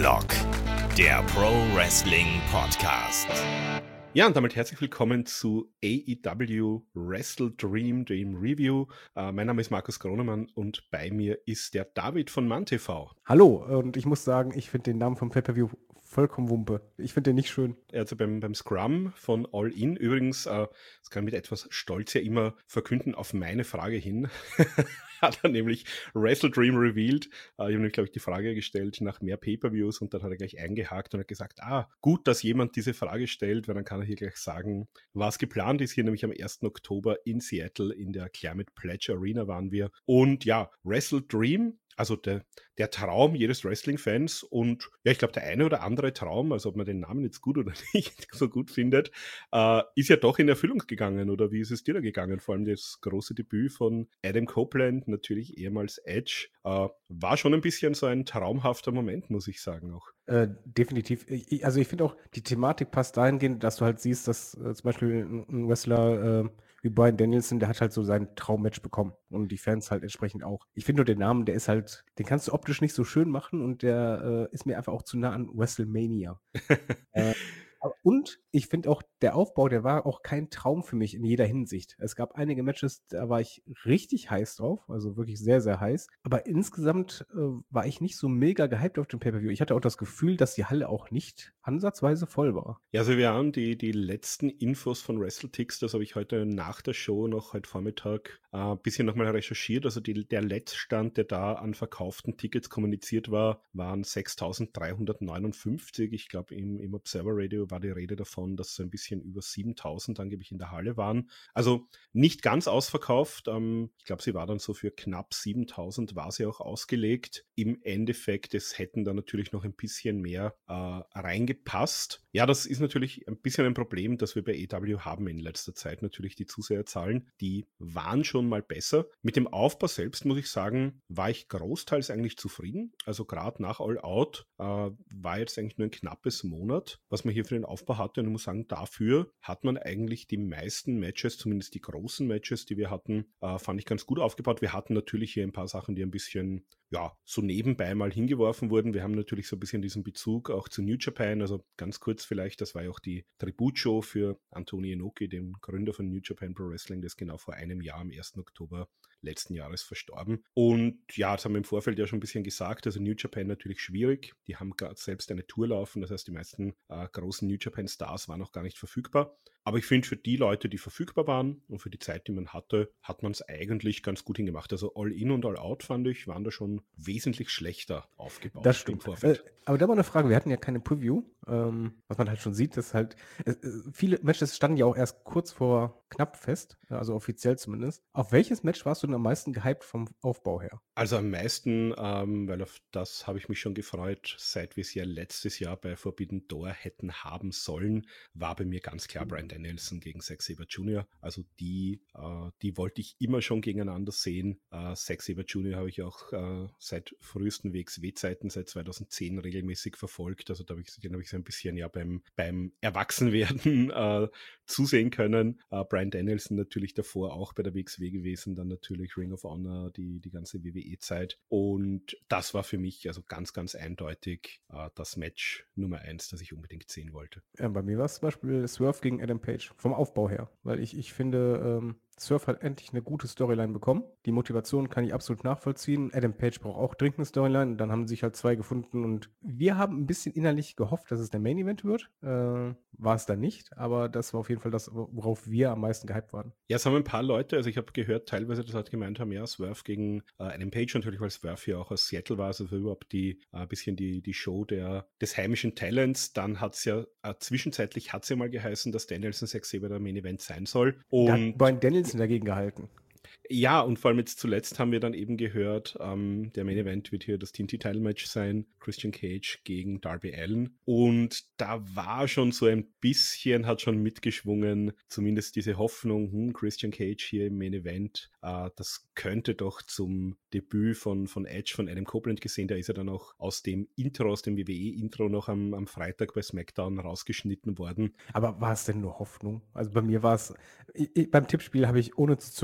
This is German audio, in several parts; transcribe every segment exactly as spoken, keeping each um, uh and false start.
Headlock, der Pro Wrestling Podcast. Ja, und damit herzlich willkommen zu A E W Wrestle Dream, dem Review. Uh, mein Name ist Markus Gronemann und bei mir ist der David von MannTV. Hallo, und ich muss sagen, ich finde den Namen vom Pay-Per-View vollkommen Wumpe. Ich finde den nicht schön. Also beim, beim Scrum von All In, übrigens, uh, das kann ich mit etwas Stolz ja immer verkünden, auf meine Frage hin, hat er nämlich Wrestle Dream revealed. Uh, ich habe nämlich, glaube ich, die Frage gestellt nach mehr Pay-Per-Views und dann hat er gleich eingehakt und hat gesagt, ah, gut, dass jemand diese Frage stellt, weil dann kann er hier gleich sagen, was geplant ist. Hier nämlich am ersten Oktober in Seattle in der Climate Pledge Arena waren wir. Und ja, Wrestle Dream, also der, der Traum jedes Wrestling-Fans und ja, ich glaube, der eine oder andere Traum, also ob man den Namen jetzt gut oder nicht so gut findet, äh, ist ja doch in Erfüllung gegangen, oder wie ist es dir da gegangen? Vor allem das große Debüt von Adam Copeland, natürlich ehemals Edge, äh, war schon ein bisschen so ein traumhafter Moment, muss ich sagen auch. Äh, definitiv. Ich, also ich finde auch, die Thematik passt dahingehend, dass du halt siehst, dass äh, zum Beispiel ein, ein Wrestler äh, wie Bryan Danielson, der hat halt so sein Traummatch bekommen und die Fans halt entsprechend auch. Ich finde nur den Namen, der ist halt, den kannst du optisch nicht so schön machen und der äh, ist mir einfach auch zu nah an WrestleMania. äh, Und ich finde auch, der Aufbau, der war auch kein Traum für mich in jeder Hinsicht. Es gab einige Matches, da war ich richtig heiß drauf, also wirklich sehr, sehr heiß. Aber insgesamt äh, war ich nicht so mega gehypt auf den Pay-Per-View. Ich hatte auch das Gefühl, dass die Halle auch nicht ansatzweise voll war. Ja, also wir haben die, die letzten Infos von WrestleTix, das habe ich heute nach der Show noch, heute Vormittag, ein äh, bisschen nochmal recherchiert. Also die, der Letztstand, der da an verkauften Tickets kommuniziert war, waren sechstausenddreihundertneunundfünfzig. Ich glaube, im, im Observer Radio war die Rede davon, dass so ein bisschen über siebentausend angeblich in der Halle waren. Also nicht ganz ausverkauft. Ähm, ich glaube, sie war dann so für knapp siebentausend war sie auch ausgelegt. Im Endeffekt, es hätten da natürlich noch ein bisschen mehr äh, reingepasst. Ja, das ist natürlich ein bisschen ein Problem, das wir bei A E W haben in letzter Zeit. Natürlich die Zuseherzahlen, die waren schon mal besser. Mit dem Aufbau selbst, muss ich sagen, war ich großteils eigentlich zufrieden. Also gerade nach All Out äh, war jetzt eigentlich nur ein knappes Monat, was man hier für den Aufbau hatte. Und ich muss sagen, dafür hat man eigentlich die meisten Matches, zumindest die großen Matches, die wir hatten, äh, fand ich ganz gut aufgebaut. Wir hatten natürlich hier ein paar Sachen, die ein bisschen, ja, so nebenbei mal hingeworfen wurden. Wir haben natürlich so ein bisschen diesen Bezug auch zu New Japan, also ganz kurz vielleicht, das war ja auch die Tributshow für Antonio Inoki, dem Gründer von New Japan Pro Wrestling, das genau vor einem Jahr am ersten Oktober letzten Jahres verstorben. Und ja, das haben wir im Vorfeld ja schon ein bisschen gesagt, also New Japan natürlich schwierig, die haben gerade selbst eine Tour laufen, das heißt, die meisten äh, großen New Japan Stars waren noch gar nicht verfügbar. Aber ich finde, für die Leute, die verfügbar waren und für die Zeit, die man hatte, hat man es eigentlich ganz gut hingemacht. Also All In und All Out, fand ich, waren da schon wesentlich schlechter aufgebaut. Das stimmt. Äh, aber da war eine Frage, wir hatten ja keine Preview, ähm, was man halt schon sieht, dass halt, äh, viele Matches standen ja auch erst kurz vor knapp fest, also offiziell zumindest. Auf welches Match warst du denn am meisten gehypt vom Aufbau her? Also am meisten, ähm, weil auf das habe ich mich schon gefreut, seit wir es ja letztes Jahr bei Forbidden Door hätten haben sollen, war bei mir ganz klar Bryan Danielson gegen Zack Sabre Junior Also die, äh, die wollte ich immer schon gegeneinander sehen. Äh, Zack Sabre Junior habe ich auch äh, seit frühesten W X W-Zeiten, seit zweitausendzehn regelmäßig verfolgt. Also da habe ich, den habe ich so ein bisschen ja beim, beim Erwachsenwerden äh, zusehen können. Äh, Bryan Danielson natürlich davor auch bei der W X W gewesen, dann natürlich Ring of Honor, die, die ganze W W E-Zeit. Und das war für mich also ganz, ganz eindeutig äh, das Match Nummer eins, das ich unbedingt sehen wollte. Ja, bei mir war es zum Beispiel Swerve gegen Adam Page, vom Aufbau her. Weil ich, ich finde, ähm, Swerve hat endlich eine gute Storyline bekommen. Die Motivation kann ich absolut nachvollziehen. Adam Page braucht auch dringend eine Storyline. Und dann haben sich halt zwei gefunden. Und wir haben ein bisschen innerlich gehofft, dass es der Main Event wird. Äh, war es dann nicht. Aber das war auf jeden Fall das, worauf wir am meisten gehypt waren. Ja, es haben ein paar Leute, also ich habe gehört, teilweise, das hat gemeint haben, ja, Swerve gegen äh, Adam Page, natürlich, weil Swerve ja auch aus Seattle war, also überhaupt die äh, bisschen die, die Show der, des heimischen Talents. Dann hat es ja, äh, zwischenzeitlich hat es ja mal geheißen, dass Danielson Zack Sabre der Main Event sein soll. Und da hat Bryan Danielson dagegen gehalten. Ja, und vor allem jetzt zuletzt haben wir dann eben gehört, ähm, der Main Event wird hier das T N T-Title-Match sein, Christian Cage gegen Darby Allin. Und da war schon so ein bisschen, hat schon mitgeschwungen, zumindest diese Hoffnung, hm, Christian Cage hier im Main Event, äh, das könnte doch zum Debüt von, von Edge, von Adam Copeland gesehen, der ist ja dann auch aus dem Intro, aus dem W W E-Intro noch am, am Freitag bei SmackDown rausgeschnitten worden. Aber war es denn nur Hoffnung? Also bei mir war es, ich, ich, beim Tippspiel habe ich ohne zu zögern gesagt,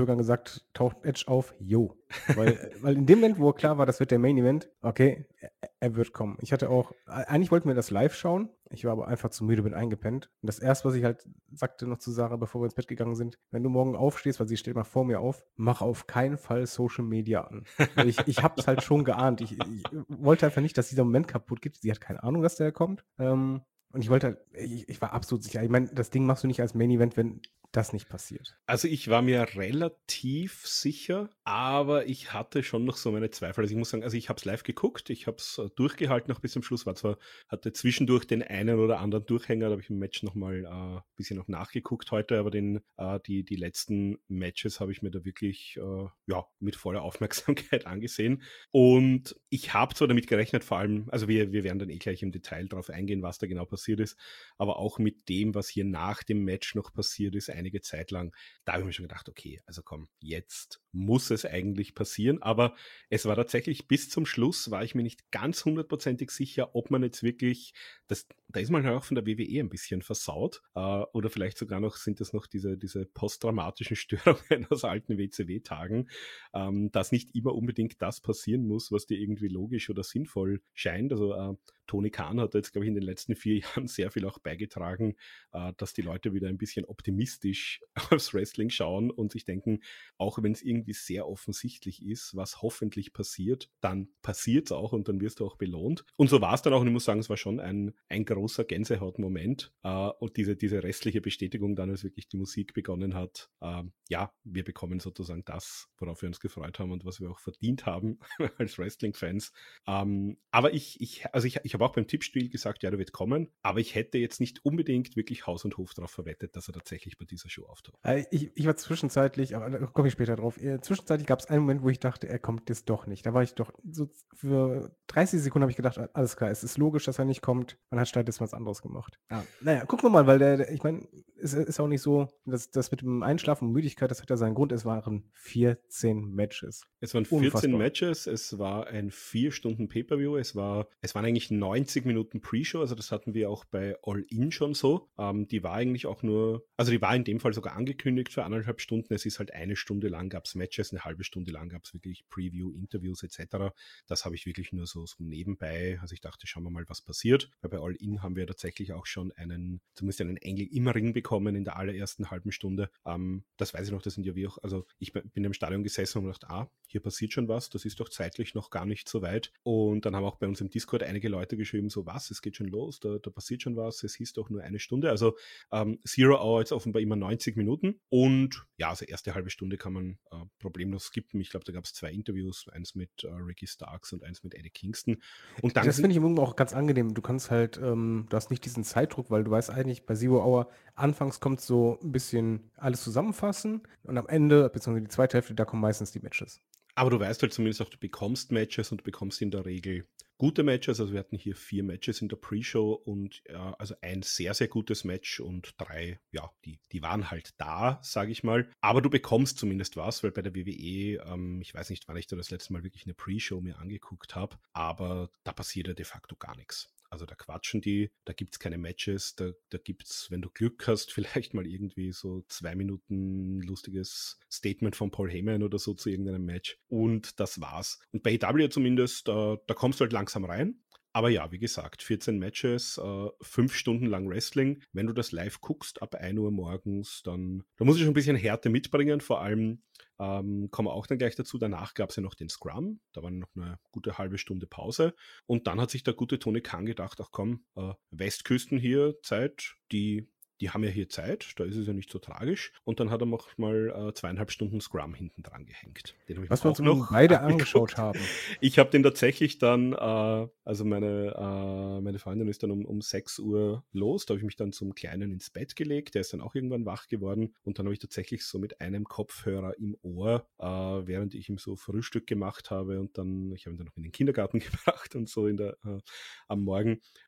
gedacht, taucht Edge auf? Jo. Weil, weil in dem Moment, wo klar war, das wird der Main Event, okay, er, er wird kommen. Ich hatte auch, eigentlich wollten wir das live schauen, ich war aber einfach zu müde, bin eingepennt. Und das erste, was ich halt sagte noch zu Sarah, bevor wir ins Bett gegangen sind, wenn du morgen aufstehst, weil sie steht mal vor mir auf, mach auf keinen Fall Social Media an. Weil ich, ich hab's halt schon geahnt. Ich, ich wollte einfach nicht, dass dieser Moment kaputt geht. Sie hat keine Ahnung, dass der kommt. Ähm, und ich wollte halt, ich, ich war absolut sicher. Ich meine, das Ding machst du nicht als Main Event, wenn das nicht passiert. Also ich war mir relativ sicher, aber ich hatte schon noch so meine Zweifel. Also ich muss sagen, also ich habe es live geguckt, ich habe es durchgehalten noch bis zum Schluss, war zwar, hatte zwischendurch den einen oder anderen Durchhänger, da habe ich im Match nochmal ein äh, bisschen noch nachgeguckt heute, aber den, äh, die, die letzten Matches habe ich mir da wirklich äh, ja, mit voller Aufmerksamkeit angesehen. Und ich habe zwar damit gerechnet, vor allem, also wir, wir werden dann eh gleich im Detail drauf eingehen, was da genau passiert ist, aber auch mit dem, was hier nach dem Match noch passiert ist, einige Zeit lang, da habe ich mir schon gedacht, okay, also komm, jetzt muss es eigentlich passieren, aber es war tatsächlich bis zum Schluss, war ich mir nicht ganz hundertprozentig sicher, ob man jetzt wirklich, das, da ist man halt auch von der W W E ein bisschen versaut, äh, oder vielleicht sogar noch, sind das noch diese, diese posttraumatischen Störungen aus alten W C W-Tagen, ähm, dass nicht immer unbedingt das passieren muss, was dir irgendwie logisch oder sinnvoll scheint, also äh, Tony Khan hat jetzt, glaube ich, in den letzten vier Jahren sehr viel auch beigetragen, äh, dass die Leute wieder ein bisschen optimistisch aufs Wrestling schauen und sich denken, auch wenn es irgendwie sehr offensichtlich ist, was hoffentlich passiert, dann passiert es auch und dann wirst du auch belohnt. Und so war es dann auch und ich muss sagen, es war schon ein, ein großer Gänsehautmoment äh, und diese, diese restliche Bestätigung dann, als wirklich die Musik begonnen hat, äh, ja, wir bekommen sozusagen das, worauf wir uns gefreut haben und was wir auch verdient haben als Wrestling-Fans. Ähm, aber ich, ich, also ich, ich habe auch beim Tippspiel gesagt, ja, der wird kommen, aber ich hätte jetzt nicht unbedingt wirklich Haus und Hof darauf verwettet, dass er tatsächlich bei dieser Show auftaucht. Äh, Ich, ich war zwischenzeitlich, aber da komme ich später drauf, äh, zwischenzeitlich gab es einen Moment, wo ich dachte, er kommt jetzt doch nicht. Da war ich doch, so für dreißig Sekunden habe ich gedacht, alles klar, es ist logisch, dass er nicht kommt. Man hat stattdessen was anderes gemacht. Ja, naja, gucken wir mal, weil der, der ich meine, es ist auch nicht so, dass das mit dem Einschlafen und Müdigkeit, das hat ja seinen Grund, es waren vierzehn Matches. Es waren vierzehn Unfassbar. Matches, es war ein vier Stunden Pay-Per-View, es war, es waren eigentlich neunzig Minuten Pre-Show, also das hatten wir auch bei All In schon so. Ähm, die war eigentlich auch nur, also die war in dem Fall sogar angekündigt für anderthalb Stunden, es ist halt eine Stunde lang gab es Matches, eine halbe Stunde lang gab es wirklich Preview, Interviews et cetera. Das habe ich wirklich nur so, so nebenbei, also ich dachte, schauen wir mal, was passiert, weil bei All In haben wir tatsächlich auch schon einen, zumindest einen Engel im Ring bekommen in der allerersten halben Stunde. Ähm, das weiß ich noch, das sind ja wie auch, also ich bin im Stadion gesessen und gedacht, ah, hier passiert schon was, das ist doch zeitlich noch gar nicht so weit. Und dann haben auch bei uns im Discord einige Leute geschrieben, so was, es geht schon los, da, da passiert schon was, es hieß doch nur eine Stunde. Also ähm, Zero Hour jetzt offenbar immer neunzig Minuten. Und ja, also erste halbe Stunde kann man äh, problemlos skippen. Ich glaube, da gab es zwei Interviews, eins mit äh, Ricky Starks und eins mit Eddie Kingston. Und dann das finde ich im Übrigen auch ganz angenehm. Du kannst halt, ähm, du hast nicht diesen Zeitdruck, weil du weißt eigentlich, bei Zero Hour, anfangs kommt so ein bisschen alles zusammenfassen und am Ende, beziehungsweise die zweite Hälfte, da kommen meistens die Matches. Aber du weißt halt zumindest auch, du bekommst Matches und du bekommst in der Regel gute Matches. Also wir hatten hier vier Matches in der Pre-Show und äh, also ein sehr, sehr gutes Match und drei, ja, die, die waren halt da, sage ich mal. Aber du bekommst zumindest was, weil bei der W W E, ähm, ich weiß nicht, wann ich da das letzte Mal wirklich eine Pre-Show mir angeguckt habe, aber da passiert ja de facto gar nichts. Also da quatschen die, da gibt es keine Matches, da, da gibt es, wenn du Glück hast, vielleicht mal irgendwie so zwei Minuten lustiges Statement von Paul Heyman oder so zu irgendeinem Match. Und das war's. Und bei A E W zumindest, äh, da kommst du halt langsam rein. Aber ja, wie gesagt, vierzehn Matches, äh, fünf Stunden lang Wrestling. Wenn du das live guckst, ab ein Uhr morgens, dann da muss ich schon ein bisschen Härte mitbringen. Vor allem ähm, kommen wir auch dann gleich dazu. Danach gab es ja noch den Scrum. Da war noch eine gute halbe Stunde Pause. Und dann hat sich der gute Tony Khan gedacht, ach komm, äh, Westküsten hier, Zeit, die... Die haben ja hier Zeit, da ist es ja nicht so tragisch. Und dann hat er noch mal äh, zweieinhalb Stunden Scrum hinten dran gehängt. Den hab ich Was mir wir uns auch noch beide angeguckt. angeschaut haben. Ich habe den tatsächlich dann, äh, also meine, äh, meine Freundin ist dann um, um sechs Uhr los, da habe ich mich dann zum Kleinen ins Bett gelegt, der ist dann auch irgendwann wach geworden und dann habe ich tatsächlich so mit einem Kopfhörer im Ohr, äh, während ich ihm so Frühstück gemacht habe und dann, ich habe ihn dann noch in den Kindergarten gebracht und so in der, äh, am Morgen,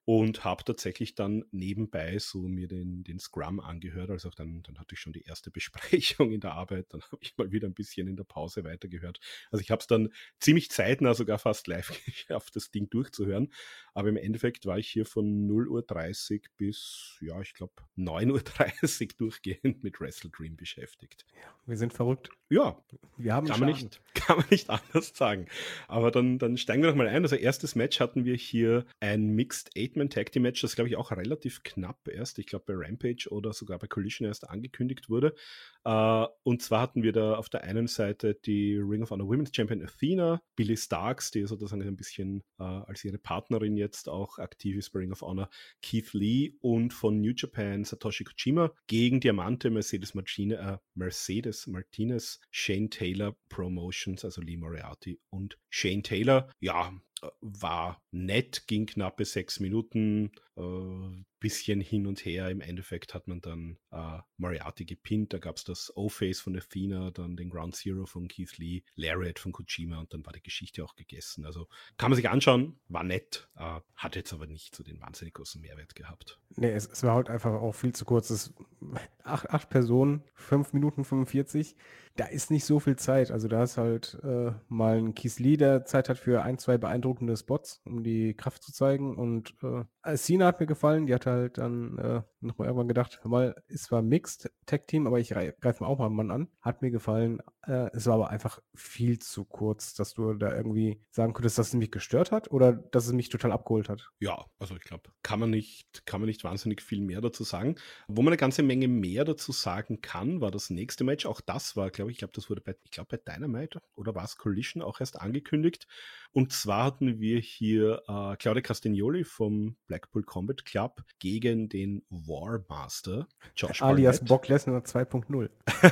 und habe tatsächlich dann nebenbei so mir den, den Scrum angehört. Also dann, dann hatte ich schon die erste Besprechung in der Arbeit, dann habe ich mal wieder ein bisschen in der Pause weitergehört. Also ich habe es dann ziemlich zeitnah sogar fast live geschafft, das Ding durchzuhören. Aber im Endeffekt war ich hier von null Uhr dreißig bis, ja, ich glaube neun Uhr dreißig durchgehend mit Wrestle Dream beschäftigt. Ja, wir sind verrückt. Ja, Wir haben kann man, nicht, kann man nicht anders sagen. Aber dann, dann steigen wir doch mal ein. Also erstes Match hatten wir hier ein Mixed Eight-Man Tag Team Match, das glaube ich auch relativ knapp erst, ich glaube bei Rampage oder sogar bei Collision erst angekündigt wurde. Uh, und zwar hatten wir da auf der einen Seite die Ring of Honor Women's Champion Athena, Billie Starkz, die sozusagen ein bisschen uh, als ihre Partnerin jetzt auch aktiv ist bei Ring of Honor, Keith Lee, und von New Japan Satoshi Kojima gegen Diamante, Mercedes, Martine, äh, Mercedes Martinez, Shane Taylor Promotions, also Lee Moriarty und Shane Taylor. Ja, war nett, ging knappe sechs Minuten, äh, bisschen hin und her. Im Endeffekt hat man dann äh, Moriarty gepinnt, da gab es das O-Face von Athena, dann den Ground Zero von Keith Lee, Lariat von Kojima und dann war die Geschichte auch gegessen. Also kann man sich anschauen, war nett, äh, hat jetzt aber nicht so den wahnsinnig großen Mehrwert gehabt. Nee, es, es war halt einfach auch viel zu kurz. Es, acht, acht Personen, fünf Minuten fünfundvierzig, da ist nicht so viel Zeit. Also da ist halt äh, mal ein Keith Lee, der Zeit hat für ein, zwei beeindruckende Spots, um die Kraft zu zeigen. Und äh, Cena hat mir gefallen, die hat halt dann äh, nochmal irgendwann gedacht, hör mal, es war Mixed Tag Team, aber ich greife mir auch mal einen Mann an. Hat mir gefallen. Äh, es war aber einfach viel zu kurz, dass du da irgendwie sagen könntest, dass es mich gestört hat oder dass es mich total abgeholt hat. Ja, also ich glaube, kann man nicht, kann man nicht wahnsinnig viel mehr dazu sagen. Wo man eine ganze Menge mehr dazu sagen kann, war das nächste Match. Auch das war, glaube ich, ich glaube, das wurde bei, ich glaube, bei Dynamite oder war es Collision auch erst angekündigt. Und zwar hatten wir hier äh, Claudio Castagnoli vom Blackpool Combat Club gegen den War Master, Josh Alias Barnett. Brock Lesnar zwei Punkt null.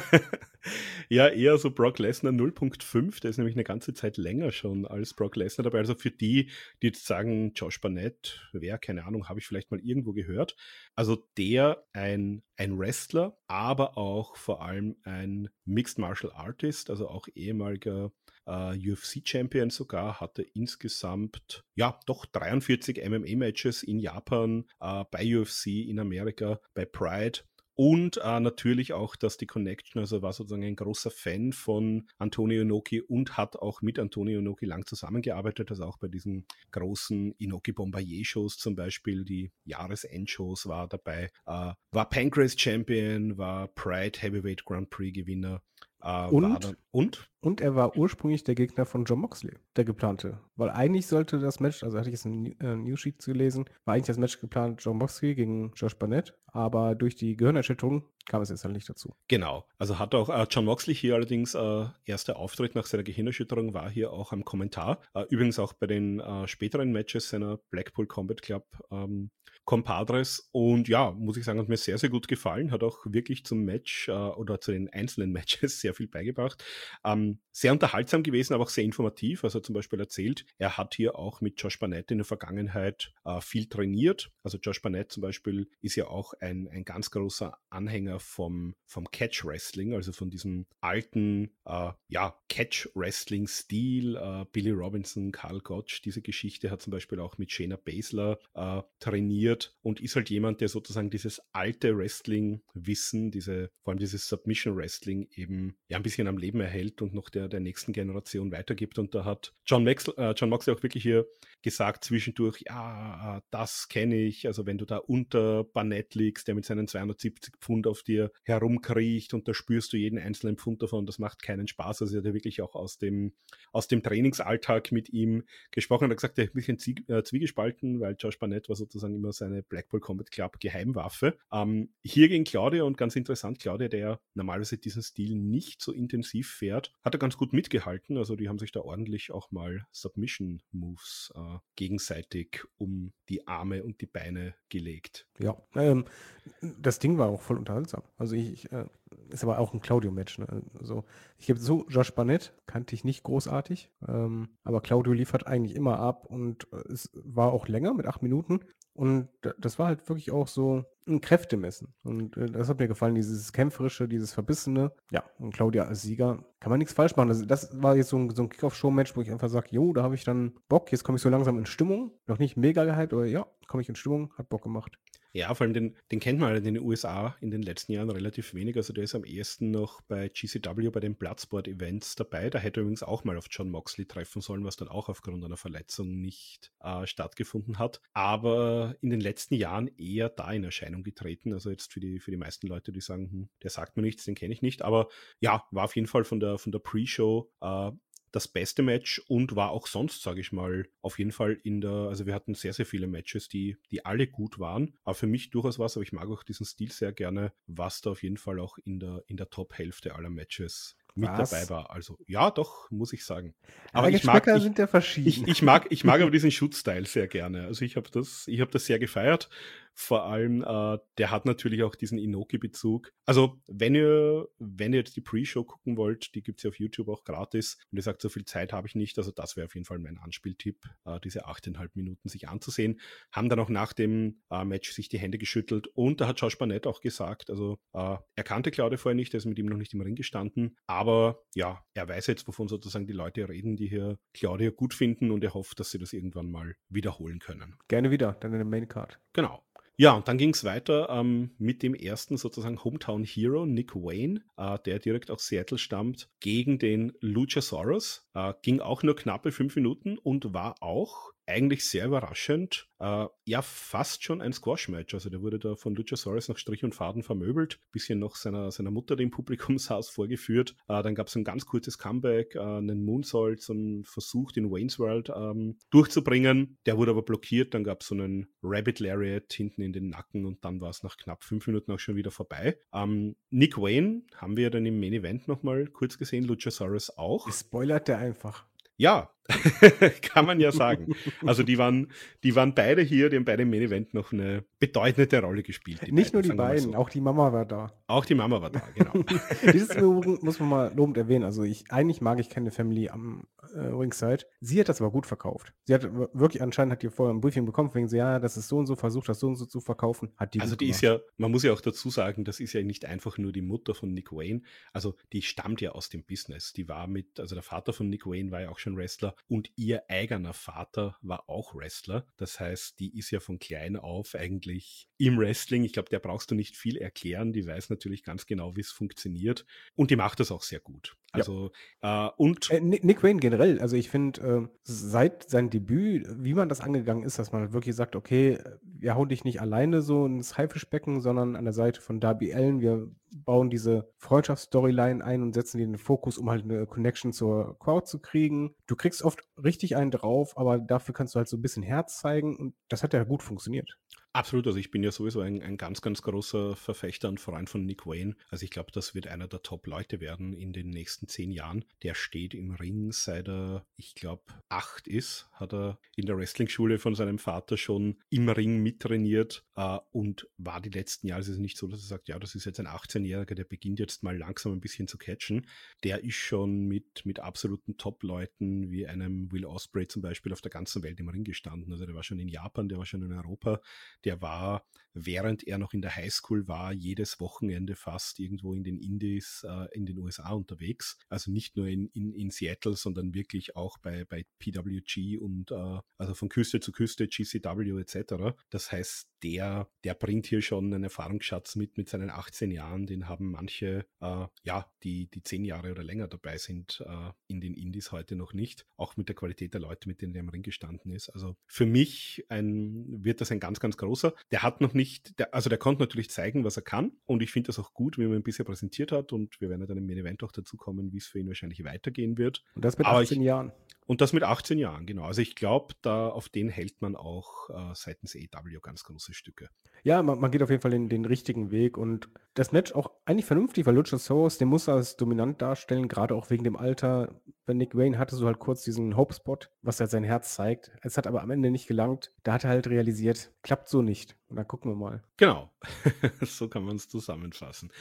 Ja, eher so Brock Lesnar null Punkt fünf, der ist nämlich eine ganze Zeit länger schon als Brock Lesnar dabei. Also für die, die jetzt sagen, Josh Barnett, wer, keine Ahnung, habe ich vielleicht mal irgendwo gehört. Also der, ein, ein Wrestler, aber auch vor allem ein Mixed Martial Artist, also auch ehemaliger Uh, U F C-Champion sogar, hatte insgesamt, ja, doch dreiundvierzig M M A-Matches in Japan, uh, bei U F C, in Amerika, bei Pride. Und äh, natürlich auch, dass die Connection, also war sozusagen ein großer Fan von Antonio Inoki und hat auch mit Antonio Inoki lang zusammengearbeitet, also auch bei diesen großen Inoki Bombardier-Shows zum Beispiel, die Jahresendshows war dabei, äh, war Pancrase Champion, war Pride Heavyweight Grand Prix Gewinner. Äh, und, war dann, und? Und er war ursprünglich der Gegner von Jon Moxley, der geplante. Weil eigentlich sollte das Match, also hatte ich jetzt ein äh, Newsheet gelesen, war eigentlich das Match geplant, Jon Moxley gegen Josh Barnett, aber durch die Gehirnerschütterung kam es jetzt halt nicht dazu. Genau, also hat auch äh, Jon Moxley hier allerdings äh, erster Auftritt nach seiner Gehirnerschütterung, war hier auch am Kommentar. Äh, übrigens auch bei den äh, späteren Matches seiner Blackpool Combat Club ähm, Compadres, und ja, muss ich sagen, hat mir sehr, sehr gut gefallen, hat auch wirklich zum Match äh, oder zu den einzelnen Matches sehr viel beigebracht. Ähm, sehr unterhaltsam gewesen, aber auch sehr informativ. Also zum Beispiel erzählt, er hat hier auch mit Josh Barnett in der Vergangenheit äh, viel trainiert. Also Josh Barnett zum Beispiel ist ja auch ein, ein ganz großer Anhänger vom, vom Catch-Wrestling, also von diesem alten äh, ja, Catch-Wrestling-Stil. Äh, Billy Robinson, Karl Gotch, diese Geschichte hat zum Beispiel auch mit Shayna Baszler äh, trainiert und ist halt jemand, der sozusagen dieses alte Wrestling-Wissen, diese, vor allem dieses Submission-Wrestling eben ja ein bisschen am Leben erhält und noch der, der nächsten Generation weitergibt. Und da hat Jon Moxley, äh, Jon Moxley auch wirklich hier gesagt zwischendurch, ja, das kenne ich, also wenn du da unter Barnett liegst, der mit seinen zweihundertsiebzig Pfund auf dir herumkriecht und da spürst du jeden einzelnen Pfund davon, das macht keinen Spaß. Also er hat ja wirklich auch aus dem, aus dem Trainingsalltag mit ihm gesprochen und hat gesagt, er ist ein bisschen zwie- äh, zwiegespalten, weil Josh Barnett war sozusagen immer seine Blackpool Combat Club Geheimwaffe. Ähm, hier gegen Claudio, und ganz interessant, Claudio, der normalerweise diesen Stil nicht so intensiv fährt, hat er ganz gut mitgehalten. Also die haben sich da ordentlich auch mal Submission-Moves äh, gegenseitig um die Arme und die Beine gelegt. Ja, ähm, das Ding war auch voll unterhaltsam. Also ich, ich äh, ist aber auch ein Claudio-Match. Ne? Also ich gebe so, Josh Barnett kannte ich nicht großartig, ähm, aber Claudio liefert eigentlich immer ab und äh, es war auch länger mit acht Minuten. Und da- das war halt wirklich auch so ein Kräftemessen. Und äh, das hat mir gefallen, dieses Kämpferische, dieses Verbissene. Ja, und Claudia als Sieger kann man nichts falsch machen. Das, das war jetzt so ein, so ein Kick-Off-Show-Match, wo ich einfach sage, jo, da habe ich dann Bock, jetzt komme ich so langsam in Stimmung. Noch nicht mega gehypt, aber ja, komme ich in Stimmung, hat Bock gemacht. Ja, vor allem den, den kennt man halt in den U S A in den letzten Jahren relativ wenig. Also der ist am ehesten noch bei G C W, bei den Bloodsport-Events dabei. Da hätte er übrigens auch mal auf John Moxley treffen sollen, was dann auch aufgrund einer Verletzung nicht äh, stattgefunden hat. Aber in den letzten Jahren eher da in Erscheinung getreten. Also jetzt für die, für die meisten Leute, die sagen, hm, der sagt mir nichts, den kenne ich nicht. Aber ja, war auf jeden Fall von der, von der Pre-Show äh, das beste Match und war auch sonst, sage ich mal, auf jeden Fall in der, also wir hatten sehr, sehr viele Matches, die, die alle gut waren, aber für mich durchaus was, aber ich mag auch diesen Stil sehr gerne, was da auf jeden Fall auch in der, in der Top-Hälfte aller Matches mit Was? dabei war. Also ja, doch, muss ich sagen. Aber Aber ich mag, Geschmäcker ich, sind ja verschieden. ich, ich mag, ich mag aber diesen Shoot-Style sehr gerne. Also ich habe das, ich habe das sehr gefeiert. Vor allem, äh, der hat natürlich auch diesen Inoki-Bezug. Also, wenn ihr, wenn ihr jetzt die Pre-Show gucken wollt, die gibt's ja auf YouTube auch gratis. Und ihr sagt, so viel Zeit habe ich nicht. Also, das wäre auf jeden Fall mein Anspieltipp, äh, diese achteinhalb Minuten sich anzusehen. Haben dann auch nach dem äh, Match sich die Hände geschüttelt. Und da hat Josh Barnett auch gesagt, also, äh, er kannte Claudio vorher nicht, er ist mit ihm noch nicht im Ring gestanden. Aber ja, er weiß jetzt, wovon sozusagen die Leute reden, die hier Claudio gut finden. Und er hofft, dass sie das irgendwann mal wiederholen können. Gerne wieder, dann in der Maincard. Genau. Ja, und dann ging es weiter ähm, mit dem ersten sozusagen Hometown Hero, Nick Wayne, äh, der direkt aus Seattle stammt, gegen den Luchasaurus. Äh, ging auch nur knappe fünf Minuten und war auch eigentlich sehr überraschend, äh, ja, fast schon ein Squash-Match. Also der wurde da von Luchasaurus nach Strich und Faden vermöbelt, bisschen noch seiner, seiner Mutter dem Publikumshaus vorgeführt. Äh, dann gab es ein ganz kurzes Comeback, äh, einen Moonsault, so einen Versuch, den Wayne's World ähm, durchzubringen. Der wurde aber blockiert, dann gab es so einen Rabbit Lariat hinten in den Nacken und dann war es nach knapp fünf Minuten auch schon wieder vorbei. Ähm, Nick Wayne haben wir dann im Main Event nochmal kurz gesehen, Luchasaurus auch. Spoilert der einfach. Ja, kann man ja sagen. Also die waren, die waren beide hier, die haben beide im Main Event noch eine bedeutende Rolle gespielt. Die Nicht beiden, nur die sagen wir mal beiden, so. auch die Mama war da. Auch die Mama war da, genau. Dieses übrigens muss man mal lobend erwähnen. Also ich, eigentlich mag ich keine Family am äh, Ringside. Sie hat das aber gut verkauft. Sie hat w- wirklich, anscheinend hat die vorher ein Briefing bekommen, wegen sie, ja, das ist so und so, versucht das so und so zu verkaufen. Hat die Also gut die gemacht. ist ja, man muss ja auch dazu sagen, das ist ja nicht einfach nur die Mutter von Nick Wayne, also die stammt ja aus dem Business. Die war mit, also der Vater von Nick Wayne war ja auch schon Wrestler und ihr eigener Vater war auch Wrestler. Das heißt, die ist ja von klein auf eigentlich im Wrestling. Ich glaube, der brauchst du nicht viel erklären. Die weiß natürlich ganz genau, wie es funktioniert und die macht das auch sehr gut. Also äh, und Äh, Nick Nick Wayne generell, also ich finde, äh, seit seinem Debüt, wie man das angegangen ist, dass man halt wirklich sagt, okay, wir hauen dich nicht alleine so ins Haifischbecken, sondern an der Seite von Darby Allin, wir bauen diese Freundschaftsstoryline ein und setzen den Fokus, um halt eine Connection zur Crowd zu kriegen. Du kriegst oft richtig einen drauf, aber dafür kannst du halt so ein bisschen Herz zeigen und das hat ja gut funktioniert. absolut, also ich bin ja sowieso ein, ein ganz, ganz großer Verfechter und Freund von Nick Wayne. Also ich glaube, das wird einer der Top-Leute werden in den nächsten zehn Jahren. Der steht im Ring, seit er, ich glaube, acht ist, hat er in der Wrestling-Schule von seinem Vater schon im Ring mittrainiert äh, und war die letzten Jahre, es ist nicht so, dass er sagt, ja, das ist jetzt ein achtzehnjähriger, der beginnt jetzt mal langsam ein bisschen zu catchen. Der ist schon mit, mit absoluten Top-Leuten wie einem Will Ospreay zum Beispiel auf der ganzen Welt im Ring gestanden. Also der war schon in Japan, der war schon in Europa. Der war, während er noch in der Highschool war, jedes Wochenende fast irgendwo in den Indies äh, in den U S A unterwegs. Also nicht nur in, in, in Seattle, sondern wirklich auch bei, bei P W G und äh, also von Küste zu Küste, G C W et cetera. Das heißt, der, der bringt hier schon einen Erfahrungsschatz mit mit seinen achtzehn Jahren. Den haben manche, äh, ja, die, die zehn Jahre oder länger dabei sind, äh, in den Indies heute noch nicht. Auch mit der Qualität der Leute, mit denen er im Ring gestanden ist. Also für mich ein, wird das ein ganz, ganz großer. Der hat noch nicht, der, also der konnte natürlich zeigen, was er kann. Und ich finde das auch gut, wie man ihn bisher präsentiert hat. Und wir werden dann im Main Event auch dazu kommen, wie es für ihn wahrscheinlich weitergehen wird. Und das mit Aber achtzehn ich, Jahren. Und das mit achtzehn Jahren, genau. Also ich glaube, da auf den hält man auch äh, seitens A E W ganz große Stücke. Ja, man, man geht auf jeden Fall den, den richtigen Weg und das Match auch eigentlich vernünftig, weil Luchasaurus, den muss er als dominant darstellen, gerade auch wegen dem Alter. Bei Nick Wayne hatte so halt kurz diesen Hope-Spot, was halt sein Herz zeigt. Es hat aber am Ende nicht gelangt. Da hat er halt realisiert, klappt so nicht. Und dann gucken wir mal. Genau, so kann man es zusammenfassen.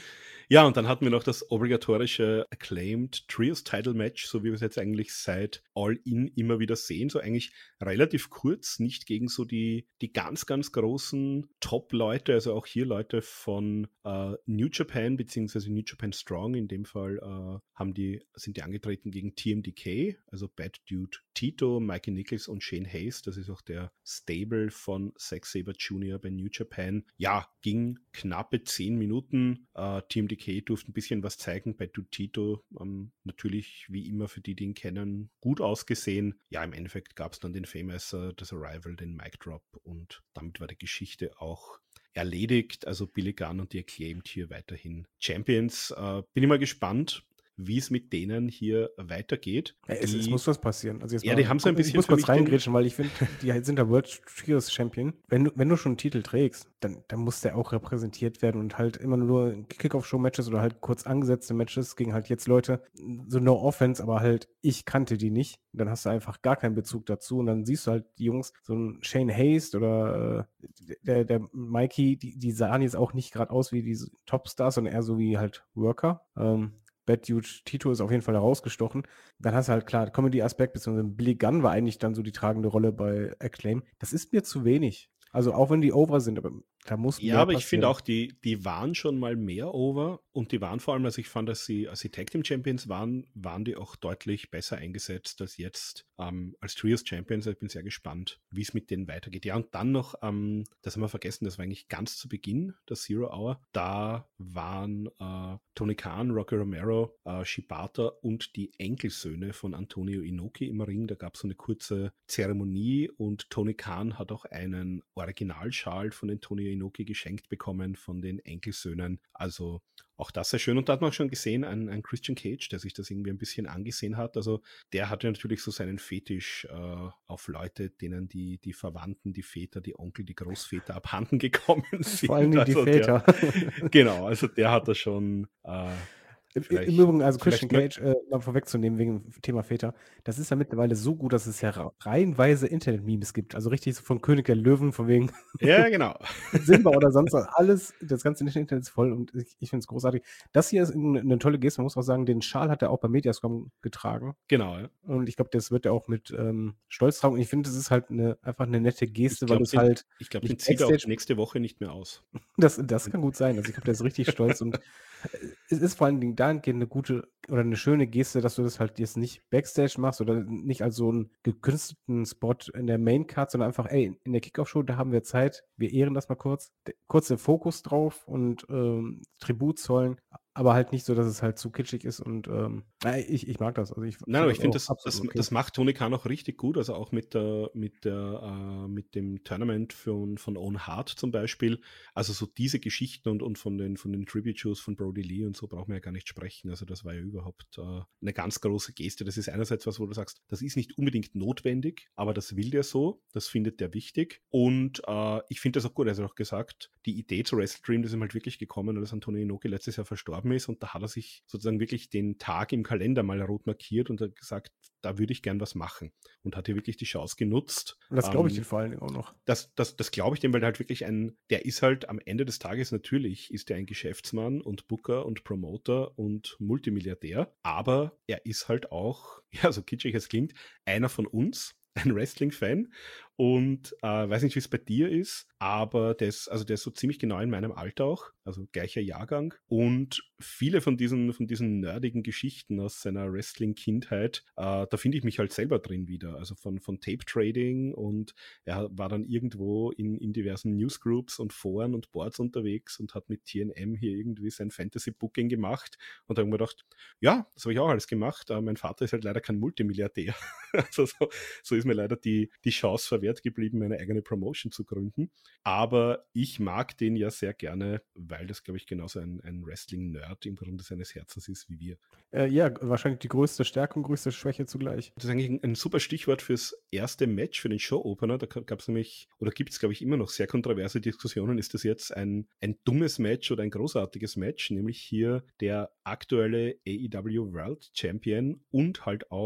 Ja, und dann hatten wir noch das obligatorische Acclaimed Trios Title Match, so wie wir es jetzt eigentlich seit All In immer wieder sehen. So eigentlich relativ kurz, nicht gegen so die, die ganz, ganz großen Top-Leute, also auch hier Leute von äh, New Japan beziehungsweise New Japan Strong. In dem Fall äh, haben die, sind die angetreten gegen T M D K, also Bad Dude Tito, Mikey Nichols und Shane Hayes. Das ist auch der Stable von Zack Sabre Junior bei New Japan. Ja, ging knappe zehn Minuten. Äh, T M D K durfte ein bisschen was zeigen. Bei Dude Tito ähm, natürlich, wie immer für die, die ihn kennen, gut ausgesehen. Ja, im Endeffekt gab es dann den Famous, uh, das Arrival, den Mic Drop und damit war die Geschichte auch erledigt. Also Billy Gunn und die Acclaimed hier weiterhin Champions. Äh, bin ich mal gespannt, wie es mit denen hier weitergeht. Ja, es, die, es muss was passieren. Also jetzt ja, mal, die haben so ein bisschen ich muss für kurz mich den- reingrätschen, weil ich finde, die sind der World Trios Champion. Wenn du, wenn du schon einen Titel trägst, dann, dann muss der auch repräsentiert werden und halt immer nur Kickoff-Show-Matches oder halt kurz angesetzte Matches gegen halt jetzt Leute, so no offense, aber halt ich kannte die nicht. Dann hast du einfach gar keinen Bezug dazu und dann siehst du halt die Jungs, so ein Shane Hayes oder äh, der, der Mikey, die, die sahen jetzt auch nicht gerade aus wie diese Topstars, sondern eher so wie halt Worker. Ähm, Bad Dude Tito ist auf jeden Fall herausgestochen. Dann hast du halt klar Comedy-Aspekt, beziehungsweise Billy Gunn war eigentlich dann so die tragende Rolle bei Acclaim. Das ist mir zu wenig. Also auch wenn die over sind, aber da muss Ja, mehr aber ich finde passieren. auch, die, die waren schon mal mehr over und die waren vor allem, also ich fand, dass sie, als sie Tag Team Champions waren, waren die auch deutlich besser eingesetzt als jetzt ähm, als Trios Champions. Ich bin sehr gespannt, wie es mit denen weitergeht. Ja, und dann noch, ähm, das haben wir vergessen, das war eigentlich ganz zu Beginn der Zero Hour. Da waren äh, Tony Khan, Rocky Romero, äh, Shibata und die Enkelsöhne von Antonio Inoki im Ring. Da gab es so eine kurze Zeremonie und Tony Khan hat auch einen Originalschal von Antonio Inoki geschenkt bekommen von den Enkelsöhnen. Also auch das sehr schön. Und da hat man schon gesehen, ein, ein Christian Cage, der sich das irgendwie ein bisschen angesehen hat. Also der hatte natürlich so seinen Fetisch äh, auf Leute, denen die, die Verwandten, die Väter, die Onkel, die Großväter abhanden gekommen sind. Vor allem die also Väter. Der, genau, also der hat da schon äh, Im, vielleicht, Im Übrigen, also Christian vielleicht Cage, äh, mal vorwegzunehmen wegen dem Thema Väter, das ist ja mittlerweile so gut, dass es ja ra- reihenweise Internet-Memes gibt. Also richtig so von König der Löwen, von wegen ja, genau. Simba oder sonst was. Alles, das ganze Internet ist voll und ich, ich finde es großartig. Das hier ist eine, eine tolle Geste, man muss auch sagen, den Schal hat er auch bei Mediascom getragen. Genau, ja. Und ich glaube, das wird er auch mit ähm, Stolz tragen. Und ich finde, das ist halt eine, einfach eine nette Geste, weil glaub, es den, halt. Ich glaube, nicht den zieht er auch Backstage- nächste Woche nicht mehr aus. Das, das kann gut sein. Also ich glaube, der ist richtig stolz und äh, es ist vor allen Dingen dahingehend eine gute oder eine schöne Geste, dass du das halt jetzt nicht Backstage machst oder nicht als so einen gekünstelten Spot in der Maincard, sondern einfach, ey, in der Kickoff-Show, da haben wir Zeit, wir ehren das mal kurz, D- kurz den Fokus drauf und ähm, Tribut zollen, aber halt nicht so, dass es halt zu kitschig ist und ähm, äh, ich, ich mag das. Also ich Nein, aber ich finde, auch das, absolut das, okay. das macht Tony Khan auch richtig gut. Also auch mit der, mit der, äh, mit dem Tournament von, von Owen Hart zum Beispiel. Also so diese Geschichten und, und von den, von den Tribute-Shows von Brody Lee und so brauchen wir ja gar nicht sprechen. Also das war ja überhaupt äh, eine ganz große Geste. Das ist einerseits was, wo du sagst, das ist nicht unbedingt notwendig, aber das will der so. Das findet der wichtig. Und äh, ich finde das auch gut. Er hat auch gesagt, die Idee zu Wrestle Dream, das ist ihm halt wirklich gekommen, als Antonio Inoki letztes Jahr verstorben ist und da hat er sich sozusagen wirklich den Tag im Kalender mal rot markiert und hat gesagt, da würde ich gern was machen und hat hier wirklich die Chance genutzt. Und das glaube ich Ähm, dir vor allen Dingen auch noch. Das, das, das glaube ich dem, weil er halt wirklich ein, der ist halt am Ende des Tages natürlich, ist er ein Geschäftsmann und Booker und Promoter und Multimilliardär, aber er ist halt auch, ja, so kitschig es klingt, einer von uns, ein Wrestling-Fan und äh, weiß nicht, wie es bei dir ist, aber der ist, also der ist so ziemlich genau in meinem Alter auch, also gleicher Jahrgang und viele von diesen, von diesen nerdigen Geschichten aus seiner Wrestling-Kindheit, äh, da finde ich mich halt selber drin wieder, also von, von Tape-Trading und er war dann irgendwo in, in diversen Newsgroups und Foren und Boards unterwegs und hat mit T N M hier irgendwie sein Fantasy-Booking gemacht und da habe ich mir gedacht, ja, das habe ich auch alles gemacht, aber mein Vater ist halt leider kein Multimilliardär. Also so, so ist mir leider die, die Chance verwehrt geblieben, meine eigene Promotion zu gründen. Aber ich mag den ja sehr gerne, weil das, glaube ich, genauso ein, ein Wrestling-Nerd im Grunde seines Herzens ist wie wir. Äh, ja, wahrscheinlich die größte Stärke und größte Schwäche zugleich. Das ist eigentlich ein, ein super Stichwort fürs erste Match, für den Show-Opener. Da gab es nämlich, oder gibt es, glaube ich, immer noch sehr kontroverse Diskussionen. Ist das jetzt ein, ein dummes Match oder ein großartiges Match? Nämlich hier der aktuelle A E W World Champion und halt auch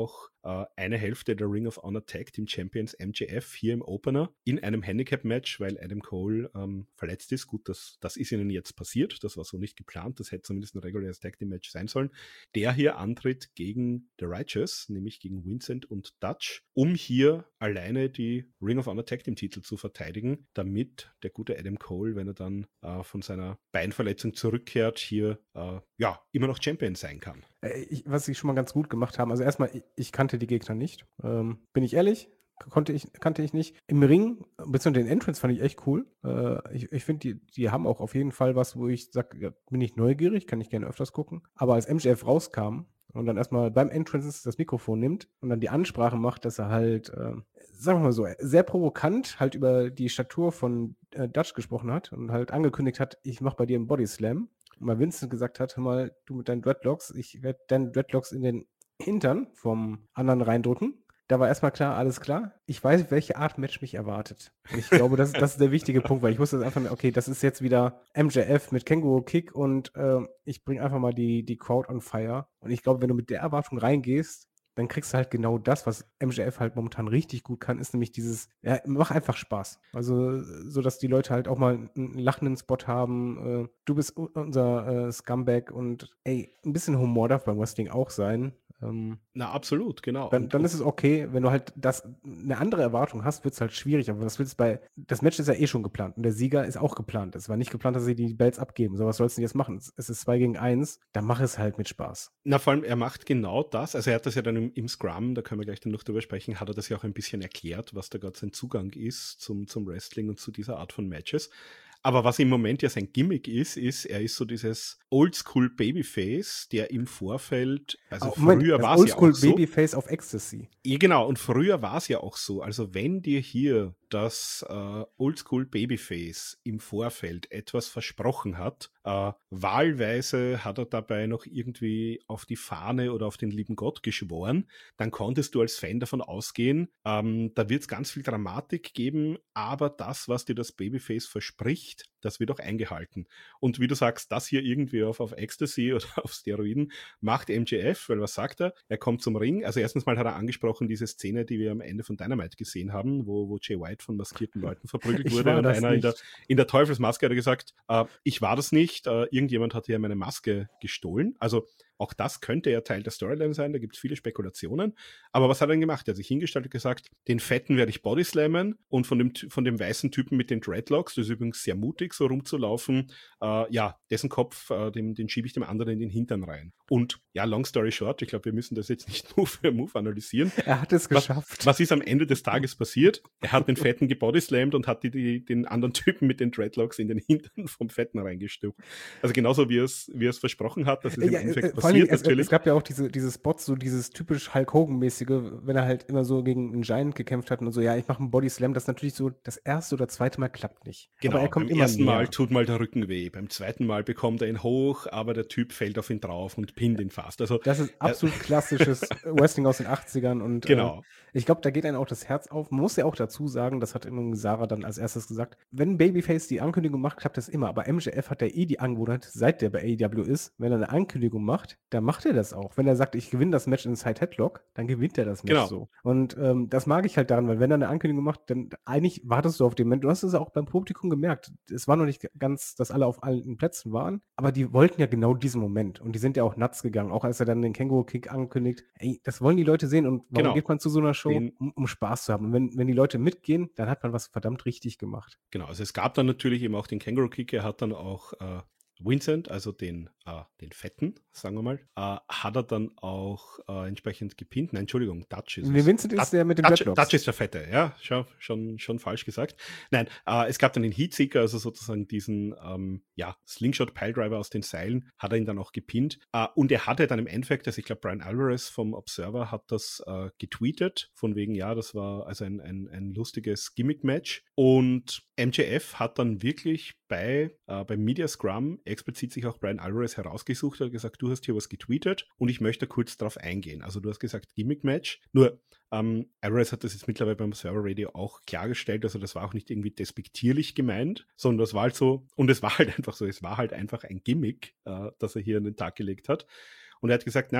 äh, eine Hälfte der Ring of Honor Tag Team Champions M J F hier im Opener in einem Handicap-Match, weil Adam Cole ähm, verletzt ist. Gut, das, das ist ihnen jetzt passiert. Das war so nicht geplant. Das hätte zumindest ein reguläres Tag Team Match sein sollen. Der hier antritt gegen The Righteous, nämlich gegen Vincent und Dutch, um hier alleine die Ring of Honor Tag Team Titel zu verteidigen, damit der gute Adam Cole, wenn er dann äh, von seiner Beinverletzung zurückkehrt, hier äh, ja immer noch Champion sein kann. Äh, Ich, was sie schon mal ganz gut gemacht haben, also erstmal, ich, ich kannte die Gegner nicht. Ähm, bin ich ehrlich, konnte ich, kannte ich nicht. Im Ring, beziehungsweise den Entrance fand ich echt cool. Äh, ich ich finde, die, die haben auch auf jeden Fall was, wo ich sage, ja, bin ich neugierig, kann ich gerne öfters gucken. Aber als M J F rauskam und dann erstmal beim Entrance das Mikrofon nimmt und dann die Ansprache macht, dass er halt, äh, sagen wir mal so, sehr provokant halt über die Statur von äh, Dutch gesprochen hat und halt angekündigt hat, ich mache bei dir einen Bodyslam. Und mal Vincent gesagt hat, hör mal, du mit deinen Dreadlocks, ich werde deine Dreadlocks in den Hintern vom anderen reindrücken. Da war erstmal klar, alles klar. Ich weiß, welche Art Match mich erwartet. Und ich glaube, das, das ist der wichtige Punkt, weil ich wusste einfach, okay, das ist jetzt wieder M J F mit Känguru-Kick und äh, ich bringe einfach mal die, die Crowd on fire. Und ich glaube, wenn du mit der Erwartung reingehst, dann kriegst du halt genau das, was M J F halt momentan richtig gut kann, ist nämlich dieses, ja, mach einfach Spaß. Also, so dass die Leute halt auch mal einen lachenden Spot haben. Äh, du bist unser äh, Scumbag und ey, ein bisschen Humor darf beim Wrestling auch sein. Ähm, Na, absolut, genau. Dann, Und- dann und- ist es okay, wenn du halt das eine andere Erwartung hast, wird es halt schwierig. Aber was willst du bei. Das Match ist ja eh schon geplant und der Sieger ist auch geplant. Es war nicht geplant, dass sie die Belts abgeben. So was sollst du jetzt machen? Es es ist zwei gegen eins, dann mach es halt mit Spaß. Na, vor allem, er macht genau das. Also er hat das ja dann im, im Scrum, da können wir gleich dann noch drüber sprechen, hat er das ja auch ein bisschen erklärt, was da gerade sein Zugang ist zum, zum Wrestling und zu dieser Art von Matches. Aber was im Moment ja sein Gimmick ist, ist, er ist so dieses Oldschool Babyface, der im Vorfeld, also Oh, Moment, früher das war es ja Oldschool auch so. Babyface auf Ecstasy. Ja, genau, und früher war es ja auch so. Also wenn dir hier das äh, Oldschool Babyface im Vorfeld etwas versprochen hat, äh, wahlweise hat er dabei noch irgendwie auf die Fahne oder auf den lieben Gott geschworen, dann konntest du als Fan davon ausgehen, ähm, da wird es ganz viel Dramatik geben, aber das, was dir das Babyface verspricht, das wird auch eingehalten. Und wie du sagst, das hier irgendwie auf, auf Ecstasy oder auf Steroiden macht M J F, weil was sagt er? Er kommt zum Ring. Also erstens mal hat er angesprochen, diese Szene, die wir am Ende von Dynamite gesehen haben, wo, wo Jay White von maskierten Leuten verprügelt Ich wurde war und das einer in der, nicht. in der Teufelsmaske hat er gesagt, äh, ich war das nicht, äh, irgendjemand hat hier meine Maske gestohlen. Also auch das könnte ja Teil der Storyline sein, da gibt es viele Spekulationen. Aber was hat er denn gemacht? Er hat sich hingestellt und gesagt, den Fetten werde ich bodyslammen und von dem, von dem weißen Typen mit den Dreadlocks, das ist übrigens sehr mutig, so rumzulaufen, äh, ja, dessen Kopf, äh, den, den schiebe ich dem anderen in den Hintern rein. Und ja, long story short, ich glaube, wir müssen das jetzt nicht Move für Move analysieren. Er hat es Was, geschafft. was ist am Ende des Tages passiert? Er hat den Fetten gebodyslammt und hat die, die, den anderen Typen mit den Dreadlocks in den Hintern vom Fetten reingestupft. Also genauso wie er es wie er es versprochen hat, das ist im Ja, Endeffekt äh, vor passiert allem, es, natürlich. es gab ja auch diese, diese Spots, so dieses typisch Hulk Hogan-mäßige, wenn er halt immer so gegen einen Giant gekämpft hat und so, ja, ich mache einen Body Slam, das natürlich so, das erste oder zweite Mal klappt nicht. Genau, aber er kommt beim immer ersten näher. Mal tut mal der Rücken weh, beim zweiten Mal bekommt er ihn hoch, aber der Typ fällt auf ihn drauf und pinnt ihn fast. Also Das ist absolut klassisches Wrestling aus den achtzigern und Genau. äh, ich glaube, da geht einem auch das Herz auf. Man muss ja auch dazu sagen, das hat immer Sarah dann als erstes gesagt, wenn Babyface die Ankündigung macht, klappt das immer, aber M J F hat ja eh die Angewohnheit, seit der bei A E W ist, wenn er eine Ankündigung macht, dann macht er das auch. Wenn er sagt, ich gewinne das Match in Side Headlock, dann gewinnt er das Match Genau. so. Und ähm, das mag ich halt daran, weil wenn er eine Ankündigung macht, dann eigentlich wartest du auf den Moment. Du hast es auch beim Publikum gemerkt. Es war noch nicht ganz, dass alle auf allen Plätzen waren, aber die wollten ja genau diesen Moment und die sind ja auch nuts gegangen, auch als er dann den Känguru-Kick ankündigt. Ey, das wollen die Leute sehen und warum Genau. geht man zu so einer Show? Den- um, um Spaß zu haben. Und wenn, wenn die Leute mitgehen, dann hat man was verdammt richtig gemacht. Genau, also es gab dann natürlich eben auch den Kangaroo Kick, er hat dann auch äh, Vincent, also den, äh, den Fetten, sagen wir mal, äh, hat er dann auch äh, entsprechend gepinnt. Nein, Entschuldigung, Dutch ist Nee, es. Vincent ist Dutch- der mit den Dutch, Dreadlocks. Dutch ist der Fette, ja, schon, schon, schon falsch gesagt. Nein, äh, es gab dann den Heatseeker, also sozusagen diesen ähm, ja, Slingshot-Piledriver aus den Seilen, hat er ihn dann auch gepinnt. Äh, und er hatte dann im Endeffekt, also ich glaube, Brian Alvarez vom Observer hat das äh, getweetet, von wegen, ja, das war also ein, ein, ein lustiges Gimmick-Match. Und M J F hat dann wirklich bei äh, beim Media Scrum explizit sich auch Brian Alvarez herausgesucht, hat gesagt, du hast hier was getweetet und ich möchte kurz darauf eingehen. Also du hast gesagt Gimmick-Match, nur ähm, Alvarez hat das jetzt mittlerweile beim Server Radio auch klargestellt, also das war auch nicht irgendwie despektierlich gemeint, sondern das war halt so, und es war halt einfach so, es war halt einfach ein Gimmick, äh, das er hier an den Tag gelegt hat. Und er hat gesagt, na,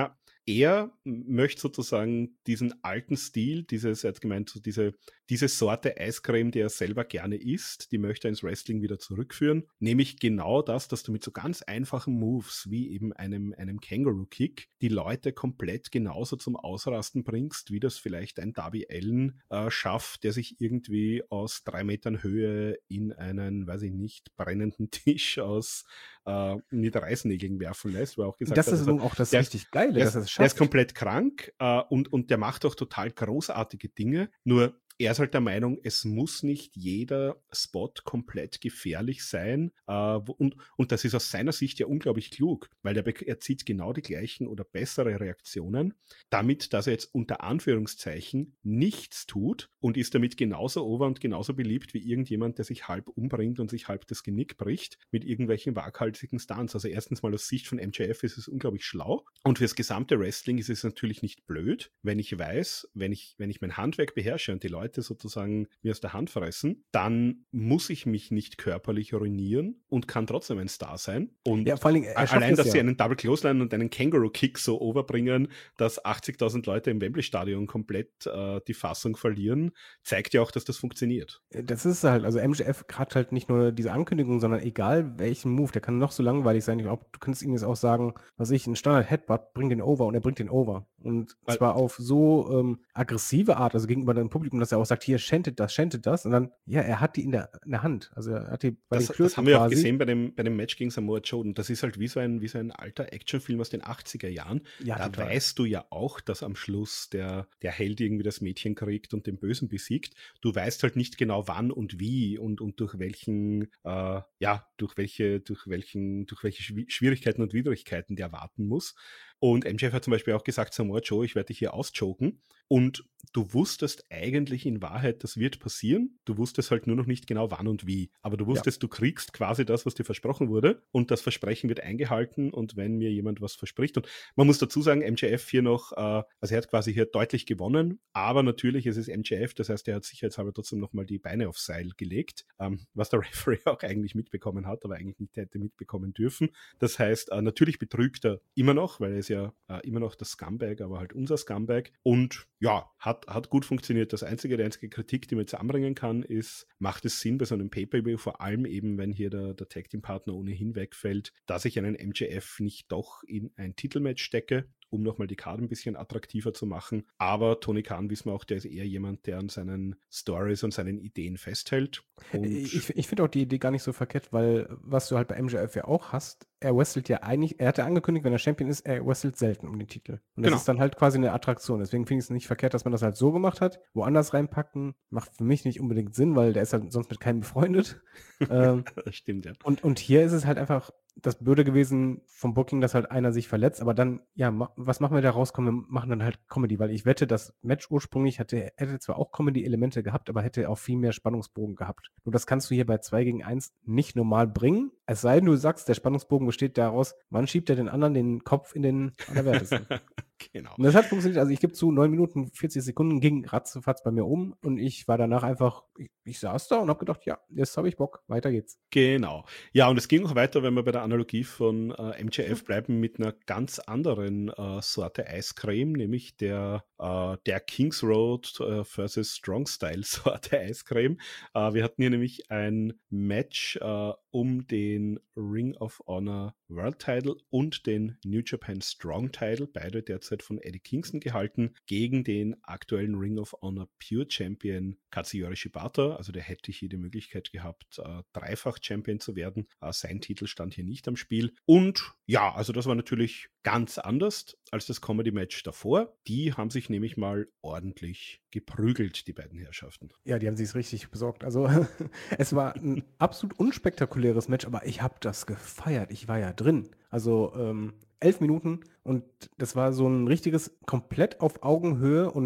er möchte sozusagen diesen alten Stil, dieses, er hat gemeint, so diese, diese Sorte Eiscreme, die er selber gerne isst, die möchte er ins Wrestling wieder zurückführen. Nämlich genau das, dass du mit so ganz einfachen Moves, wie eben einem, einem Kangaroo-Kick, die Leute komplett genauso zum Ausrasten bringst, wie das vielleicht ein Darby Allin äh, schafft, der sich irgendwie aus drei Metern Höhe in einen, weiß ich nicht, brennenden Tisch aus äh, mit Reißnägeln werfen lässt, weil auch gesagt Das hat, ist also, nun auch das der, richtig Geile, der, dass ist, er es der ist schafft. komplett krank äh, und, und der macht auch total großartige Dinge, nur er ist halt der Meinung, es muss nicht jeder Spot komplett gefährlich sein. Äh, und, und das ist aus seiner Sicht ja unglaublich klug, weil er, er zieht genau die gleichen oder bessere Reaktionen, damit, dass er jetzt unter Anführungszeichen nichts tut und ist damit genauso over und genauso beliebt wie irgendjemand, der sich halb umbringt und sich halb das Genick bricht mit irgendwelchen waghalsigen Stunts. Also erstens mal aus Sicht von M J F ist es unglaublich schlau und fürs gesamte Wrestling ist es natürlich nicht blöd, wenn ich weiß, wenn ich, wenn ich mein Handwerk beherrsche und die Leute sozusagen mir aus der Hand fressen, dann muss ich mich nicht körperlich ruinieren und kann trotzdem ein Star sein. Und Ja, vor allen Dingen, er schafft allein, es dass ja. sie einen Double Clothesline und einen Kangaroo-Kick so overbringen, dass achtzigtausend Leute im Wembley-Stadion komplett äh, die Fassung verlieren, zeigt ja auch, dass das funktioniert. Das ist halt, also M J F hat halt nicht nur diese Ankündigung, sondern egal welchen Move, der kann noch so langweilig sein. Ich glaube, du könntest ihm jetzt auch sagen, was ich, ein Standard-Headbutt, bring den over und er bringt den over. Und Weil- zwar auf so ähm, aggressive Art, also gegenüber dem Publikum, dass er auch sagt, hier, schentet das, schentet das. Und dann, ja, er hat die in der, in der Hand. Also er hat die bei Das, den Klöten das haben wir auch quasi. gesehen bei dem, bei dem Match gegen Samoa Joe. Und das ist halt wie so ein, wie so ein alter Actionfilm aus den achtziger Jahren. Ja, Da total. weißt du ja auch, dass am Schluss der, der Held irgendwie das Mädchen kriegt und den Bösen besiegt. Du weißt halt nicht genau wann und wie und, und durch welchen, äh, ja, durch welche, durch welchen, durch welche Schwi- Schwierigkeiten und Widrigkeiten der warten muss. Und M J F hat zum Beispiel auch gesagt, Samoa Joe, ich werde dich hier auschoken. Und du wusstest eigentlich in Wahrheit, das wird passieren. Du wusstest halt nur noch nicht genau wann und wie. Aber du wusstest, ja. Du kriegst quasi das, was dir versprochen wurde. Und das Versprechen wird eingehalten. Und wenn mir jemand was verspricht. Und man muss dazu sagen, M J F hier noch, äh, also er hat quasi hier deutlich gewonnen. Aber natürlich ist es M J F. Das heißt, er hat sicherheitshalber trotzdem nochmal die Beine aufs Seil gelegt. Ähm, was der Referee auch eigentlich mitbekommen hat, aber eigentlich nicht hätte mitbekommen dürfen. Das heißt, äh, natürlich betrügt er immer noch, weil er ist ja äh, immer noch das Scumbag, aber halt unser Scumbag. Und ja, hat, hat gut funktioniert. Das einzige, die einzige Kritik, die man jetzt anbringen kann, ist, macht es Sinn bei so einem Pay-Per-View, vor allem eben, wenn hier der, der Tag-Team-Partner ohnehin wegfällt, dass ich einen M J F nicht doch in ein Titelmatch stecke, um nochmal die Karte ein bisschen attraktiver zu machen. Aber Tony Khan, wissen wir auch, der ist eher jemand, der an seinen Stories und seinen Ideen festhält. Und ich ich finde auch die Idee gar nicht so verkehrt, weil was du halt bei M J F ja auch hast, er wrestelt ja eigentlich, er hat ja angekündigt, wenn er Champion ist, er wrestelt selten um den Titel. Und das Genau. ist dann halt quasi eine Attraktion. Deswegen finde ich es nicht verkehrt, dass man das halt so gemacht hat. Woanders reinpacken, macht für mich nicht unbedingt Sinn, weil der ist halt sonst mit keinem befreundet. ähm, das stimmt, ja. und, und hier ist es halt einfach das Blöde gewesen vom Booking, dass halt einer sich verletzt, aber dann, ja, ma, was machen wir da raus? Komm, wir machen dann halt Comedy, weil ich wette, das Match ursprünglich hatte, hätte zwar auch Comedy-Elemente gehabt, aber hätte auch viel mehr Spannungsbogen gehabt. Nur das kannst du hier bei zwei gegen eins nicht normal bringen, es sei denn, du sagst, der Spannungsbogen besteht daraus, wann schiebt er den anderen den Kopf in den Allerwertesten. Genau. Und das hat funktioniert, also ich gebe zu, neun Minuten, vierzig Sekunden ging ratzefatz bei mir um und ich war danach einfach, ich, ich saß da und habe gedacht, ja, jetzt habe ich Bock, weiter geht's. Genau. Ja, und es ging auch weiter, wenn wir bei der Analogie von äh, M J F bleiben, mit einer ganz anderen äh, Sorte Eiscreme, nämlich der, äh, der Kings Road äh, versus Strong Style Sorte Eiscreme. Äh, wir hatten hier nämlich ein Match äh, um den Ring of Honor World Title und den New Japan Strong Title, beide derzeit von Eddie Kingston gehalten, gegen den aktuellen Ring of Honor Pure Champion Katsuyori Shibata. Also der hätte hier die Möglichkeit gehabt, äh, dreifach Champion zu werden. Äh, sein Titel stand hier nicht am Spiel. Und ja, also das war natürlich ganz anders als das Comedy-Match davor. Die haben sich nämlich mal ordentlich geprügelt, die beiden Herrschaften. Ja, die haben sich richtig besorgt. Also es war ein absolut unspektakuläres Match, aber ich habe das gefeiert. Ich war ja drin. Also ähm, elf Minuten und das war so ein richtiges, komplett auf Augenhöhe und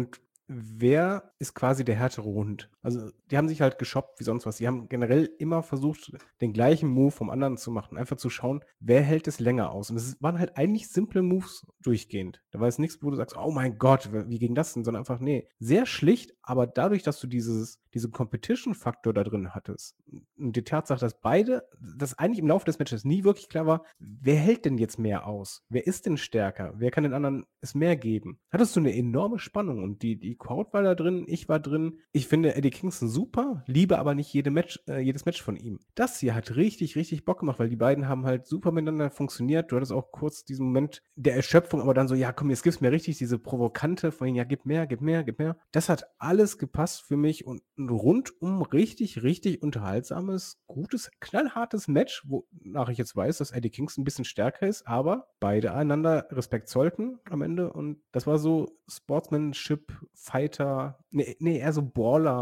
wer ist quasi der härtere Hund? Also, die haben sich halt geshoppt wie sonst was. Die haben generell immer versucht, den gleichen Move vom anderen zu machen. Einfach zu schauen, wer hält es länger aus. Und es waren halt eigentlich simple Moves durchgehend. Da war jetzt nichts, wo du sagst, oh mein Gott, wie ging das denn? Sondern einfach, nee, sehr schlicht, aber dadurch, dass du dieses, diesen Competition-Faktor da drin hattest und die Tatsache, dass beide, dass eigentlich im Laufe des Matches nie wirklich klar war, wer hält denn jetzt mehr aus? Wer ist denn stärker? Wer kann den anderen es mehr geben? Hattest du eine enorme Spannung und die, die Crowd war da drin, ich war drin. Ich finde Eddie Kingston super, liebe aber nicht jede Match, äh, jedes Match von ihm. Das hier hat richtig, richtig Bock gemacht, weil die beiden haben halt super miteinander funktioniert. Du hattest auch kurz diesen Moment der Erschöpfung, aber dann so, ja komm, jetzt gib's mir richtig diese provokante von, ja gib mehr, gib mehr, gib mehr. Das hat alles gepasst für mich und ein rundum richtig, richtig unterhaltsames, gutes, knallhartes Match, wonach ich jetzt weiß, dass Eddie Kingston ein bisschen stärker ist, aber beide einander Respekt zollten am Ende und das war so Sportsmanship, Fighter, nee, nee eher so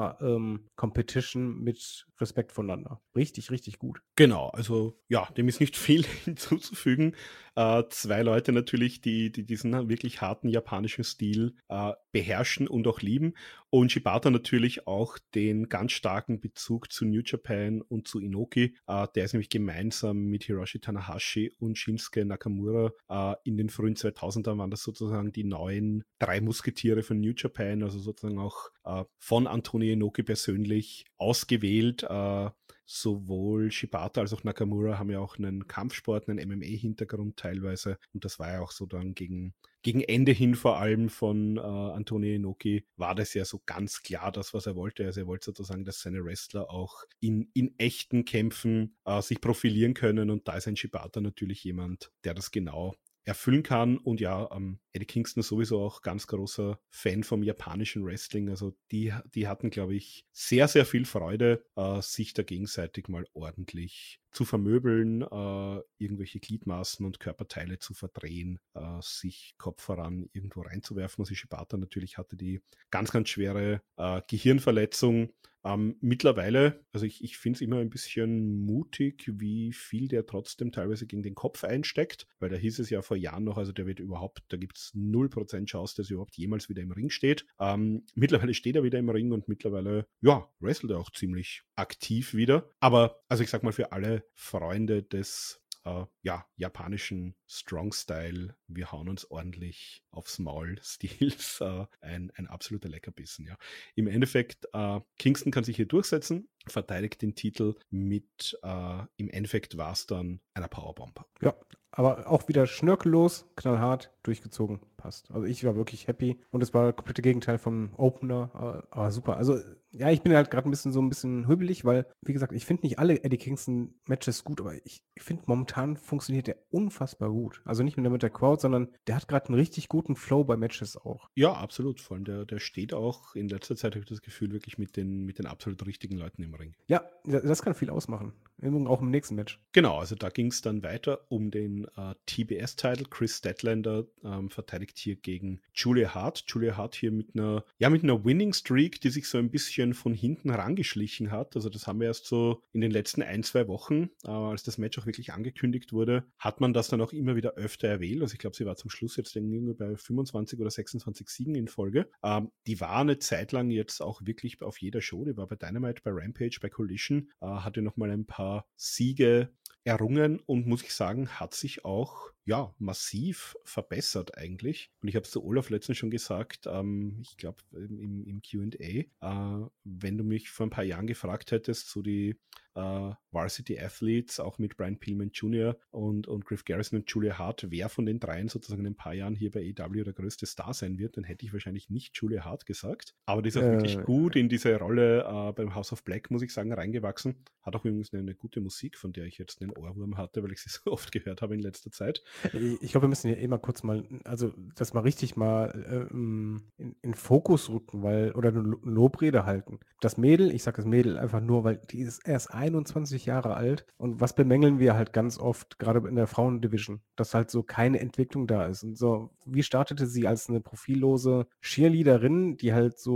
Baller-Competition ähm, mit Respekt voneinander. Richtig, richtig gut. Genau, also ja, dem ist nicht viel hinzuzufügen. Äh, zwei Leute natürlich, die, die diesen wirklich harten japanischen Stil äh, beherrschen und auch lieben. Und Shibata natürlich auch den ganz starken Bezug zu New Japan und zu Inoki. Äh, der ist nämlich gemeinsam mit Hiroshi Tanahashi und Shinsuke Nakamura äh, in den frühen zweitausendern waren das sozusagen die neuen drei Musketiere von New Japan, also sozusagen auch äh, von Antonio Inoki persönlich ausgewählt. Äh, Sowohl Shibata als auch Nakamura haben ja auch einen Kampfsport, einen M M A-Hintergrund teilweise. Und das war ja auch so dann gegen, gegen Ende hin vor allem von äh, Antonio Inoki, war das ja so ganz klar das, was er wollte. Also er wollte sozusagen, dass seine Wrestler auch in, in echten Kämpfen äh, sich profilieren können. Und da ist ein Shibata natürlich jemand, der das genau erfüllen kann. Und ja, ähm, Eddie Kingston ist sowieso auch ganz großer Fan vom japanischen Wrestling. Also die, die hatten, glaube ich, sehr, sehr viel Freude, äh, sich da gegenseitig mal ordentlich zu vermöbeln, äh, irgendwelche Gliedmaßen und Körperteile zu verdrehen, äh, sich Kopf voran irgendwo reinzuwerfen. Also Shibata natürlich hatte die ganz, ganz schwere äh, Gehirnverletzung. Ähm, mittlerweile, also ich, ich finde es immer ein bisschen mutig, wie viel der trotzdem teilweise gegen den Kopf einsteckt, weil da hieß es ja vor Jahren noch, also der wird überhaupt, da gibt es null Prozent Chance, dass er überhaupt jemals wieder im Ring steht. Ähm, mittlerweile steht er wieder im Ring und mittlerweile, ja, wrestelt er auch ziemlich aktiv wieder. Aber, also ich sag mal, für alle Freunde des Uh, ja, japanischen Strong-Style, wir hauen uns ordentlich aufs Maul Stils, uh, ein, ein absoluter Leckerbissen, ja. Im Endeffekt, uh, Kingston kann sich hier durchsetzen, verteidigt den Titel mit, uh, im Endeffekt war es dann einer Powerbomb. Ja, aber auch wieder schnörkellos, knallhart, durchgezogen, passt. Also ich war wirklich happy und es war das komplette Gegenteil vom Opener, aber, aber super. Also ja, ich bin halt gerade ein bisschen so ein bisschen hübelig, weil, wie gesagt, ich finde nicht alle Eddie Kingston-Matches gut, aber ich, ich finde momentan funktioniert der unfassbar gut. Also nicht nur mit der Crowd, sondern der hat gerade einen richtig guten Flow bei Matches auch. Ja, absolut. Vor allem der, der steht auch in letzter Zeit, habe ich das Gefühl, wirklich mit den, mit den absolut richtigen Leuten im Ring. Ja, das kann viel ausmachen. Auch im nächsten Match. Genau, also da ging es dann weiter um den äh, T B S-Title. Chris Statlander ähm, verteidigt hier gegen Julia Hart. Julia Hart hier mit einer, ja, mit einer Winning Streak, die sich so ein bisschen von hinten rangeschlichen hat. Also das haben wir erst so in den letzten ein, zwei Wochen, äh, als das Match auch wirklich angekündigt wurde, hat man das dann auch immer wieder öfter erwähnt. Also ich glaube, sie war zum Schluss jetzt irgendwie bei fünfundzwanzig oder sechsundzwanzig Siegen in Folge. Ähm, die war eine Zeit lang jetzt auch wirklich auf jeder Show. Die war bei Dynamite, bei Rampage, bei Collision, äh, hatte nochmal ein paar Siege errungen und muss ich sagen, hat sich auch ja massiv verbessert eigentlich. Und ich habe es zu Olaf letztens schon gesagt, ähm, ich glaube im, im Q and A, äh, wenn du mich vor ein paar Jahren gefragt hättest, so die äh, Varsity Athletes, auch mit Brian Pillman Junior und, und Griff Garrison und Julia Hart, wer von den dreien sozusagen in ein paar Jahren hier bei A E W der größte Star sein wird, dann hätte ich wahrscheinlich nicht Julia Hart gesagt. Aber die ist auch äh, wirklich gut in diese Rolle äh, beim House of Black, muss ich sagen, reingewachsen. Hat auch übrigens eine, eine gute Musik, von der ich jetzt einen Ohrwurm hatte, weil ich sie so oft gehört habe in letzter Zeit. Ich glaube, wir müssen hier eh mal kurz mal, also das mal richtig mal ähm, in, in Fokus rücken, weil, oder eine Lobrede halten. Das Mädel, ich sage das Mädel einfach nur, weil die ist erst einundzwanzig Jahre alt und was bemängeln wir halt ganz oft, gerade in der Frauendivision, dass halt so keine Entwicklung da ist. Und so, wie startete sie als eine profillose Cheerleaderin, die halt so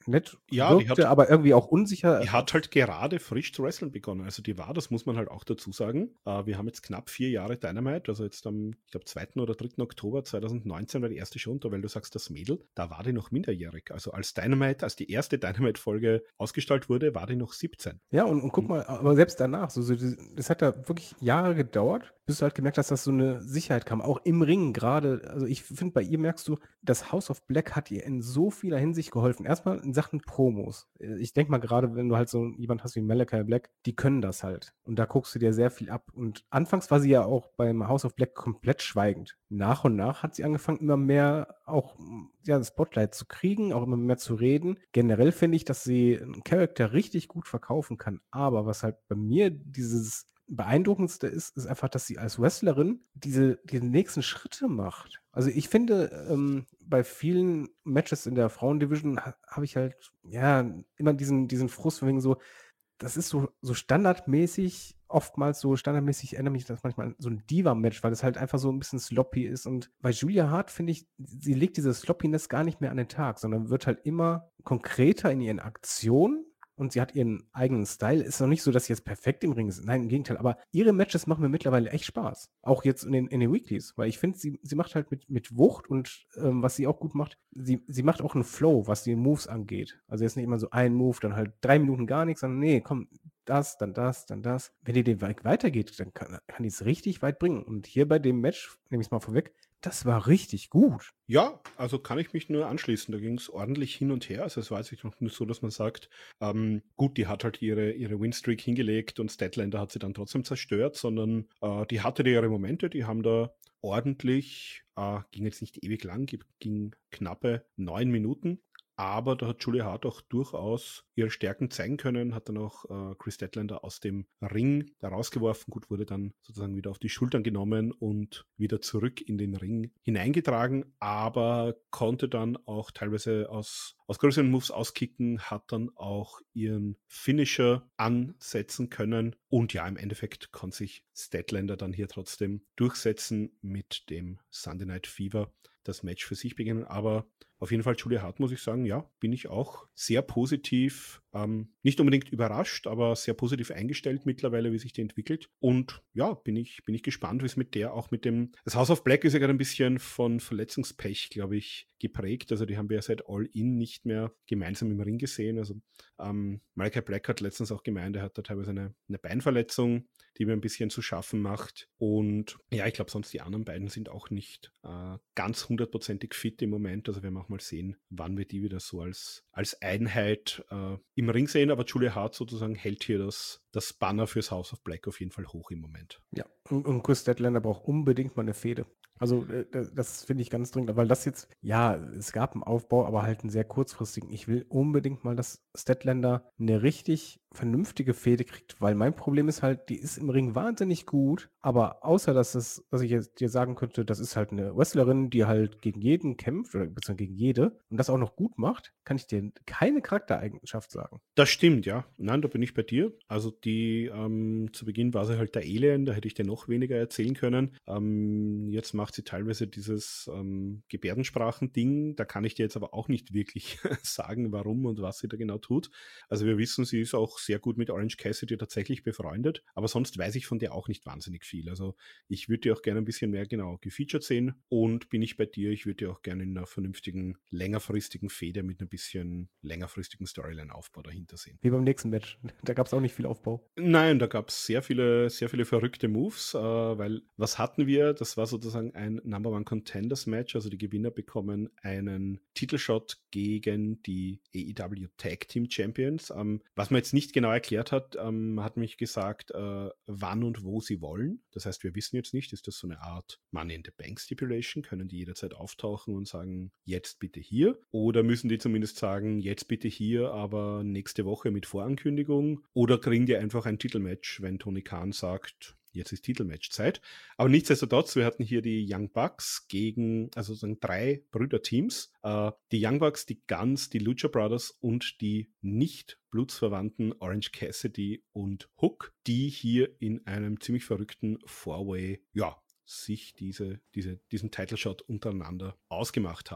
nett Ja, die wirkte, hat- aber irgendwie auch unsicher. Die hat halt gerade frisch zu wrestlen begonnen. Also die war, das muss man halt auch dazu sagen. Äh, wir haben jetzt knapp vier Jahre Dynamite, also jetzt am, ich glaube, zweiten oder dritten Oktober zweitausendneunzehn war die erste Show, und da, weil du sagst, das Mädel, da war die noch minderjährig. Also als Dynamite, als die erste Dynamite-Folge ausgestrahlt wurde, war die noch siebzehn. Ja, und, und guck mal, aber selbst danach, so, so, das hat da wirklich Jahre gedauert, bis du halt gemerkt hast, dass so eine Sicherheit kam, auch im Ring gerade. Also ich finde, bei ihr merkst du, das House of Black hat ihr in so vieler Hinsicht geholfen. Erstmal in Sachen Promos. Ich denke mal gerade, wenn du halt so jemand hast wie Malachi Black, die können das halt. Und da guckst du dir sehr viel ab. Und anfangs war sie ja auch beim House of Black komplett schweigend. Nach und nach hat sie angefangen, immer mehr auch ja, das Spotlight zu kriegen, auch immer mehr zu reden. Generell finde ich, dass sie einen Charakter richtig gut verkaufen kann. Aber was halt bei mir dieses Beeindruckendste ist, ist einfach, dass sie als Wrestlerin diese, diese nächsten Schritte macht. Also ich finde, ähm, bei vielen Matches in der Frauendivision ha- habe ich halt, ja, immer diesen, diesen Frust wegen so, das ist so, so standardmäßig, oftmals so standardmäßig, erinnere mich das manchmal an so ein Diva-Match, weil es halt einfach so ein bisschen sloppy ist. Und bei Julia Hart finde ich, sie legt diese Sloppiness gar nicht mehr an den Tag, sondern wird halt immer konkreter in ihren Aktionen. Und sie hat ihren eigenen Style. Ist noch nicht so, dass sie jetzt perfekt im Ring ist. Nein, im Gegenteil. Aber ihre Matches machen mir mittlerweile echt Spaß. Auch jetzt in den, in den Weeklies. Weil ich finde, sie, sie macht halt mit, mit Wucht und ähm, was sie auch gut macht, sie, sie macht auch einen Flow, was die Moves angeht. Also jetzt nicht immer so ein Move, dann halt drei Minuten gar nichts, sondern nee, komm, das, dann das, dann das. Wenn die den Weg weitergeht, dann kann, kann die es richtig weit bringen. Und hier bei dem Match, nehme ich es mal vorweg, das war richtig gut. Ja, also kann ich mich nur anschließen. Da ging es ordentlich hin und her. Also es war jetzt nicht noch nur so, dass man sagt, ähm, gut, die hat halt ihre, ihre Winstreak hingelegt und Statlander hat sie dann trotzdem zerstört, sondern äh, die hatte ihre Momente, die haben da ordentlich, äh, ging jetzt nicht ewig lang, ging knappe neun Minuten. Aber da hat Julia Hart auch durchaus ihre Stärken zeigen können, hat dann auch äh, Chris Statlander aus dem Ring da rausgeworfen. Gut, wurde dann sozusagen wieder auf die Schultern genommen und wieder zurück in den Ring hineingetragen, aber konnte dann auch teilweise aus, aus größeren Moves auskicken, hat dann auch ihren Finisher ansetzen können. Und ja, im Endeffekt konnte sich Statlander dann hier trotzdem durchsetzen mit dem Sunday Night Fever, das Match für sich beginnen. Aber auf jeden Fall Julia Hart, muss ich sagen, ja, bin ich auch sehr positiv, ähm, nicht unbedingt überrascht, aber sehr positiv eingestellt mittlerweile, wie sich die entwickelt. Und ja, bin ich, bin ich gespannt, wie es mit der auch mit dem, das House of Black ist ja gerade ein bisschen von Verletzungspech, glaube ich, geprägt. Also die haben wir ja seit All In nicht mehr gemeinsam im Ring gesehen. Also ähm, Malachi Black hat letztens auch gemeint, er hat da teilweise eine, eine Beinverletzung, die mir ein bisschen zu schaffen macht. Und ja, ich glaube, sonst die anderen beiden sind auch nicht äh, ganz hundertprozentig fit im Moment. Also werden wir auch mal sehen, wann wir die wieder so als, als Einheit äh, im Ring sehen. Aber Julia Hart sozusagen hält hier das, das Banner fürs House of Black auf jeden Fall hoch im Moment. Ja, und, und Chris Statlander braucht unbedingt mal eine Fehde. Also äh, das finde ich ganz dringend, weil das jetzt, ja, es gab einen Aufbau, aber halt einen sehr kurzfristigen. Ich will unbedingt mal, dass Statlander eine richtig vernünftige Fehde kriegt, weil mein Problem ist halt, die ist im Ring wahnsinnig gut, aber außer dass das, dass ich jetzt dir sagen könnte, das ist halt eine Wrestlerin, die halt gegen jeden kämpft oder beziehungsweise gegen jede und das auch noch gut macht, kann ich dir keine Charaktereigenschaft sagen. Das stimmt, ja. Nein, da bin ich bei dir. Also die, ähm, zu Beginn war sie halt der Alien, da hätte ich dir noch weniger erzählen können. Ähm, jetzt macht sie teilweise dieses ähm, Gebärdensprachen-Ding. Da kann ich dir jetzt aber auch nicht wirklich sagen, warum und was sie da genau tut. Also wir wissen, sie ist auch sehr gut mit Orange Cassidy tatsächlich befreundet, aber sonst weiß ich von der auch nicht wahnsinnig viel. Also ich würde die auch gerne ein bisschen mehr genau gefeatured sehen und bin ich bei dir, ich würde die auch gerne in einer vernünftigen, längerfristigen Fehde mit ein bisschen längerfristigen Storyline-Aufbau dahinter sehen. Wie beim nächsten Match. Da gab es auch nicht viel Aufbau. Nein, da gab es sehr viele, sehr viele verrückte Moves, äh, weil was hatten wir? Das war sozusagen ein Number One Contenders Match, also die Gewinner bekommen einen Titelshot gegen die A E W Tag Team Champions. Ähm, was man jetzt nicht genau erklärt hat, ähm, hat mich gesagt, äh, wann und wo sie wollen. Das heißt, wir wissen jetzt nicht, ist das so eine Art Money in the Bank Stipulation? Können die jederzeit auftauchen und sagen, jetzt bitte hier? Oder müssen die zumindest sagen, jetzt bitte hier, aber nächste Woche mit Vorankündigung? Oder kriegen die einfach ein Titelmatch, wenn Tony Khan sagt, jetzt ist Titelmatch-Zeit. Aber nichtsdestotrotz, wir hatten hier die Young Bucks gegen, also sozusagen drei Brüderteams. Äh, die Young Bucks, die Guns, die Lucha Brothers und die nicht blutsverwandten Orange Cassidy und Hook, die hier in einem ziemlich verrückten Four-Way, ja, sich diese, diese, diesen Title-Shot untereinander ausgemacht haben.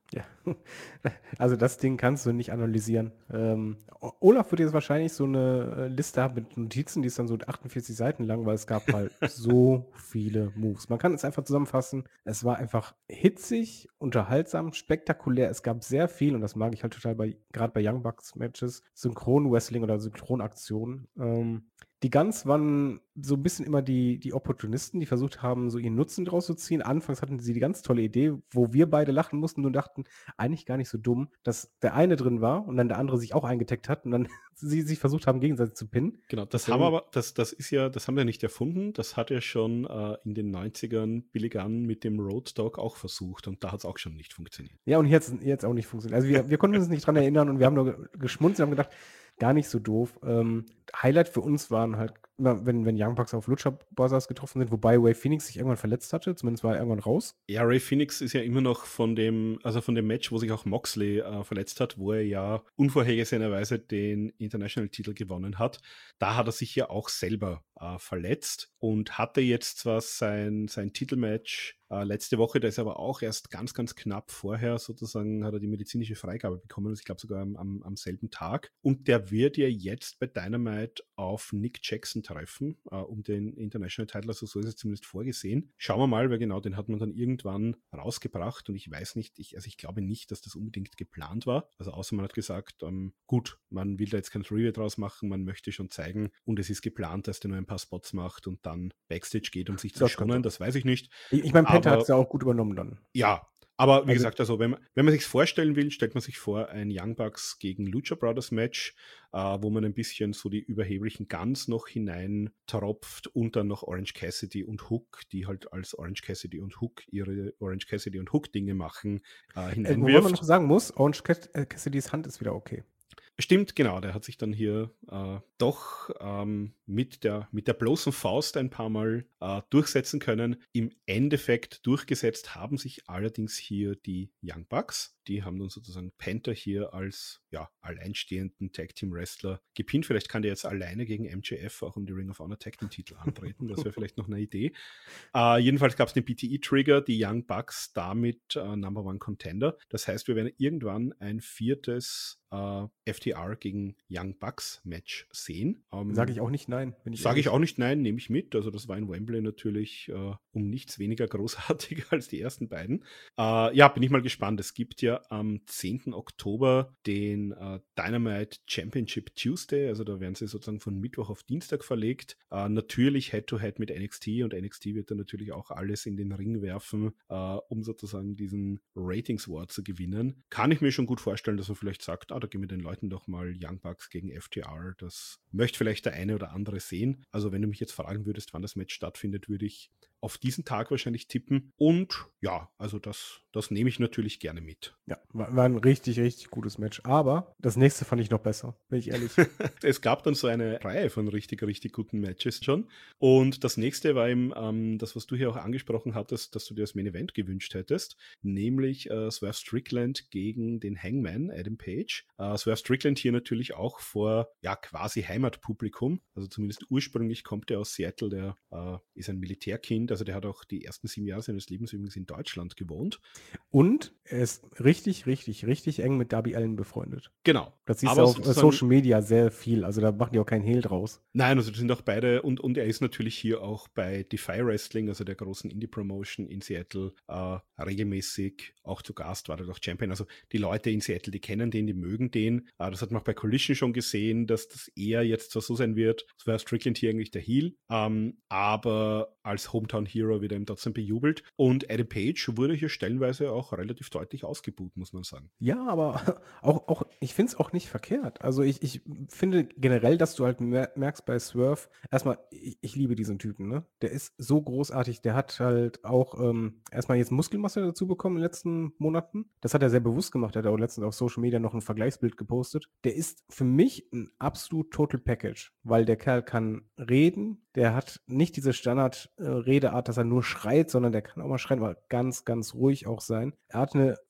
Ja, also das Ding kannst du nicht analysieren. Ähm, O- Olaf wird jetzt wahrscheinlich so eine äh, Liste haben mit Notizen, die ist dann so achtundvierzig Seiten lang, weil es gab halt so viele Moves. Man kann es einfach zusammenfassen. Es war einfach hitzig, unterhaltsam, spektakulär. Es gab sehr viel, und das mag ich halt total bei, gerade bei Young Bucks Matches, Synchron-Wrestling oder Synchronaktionen. Ähm, die Guns waren so ein bisschen immer die, die Opportunisten, die versucht haben, so ihren Nutzen draus zu ziehen. Anfangs hatten sie die ganz tolle Idee, wo wir beide lachen mussten und dachten, eigentlich gar nicht so dumm, dass der eine drin war und dann der andere sich auch eingetaggt hat und dann sie sich versucht haben, gegenseitig zu pinnen. Genau, Das das haben wir irgendwie- aber, das, das ist ja, das haben wir nicht erfunden. Das hat ja schon äh, in den neunzigern Billy Gunn mit dem Road Dogg auch versucht und da hat es auch schon nicht funktioniert. Ja, und hier hat es jetzt auch nicht funktioniert. Also wir, wir konnten uns nicht dran erinnern und wir haben nur ge- geschmunzelt und haben gedacht, gar nicht so doof. Ähm, Highlight für uns waren halt, immer, wenn, wenn Young Bucks auf Lucha Brothers getroffen sind, wobei Ray Phoenix sich irgendwann verletzt hatte, zumindest war er irgendwann raus. Ja, Ray Phoenix ist ja immer noch von dem, also von dem Match, wo sich auch Moxley äh, verletzt hat, wo er ja unvorhergesehenerweise den International-Titel gewonnen hat. Da hat er sich ja auch selber äh, verletzt und hatte jetzt zwar sein, sein Titelmatch äh, letzte Woche, da ist aber auch erst ganz, ganz knapp vorher sozusagen, hat er die medizinische Freigabe bekommen, also ich glaube sogar am, am, am selben Tag. Und der wird ja jetzt bei Dynamite auf Nick Jackson treffen, äh, um den International-Titel, also so ist es zumindest vorgesehen. Schauen wir mal, weil genau, den hat man dann irgendwann rausgebracht und ich weiß nicht, ich, also ich glaube nicht, dass das unbedingt geplant war. Also außer man hat gesagt, ähm, gut, man will da jetzt kein Three-Way draus machen, man möchte schon zeigen und es ist geplant, dass der nur ein paar Spots macht und dann Backstage geht, um sich zu Das kann schonen, sein. das weiß ich nicht. Ich, ich meine, Penta hat Aber es ja auch gut übernommen dann. ja, aber wie Also- gesagt, also wenn man, wenn man sich vorstellen will, stellt man sich vor ein Young Bucks gegen Lucha Brothers Match, äh, wo man ein bisschen so die überheblichen Guns noch hinein tropft und dann noch Orange Cassidy und Hook, die halt als Orange Cassidy und Hook ihre Orange Cassidy und Hook Dinge machen, äh, Äh, wobei hineinwirft. man noch sagen muss, Orange Cass- äh, Cassidys Hand ist wieder okay. Stimmt, genau, der hat sich dann hier äh, doch ähm, mit, der, mit der bloßen Faust ein paar Mal äh, durchsetzen können. Im Endeffekt durchgesetzt haben sich allerdings hier die Young Bucks. Die haben dann sozusagen Penta hier als ja, alleinstehenden Tag Team Wrestler gepinnt. Vielleicht kann der jetzt alleine gegen M J F auch um die Ring of Honor Tag Team Titel antreten. Das wäre vielleicht noch eine Idee. Äh, jedenfalls gab es den B T E-Trigger, die Young Bucks damit äh, Number One Contender. Das heißt, wir werden irgendwann ein viertes äh, F T R gegen Young Bucks Match sehen. Ähm, Sage ich auch nicht nein. Sage ich auch nicht nein, nehme ich mit. Also das war in Wembley natürlich äh, um nichts weniger großartig als die ersten beiden. Äh, ja, bin ich mal gespannt. Es gibt ja am zehnten Oktober den äh, Dynamite Championship Tuesday. Also da werden sie sozusagen von Mittwoch auf Dienstag verlegt. Äh, natürlich Head-to-Head mit N X T und N X T wird dann natürlich auch alles in den Ring werfen, äh, um sozusagen diesen Ratings War zu gewinnen. Kann ich mir schon gut vorstellen, dass man vielleicht sagt, ah, da geben wir den Leuten doch mal Young Bucks gegen F T R. Das möchte vielleicht der eine oder andere sehen. Also wenn du mich jetzt fragen würdest, wann das Match stattfindet, würde ich auf diesen Tag wahrscheinlich tippen. Und ja, also das, das nehme ich natürlich gerne mit. Ja, war, war ein richtig, richtig gutes Match. Aber das nächste fand ich noch besser, bin ich ehrlich. Es gab dann so eine Reihe von richtig, richtig guten Matches schon. Und das nächste war eben ähm, das, was du hier auch angesprochen hattest, dass du dir das Main Event gewünscht hättest, nämlich äh, Swerve Strickland gegen den Hangman, Adam Page. Äh, Swerve Strickland hier natürlich auch vor ja quasi Heimatpublikum. Also zumindest ursprünglich kommt er aus Seattle, der äh, ist ein Militärkind. Also der hat auch die ersten sieben Jahre seines Lebens übrigens in Deutschland gewohnt. Und er ist richtig, richtig, richtig eng mit Darby Allin befreundet. Genau. Das siehst Aber du auf sozusagen- Social Media sehr viel. Also da machen die auch keinen Hehl draus. Nein, also das sind auch beide, und, und er ist natürlich hier auch bei Defy Wrestling, also der großen Indie-Promotion in Seattle, äh, regelmäßig auch zu Gast, war er doch Champion. Also die Leute in Seattle, die kennen den, die mögen den. Äh, das hat man auch bei Collision schon gesehen, dass das eher jetzt zwar so sein wird, es war Strickland hier eigentlich der Heel, ähm, aber als Hometown Hero wird er ihm trotzdem bejubelt. Und Adam Page wurde hier stellenweise auch relativ deutlich ausgebuht, muss man sagen. Ja, aber auch, auch ich finde es auch nicht verkehrt. Also ich, ich finde generell, dass du halt mer- merkst bei Swerve, erstmal, ich, ich liebe diesen Typen, ne? Der ist so großartig, der hat halt auch ähm, erstmal jetzt Muskelmasse dazu bekommen in den letzten Monaten. Das hat er sehr bewusst gemacht, er hat auch letztens auf Social Media noch ein Vergleichsbild gepostet. Der ist für mich ein absolut Total Package, weil der Kerl kann reden, der hat nicht diese Standard-Redeart, dass er nur schreit, sondern der kann auch mal schreien, aber ganz, ganz ruhig auch sein. Er hat eine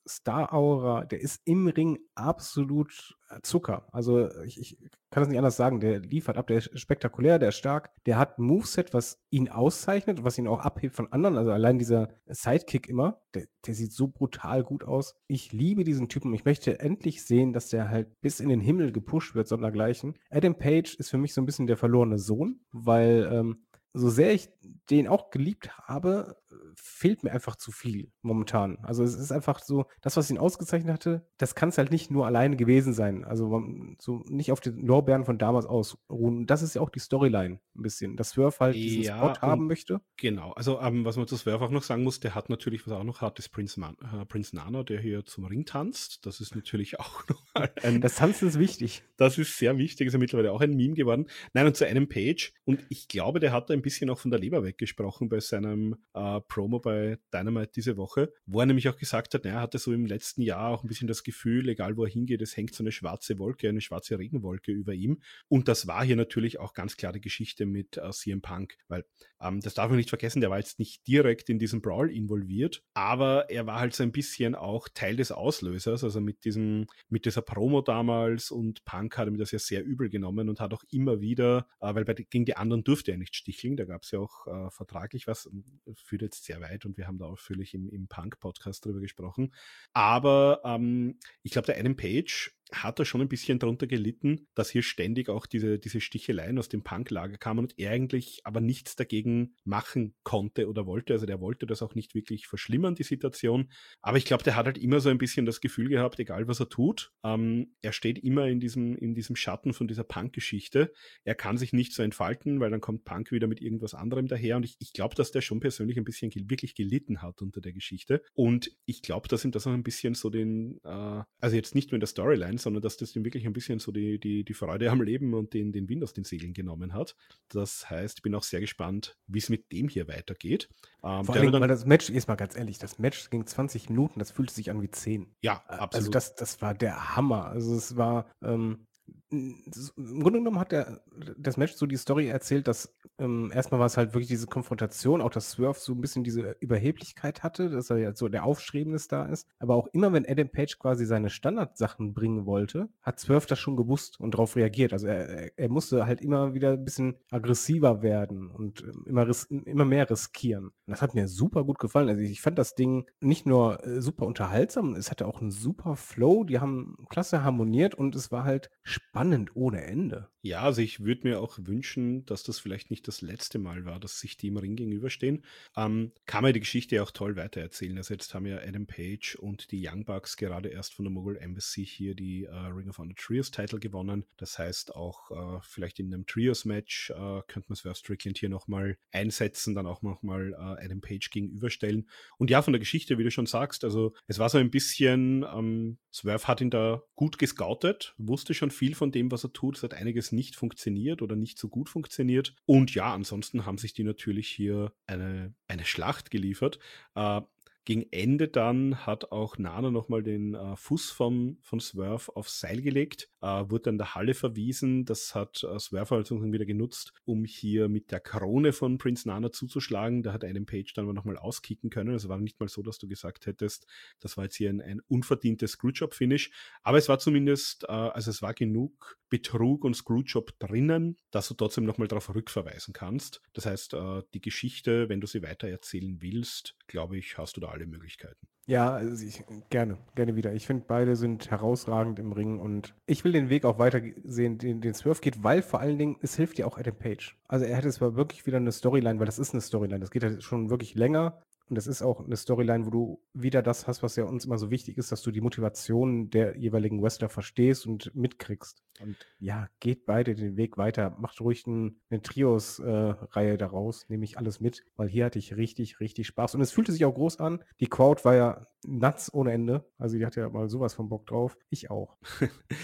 Star-Aura, der ist im Ring absolut äh, Zucker. Also ich, ich kann das nicht anders sagen. Der liefert ab, der ist spektakulär, der ist stark. Der hat ein Moveset, was ihn auszeichnet, was ihn auch abhebt von anderen. Also allein dieser Sidekick immer, der, der sieht so brutal gut aus. Ich liebe diesen Typen. Ich möchte endlich sehen, dass der halt bis in den Himmel gepusht wird, sondergleichen. Adam Page ist für mich so ein bisschen der verlorene Sohn, weil ähm, so sehr ich den auch geliebt habe, äh, fehlt mir einfach zu viel momentan. Also es ist einfach so, das, was ihn ausgezeichnet hatte, das kann es halt nicht nur alleine gewesen sein. Also man- so nicht auf den Lorbeeren von damals ausruhen. Und das ist ja auch die Storyline ein bisschen, dass Swerve halt diesen Ja, Spot haben und möchte. genau. Also, ähm, was man zu Swerve auch noch sagen muss, der hat natürlich, was er auch noch hat, ist Prince, Man äh, Prince Nana, der hier zum Ring tanzt. Das ist natürlich auch nochmal ein, Das Tanzen ist wichtig. das ist sehr wichtig, ist ja mittlerweile auch ein Meme geworden. Nein, und zu einem Page, und ich glaube, der hat da ein bisschen auch von der Leber weggesprochen bei seinem äh, Promo bei Dynamite diese Woche, wo er nämlich auch gesagt hat, naja, er hatte so im letzten Jahr auch ein bisschen das Gefühl, egal wo er hingeht, es hängt so eine schwarze Wolke, eine schwarze Regenwolke über ihm. Und das war hier natürlich auch ganz klar die Geschichte mit äh, C M Punk, weil ähm, das darf man nicht vergessen, der war jetzt nicht direkt in diesen Brawl involviert, aber er war halt so ein bisschen auch Teil des Auslösers, also mit diesem, mit dieser Promo damals, und Punk hat ihm das ja sehr übel genommen und hat auch immer wieder, äh, weil bei, gegen die anderen durfte er nicht sticheln, da gab es ja auch äh, vertraglich was, führt jetzt sehr weit und wir haben da ausführlich im, im Punk-Podcast drüber gesprochen, aber ähm, ich glaube, der Adam Page hat er schon ein bisschen darunter gelitten, dass hier ständig auch diese, diese Sticheleien aus dem Punk-Lager kamen und er eigentlich aber nichts dagegen machen konnte oder wollte. Also der wollte das auch nicht wirklich verschlimmern, die Situation. Aber ich glaube, der hat halt immer so ein bisschen das Gefühl gehabt, egal was er tut, ähm, er steht immer in diesem, in diesem Schatten von dieser Punk-Geschichte. Er kann sich nicht so entfalten, weil dann kommt Punk wieder mit irgendwas anderem daher. Und ich, ich glaube, dass der schon persönlich ein bisschen gel- wirklich gelitten hat unter der Geschichte. Und ich glaube, dass ihm das auch ein bisschen so den, äh, also jetzt nicht nur in der Storyline, sondern dass das ihm wirklich ein bisschen so die, die, die Freude am Leben und den, den Wind aus den Segeln genommen hat. Das heißt, ich bin auch sehr gespannt, wie es mit dem hier weitergeht. Ähm, Vor der allem, dann, weil das Match, jetzt mal ganz ehrlich, das Match ging zwanzig Minuten, das fühlte sich an wie zehn. ja, Äh, Also absolut. das, das war der Hammer. Also es war, ähm, n- das- im Grunde genommen hat der, das Match so die Story erzählt, dass ähm, erstmal war es halt wirklich diese Konfrontation, auch dass Swerve so ein bisschen diese Überheblichkeit hatte, dass er ja so der aufstrebende Star ist. Aber auch immer, wenn Adam Page quasi seine Standardsachen bringen wollte, hat Swerve das schon gewusst und darauf reagiert. Also er, er, er musste halt immer wieder ein bisschen aggressiver werden und ähm, immer, ris immer mehr riskieren. Und das hat mir super gut gefallen. Also ich fand das Ding nicht nur äh, super unterhaltsam, es hatte auch einen super Flow, die haben klasse harmoniert und es war halt spannend ohne Ende. Ja, also ich würde mir auch wünschen, dass das vielleicht nicht das letzte Mal war, dass sich die im Ring gegenüberstehen. Ähm, kann man die Geschichte ja auch toll weitererzählen. Also jetzt haben ja Adam Page und die Young Bucks gerade erst von der Mogul Embassy hier die äh, Ring of Honor Trios Title gewonnen. Das heißt auch äh, vielleicht in einem Trios Match äh, könnte man Swerve Strickland hier nochmal einsetzen, dann auch nochmal äh, Adam Page gegenüberstellen. Und ja, von der Geschichte, wie du schon sagst, also es war so ein bisschen, ähm, Swerve hat ihn da gut gescoutet, wusste schon viel von dem, was er tut. Es hat einiges nicht funktioniert oder nicht so gut funktioniert. Und ja, ansonsten haben sich die natürlich hier eine, eine Schlacht geliefert. Äh, Gegen Ende dann hat auch Nana nochmal den äh, Fuß vom, von Swerve aufs Seil gelegt, äh, wurde dann der Halle verwiesen. Das hat äh, Swerve also wieder genutzt, um hier mit der Krone von Prince Nana zuzuschlagen. Da hat Adam Page dann aber nochmal auskicken können. Also war nicht mal so, dass du gesagt hättest, das war jetzt hier ein, ein unverdientes Screwjob-Finish. Aber es war zumindest, äh, also es war genug Betrug und Screwjob drinnen, dass du trotzdem nochmal darauf rückverweisen kannst. Das heißt, äh, die Geschichte, wenn du sie weiter erzählen willst, glaube ich, hast du da alle Möglichkeiten. Ja, also ich, gerne, gerne wieder. Ich finde, beide sind herausragend im Ring und ich will den Weg auch weiter sehen, den, den Swerve geht, weil vor allen Dingen, es hilft ja auch Adam Page. Also er hätte zwar wirklich wieder eine Storyline, weil das ist eine Storyline, das geht ja schon wirklich länger. Und das ist auch eine Storyline, wo du wieder das hast, was ja uns immer so wichtig ist, dass du die Motivation der jeweiligen Wrestler verstehst und mitkriegst. Und ja, geht beide den Weg weiter. Macht ruhig ein, eine Trios-Reihe äh, daraus. Nehme ich alles mit, weil hier hatte ich richtig, richtig Spaß. Und es fühlte sich auch groß an. Die Crowd war ja nuts ohne Ende. Also die hatte ja mal sowas von Bock drauf. Ich auch.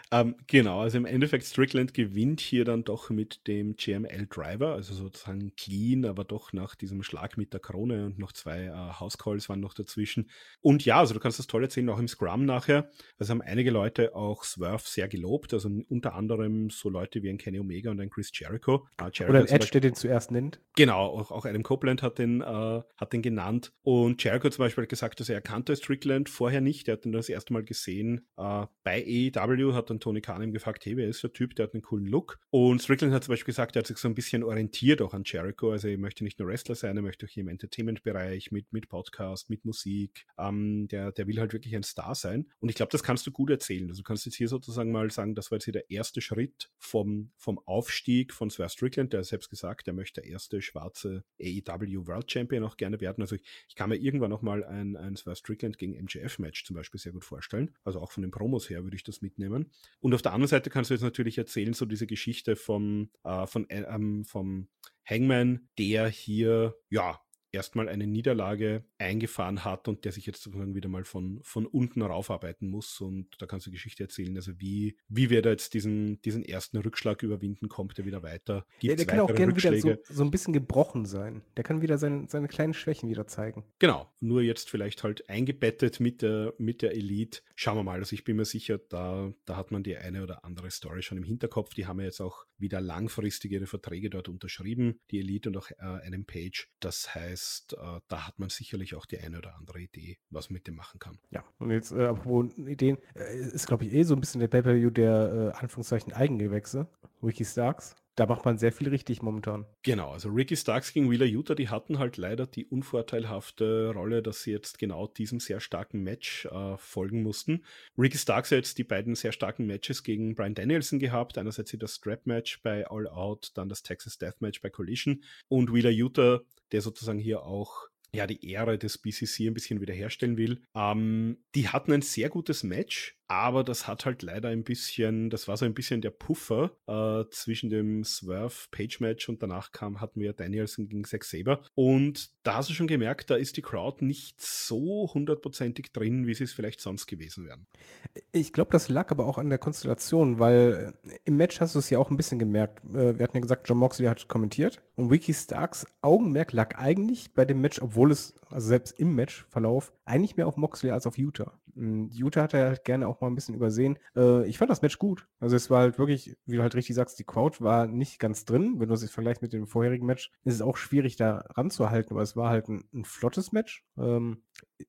Ähm, genau, also im Endeffekt Strickland gewinnt hier dann doch mit dem G M L-Driver, also sozusagen clean, aber doch nach diesem Schlag mit der Krone und noch zwei äh, House-Calls waren noch dazwischen. Und ja, also du kannst das toll erzählen, auch im Scrum nachher. Also haben einige Leute auch Swerve sehr gelobt, also unter anderem so Leute wie ein Kenny Omega und ein Chris Jericho. Äh, Jericho Oder ein Edge, der den zuerst nennt. Genau, auch, auch Adam Copeland hat den, äh, hat den genannt. Und Jericho zum Beispiel hat gesagt, dass er kannte Strickland vorher nicht. Er hat ihn das erste Mal gesehen äh, bei A E W, hat dann Tony Khan ihm gefragt, hey, wer ist der Typ, der hat einen coolen Look. Und Strickland hat zum Beispiel gesagt, er hat sich so ein bisschen orientiert auch an Jericho. Also er möchte nicht nur Wrestler sein, er möchte auch hier im Entertainment-Bereich mit, mit Podcast, mit Musik. Ähm, der, der will halt wirklich ein Star sein. Und ich glaube, das kannst du gut erzählen. Also du kannst jetzt hier sozusagen mal sagen, das war jetzt hier der erste Schritt vom, vom Aufstieg von Swerve Strickland. Der hat selbst gesagt, er möchte der erste schwarze A E W World Champion auch gerne werden. Also ich, ich kann mir irgendwann noch mal ein, ein Swerve Strickland gegen M J F Match zum Beispiel sehr gut vorstellen. Also auch von den Promos her würde ich das mitnehmen. Und auf der anderen Seite kannst du jetzt natürlich erzählen, so diese Geschichte vom, äh, von, äh, ähm, vom Hangman, der hier, ja, erstmal eine Niederlage eingefahren hat und der sich jetzt sozusagen wieder mal von, von unten raufarbeiten muss. Und da kannst du Geschichte erzählen, also wie, wie wir da jetzt diesen, diesen ersten Rückschlag überwinden, kommt er wieder weiter. Ja, der kann auch gerne wieder so, so ein bisschen gebrochen sein. Der kann wieder seine, seine kleinen Schwächen wieder zeigen. Genau, nur jetzt vielleicht halt eingebettet mit der, mit der Elite. Schauen wir mal, also ich bin mir sicher, da, da hat man die eine oder andere Story schon im Hinterkopf. Die haben ja jetzt auch wieder langfristig ihre Verträge dort unterschrieben, die Elite und auch äh, Adam Page. Das heißt, äh, da hat man sicherlich auch die eine oder andere Idee, was man mit dem machen kann. Ja, und jetzt, äh, apropos Ideen, äh, ist, glaube ich, eh so ein bisschen der Pay-Per-View der, äh, Anführungszeichen, Eigengewächse. Ricky Starks. Da macht man sehr viel richtig momentan. Genau, also Ricky Starks gegen Wheeler Yuta, die hatten halt leider die unvorteilhafte Rolle, dass sie jetzt genau diesem sehr starken Match äh, folgen mussten. Ricky Starks hat jetzt die beiden sehr starken Matches gegen Bryan Danielson gehabt. Einerseits das Strap-Match bei All Out, dann das Texas Deathmatch bei Collision. Und Wheeler Yuta, der sozusagen hier auch ja die Ehre des B C C ein bisschen wiederherstellen will. Ähm, die hatten ein sehr gutes Match, aber das hat halt leider ein bisschen, das war so ein bisschen der Puffer äh, zwischen dem Swerve-Page-Match und danach kam, hatten wir Danielson gegen Zack Sabre. Und da hast du schon gemerkt, da ist die Crowd nicht so hundertprozentig drin, wie sie es vielleicht sonst gewesen wären. Ich glaube, das lag aber auch an der Konstellation, weil im Match hast du es ja auch ein bisschen gemerkt. Wir hatten ja gesagt, Jon Moxley hat kommentiert und Ricky Starks Augenmerk lag eigentlich bei dem Match, obwohl es, also selbst im Matchverlauf, eigentlich mehr auf Moxley als auf Yuta. Yuta hat er halt gerne auch mal ein bisschen übersehen. Äh, ich fand das Match gut. Also es war halt wirklich, wie du halt richtig sagst, die Crowd war nicht ganz drin. Wenn du es jetzt vergleichst mit dem vorherigen Match, ist es auch schwierig, da ranzuhalten, aber es war halt ein, ein flottes Match, ähm,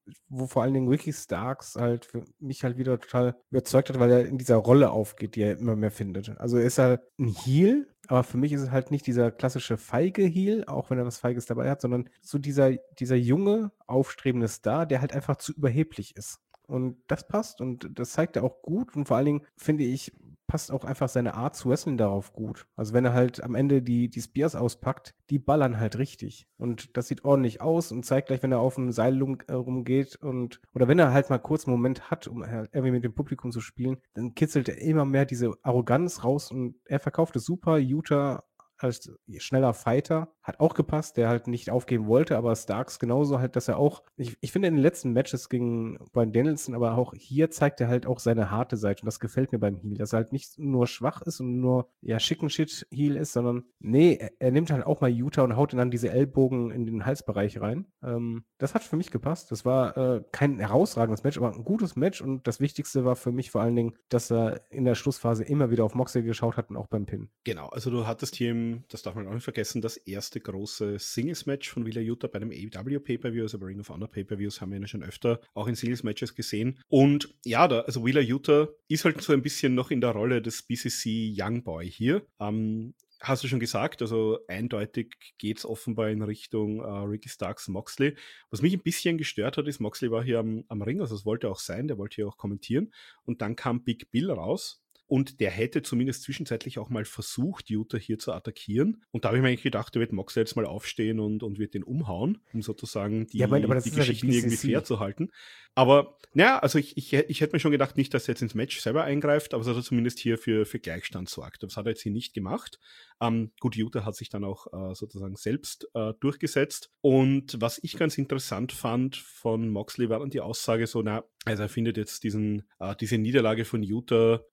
wo vor allen Dingen Ricky Starks halt für mich halt wieder total überzeugt hat, weil er in dieser Rolle aufgeht, die er immer mehr findet. Also er ist halt ein Heel, aber für mich ist es halt nicht dieser klassische feige Heel, auch wenn er was Feiges dabei hat, sondern so dieser, dieser junge, aufstrebende Star, der halt einfach zu überheblich ist. Und das passt und das zeigt er auch gut und vor allen Dingen, finde ich, passt auch einfach seine Art zu wrestlen darauf gut. Also wenn er halt am Ende die, die Spears auspackt, die ballern halt richtig. Und das sieht ordentlich aus und zeigt gleich, wenn er auf dem Seil rum, äh, rumgeht und oder wenn er halt mal kurz einen Moment hat, um halt irgendwie mit dem Publikum zu spielen, dann kitzelt er immer mehr diese Arroganz raus und er verkauft es super. Yuta als schneller Fighter hat auch gepasst, der halt nicht aufgeben wollte, aber Starks genauso halt, dass er auch, ich, ich finde in den letzten Matches gegen Bryan Danielson, aber auch hier zeigt er halt auch seine harte Seite und das gefällt mir beim Heel, dass er halt nicht nur schwach ist und nur, ja, Chicken Shit Heel ist, sondern nee, er, er nimmt halt auch mal Yuta und haut ihn dann diese Ellbogen in den Halsbereich rein. Ähm, das hat für mich gepasst. Das war äh, kein herausragendes Match, aber ein gutes Match und das Wichtigste war für mich vor allen Dingen, dass er in der Schlussphase immer wieder auf Moxley geschaut hat und auch beim Pin. Genau, also du hattest hier im das darf man auch nicht vergessen, das erste große Singles-Match von Wheeler Yuta bei dem A E W Pay-Per-View, also bei Ring of Honor Pay-Per-Views haben wir ja schon öfter auch in Singles-Matches gesehen. Und ja, da, also Wheeler Yuta ist halt so ein bisschen noch in der Rolle des B C C Young Boy hier. Ähm, Hast du schon gesagt, also eindeutig geht es offenbar in Richtung äh, Ricky Starks Moxley. Was mich ein bisschen gestört hat, ist, Moxley war hier am, am Ring, also das wollte er auch sein, der wollte hier auch kommentieren. Und dann kam Big Bill raus. Und der hätte zumindest zwischenzeitlich auch mal versucht, Yuta hier zu attackieren. Und da habe ich mir eigentlich gedacht, der wird Moxley jetzt mal aufstehen und, und wird den umhauen, um sozusagen die, ja, aber die Geschichten ja irgendwie fair zu halten. Aber naja, also ich, ich, ich hätte mir schon gedacht, nicht, dass er jetzt ins Match selber eingreift, aber dass er zumindest hier für, für Gleichstand sorgt. Das hat er jetzt hier nicht gemacht. Ähm, gut, Yuta hat sich dann auch äh, sozusagen selbst äh, durchgesetzt. Und was ich ganz interessant fand von Moxley war dann die Aussage so, na, also er findet jetzt diesen, äh, diese Niederlage von Yuta, das ist jetzt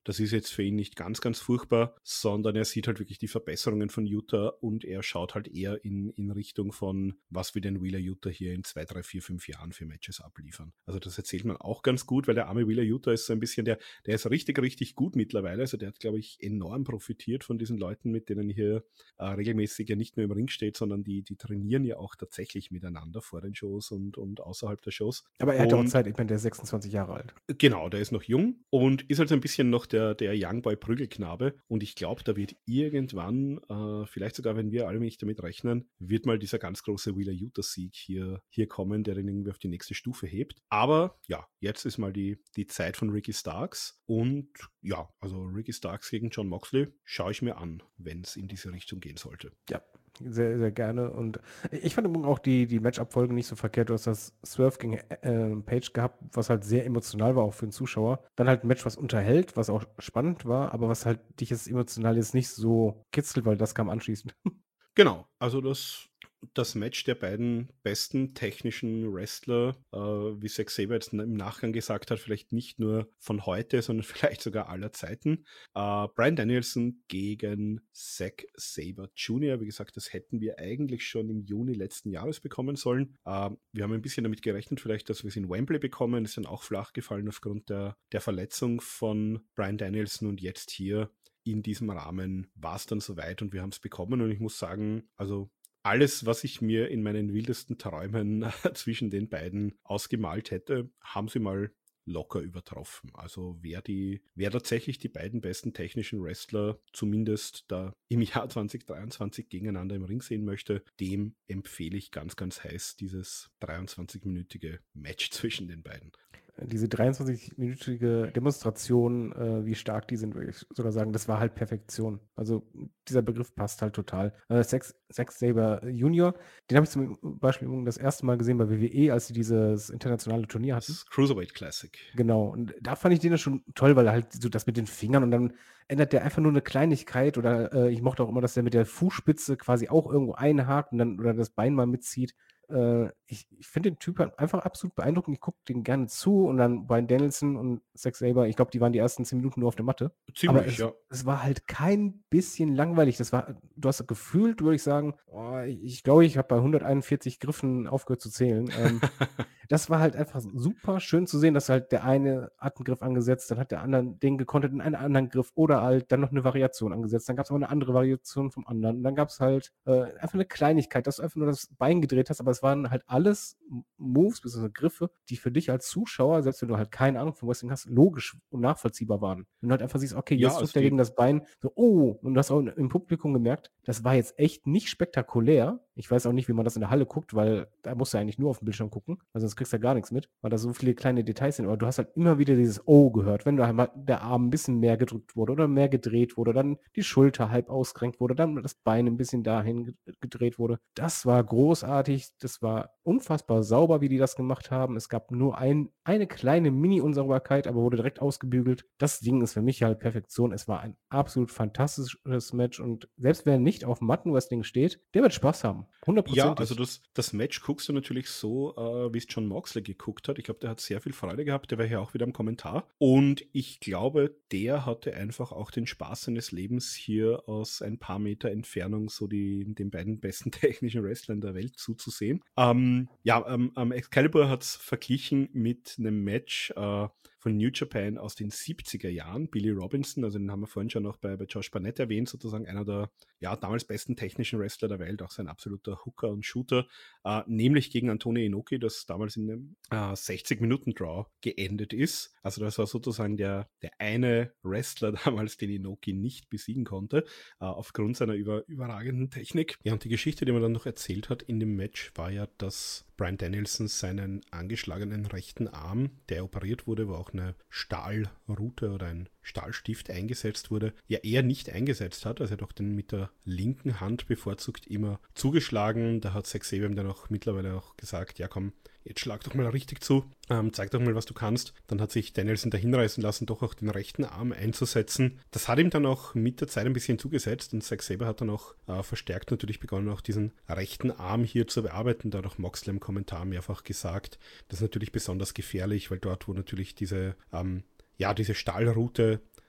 jetzt für ihn nicht ganz, ganz furchtbar, sondern er sieht halt wirklich die Verbesserungen von Yuta und er schaut halt eher in, in Richtung von, was wir den Wheeler Yuta hier in zwei, drei, vier, fünf Jahren für Matches abliefern. Also das erzählt man auch ganz gut, weil der arme Wheeler Yuta ist so ein bisschen, der, der ist richtig, richtig gut mittlerweile. Also der hat, glaube ich, enorm profitiert von diesen Leuten, mit denen hier äh, regelmäßig ja nicht nur im Ring steht, sondern die, die trainieren ja auch tatsächlich miteinander vor den Shows und, und außerhalb der Shows. Aber er hat ja auch Und Zeit, ich meine, der ist sechsundzwanzig Jahre alt. genau, der ist noch jung und ist halt so ein bisschen noch der, der Youngboy-Prügelknabe. Und ich glaube, da wird irgendwann, äh, vielleicht sogar, wenn wir alle nicht damit rechnen, wird mal dieser ganz große Wheeler Yuta-Sieg hier, hier kommen, der den irgendwie auf die nächste Stufe hebt. Aber ja, jetzt ist mal die, die Zeit von Ricky Starks. Und ja, also Ricky Starks gegen Jon Moxley schaue ich mir an, wenn es in diese Richtung gehen sollte. Ja. Sehr, sehr gerne. Und ich fand auch die, die Match-Abfolge nicht so verkehrt. Du hast das Swerve gegen äh, Page gehabt, was halt sehr emotional war, auch für den Zuschauer. Dann halt ein Match, was unterhält, was auch spannend war, aber was halt dich jetzt emotional jetzt nicht so kitzelt, weil das kam anschließend. Genau, also das, das Match der beiden besten technischen Wrestler, äh, wie Zack Sabre jetzt im Nachgang gesagt hat, vielleicht nicht nur von heute, sondern vielleicht sogar aller Zeiten. Äh, Bryan Danielson gegen Zack Sabre Junior Wie gesagt, das hätten wir eigentlich schon im Juni letzten Jahres bekommen sollen. Äh, wir haben ein bisschen damit gerechnet, vielleicht, dass wir es in Wembley bekommen. Ist dann auch flach gefallen aufgrund der, der Verletzung von Bryan Danielson und jetzt hier in diesem Rahmen war es dann soweit und wir haben es bekommen und ich muss sagen, also alles, was ich mir in meinen wildesten Träumen zwischen den beiden ausgemalt hätte, haben sie mal locker übertroffen. Also wer die, wer tatsächlich die beiden besten technischen Wrestler zumindest da im Jahr zwanzig dreiundzwanzig gegeneinander im Ring sehen möchte, dem empfehle ich ganz, ganz heiß dieses dreiundzwanzig-minütige Match zwischen den beiden. Diese dreiundzwanzig-minütige Demonstration, äh, wie stark die sind, würde ich sogar sagen, das war halt Perfektion. Also dieser Begriff passt halt total. Äh, Zack, Zack Sabre Junior, den habe ich zum Beispiel das erste Mal gesehen bei W W E, als sie dieses internationale Turnier hatten. Das Cruiserweight Classic. Genau, und da fand ich den schon toll, weil er halt so das mit den Fingern und dann ändert der einfach nur eine Kleinigkeit oder äh, ich mochte auch immer, dass der mit der Fußspitze quasi auch irgendwo einhakt und dann oder das Bein mal mitzieht. Äh, ich ich finde den Typ halt einfach absolut beeindruckend. Ich gucke den gerne zu und dann Bryan Danielson und Zack Sabre, ich glaube, die waren die ersten zehn Minuten nur auf der Matte. Ziemlich, Aber es, ja. es war halt kein bisschen langweilig. Das war, du hast gefühlt, würde ich sagen, oh, ich glaube, ich habe bei hunderteinundvierzig Griffen aufgehört zu zählen. Ähm, das war halt einfach super schön zu sehen, dass halt der eine hat einen Griff angesetzt, dann hat der andere den gekontert in einen anderen Griff oder halt dann noch eine Variation angesetzt. Dann gab es aber eine andere Variation vom anderen. Und dann gab es halt äh, einfach eine Kleinigkeit, dass du einfach nur das Bein gedreht hast, aber es waren halt alles Moves, bzw. Griffe, die für dich als Zuschauer, selbst wenn du halt keine Ahnung von Wrestling hast, logisch und nachvollziehbar waren. Wenn du halt einfach siehst, okay, Ja, jetzt also drückt er die- gegen das Bein, so, oh, und du hast auch im Publikum gemerkt, das war jetzt echt nicht spektakulär. Ich weiß auch nicht, wie man das in der Halle guckt, weil da musst du eigentlich nur auf den Bildschirm gucken, weil sonst kriegst du ja gar nichts mit, weil da so viele kleine Details sind. Aber du hast halt immer wieder dieses Oh gehört, wenn da halt mal der Arm ein bisschen mehr gedrückt wurde oder mehr gedreht wurde, dann die Schulter halb ausgerenkt wurde, dann das Bein ein bisschen dahin ge- gedreht wurde. Das war großartig, das war unfassbar sauber, wie die das gemacht haben. Es gab nur ein, eine kleine Mini-Unsauberkeit, aber wurde direkt ausgebügelt. Das Ding ist für mich halt Perfektion. Es war ein absolut fantastisches Match und selbst wer nicht auf Mattenwrestling steht, der wird Spaß haben. hundertprozentig. Ja, also das, das Match guckst du natürlich so, äh, wie es Jon Moxley geguckt hat. Ich glaube, der hat sehr viel Freude gehabt. Der war hier auch wieder im Kommentar. Und ich glaube, der hatte einfach auch den Spaß seines Lebens, hier aus ein paar Meter Entfernung so die, den beiden besten technischen Wrestlern der Welt zuzusehen. Ähm, ja, ähm, ähm, Excalibur hat es verglichen mit einem Match äh, von New Japan aus den siebziger Jahren. Billy Robinson, also den haben wir vorhin schon noch bei, bei Josh Barnett erwähnt, sozusagen einer der ja, damals besten technischen Wrestler der Welt, auch sein absoluter Hooker und Shooter, äh, nämlich gegen Antonio Inoki, das damals in einem äh, sechzig-Minuten-Draw geendet ist. Also das war sozusagen der, der eine Wrestler damals, den Inoki nicht besiegen konnte, äh, aufgrund seiner über, überragenden Technik. Ja, und die Geschichte, die man dann noch erzählt hat in dem Match, war ja, dass Bryan Danielson seinen angeschlagenen rechten Arm, der operiert wurde, wo auch eine Stahlrute oder ein Stahlstift eingesetzt wurde, ja eher nicht eingesetzt hat. Also er hat auch den mit der linken Hand bevorzugt immer zugeschlagen. Da hat Zack Sabre ihm dann auch mittlerweile auch gesagt, ja komm, jetzt schlag doch mal richtig zu, ähm, zeig doch mal, was du kannst. Dann hat sich Danielson da hinreißen lassen, doch auch den rechten Arm einzusetzen. Das hat ihm dann auch mit der Zeit ein bisschen zugesetzt und Zack Sabre hat dann auch äh, verstärkt natürlich begonnen, auch diesen rechten Arm hier zu bearbeiten. Da hat auch Moxley im Kommentar mehrfach gesagt, das ist natürlich besonders gefährlich, weil dort, wo natürlich diese, ähm, ja, diese Stahlrute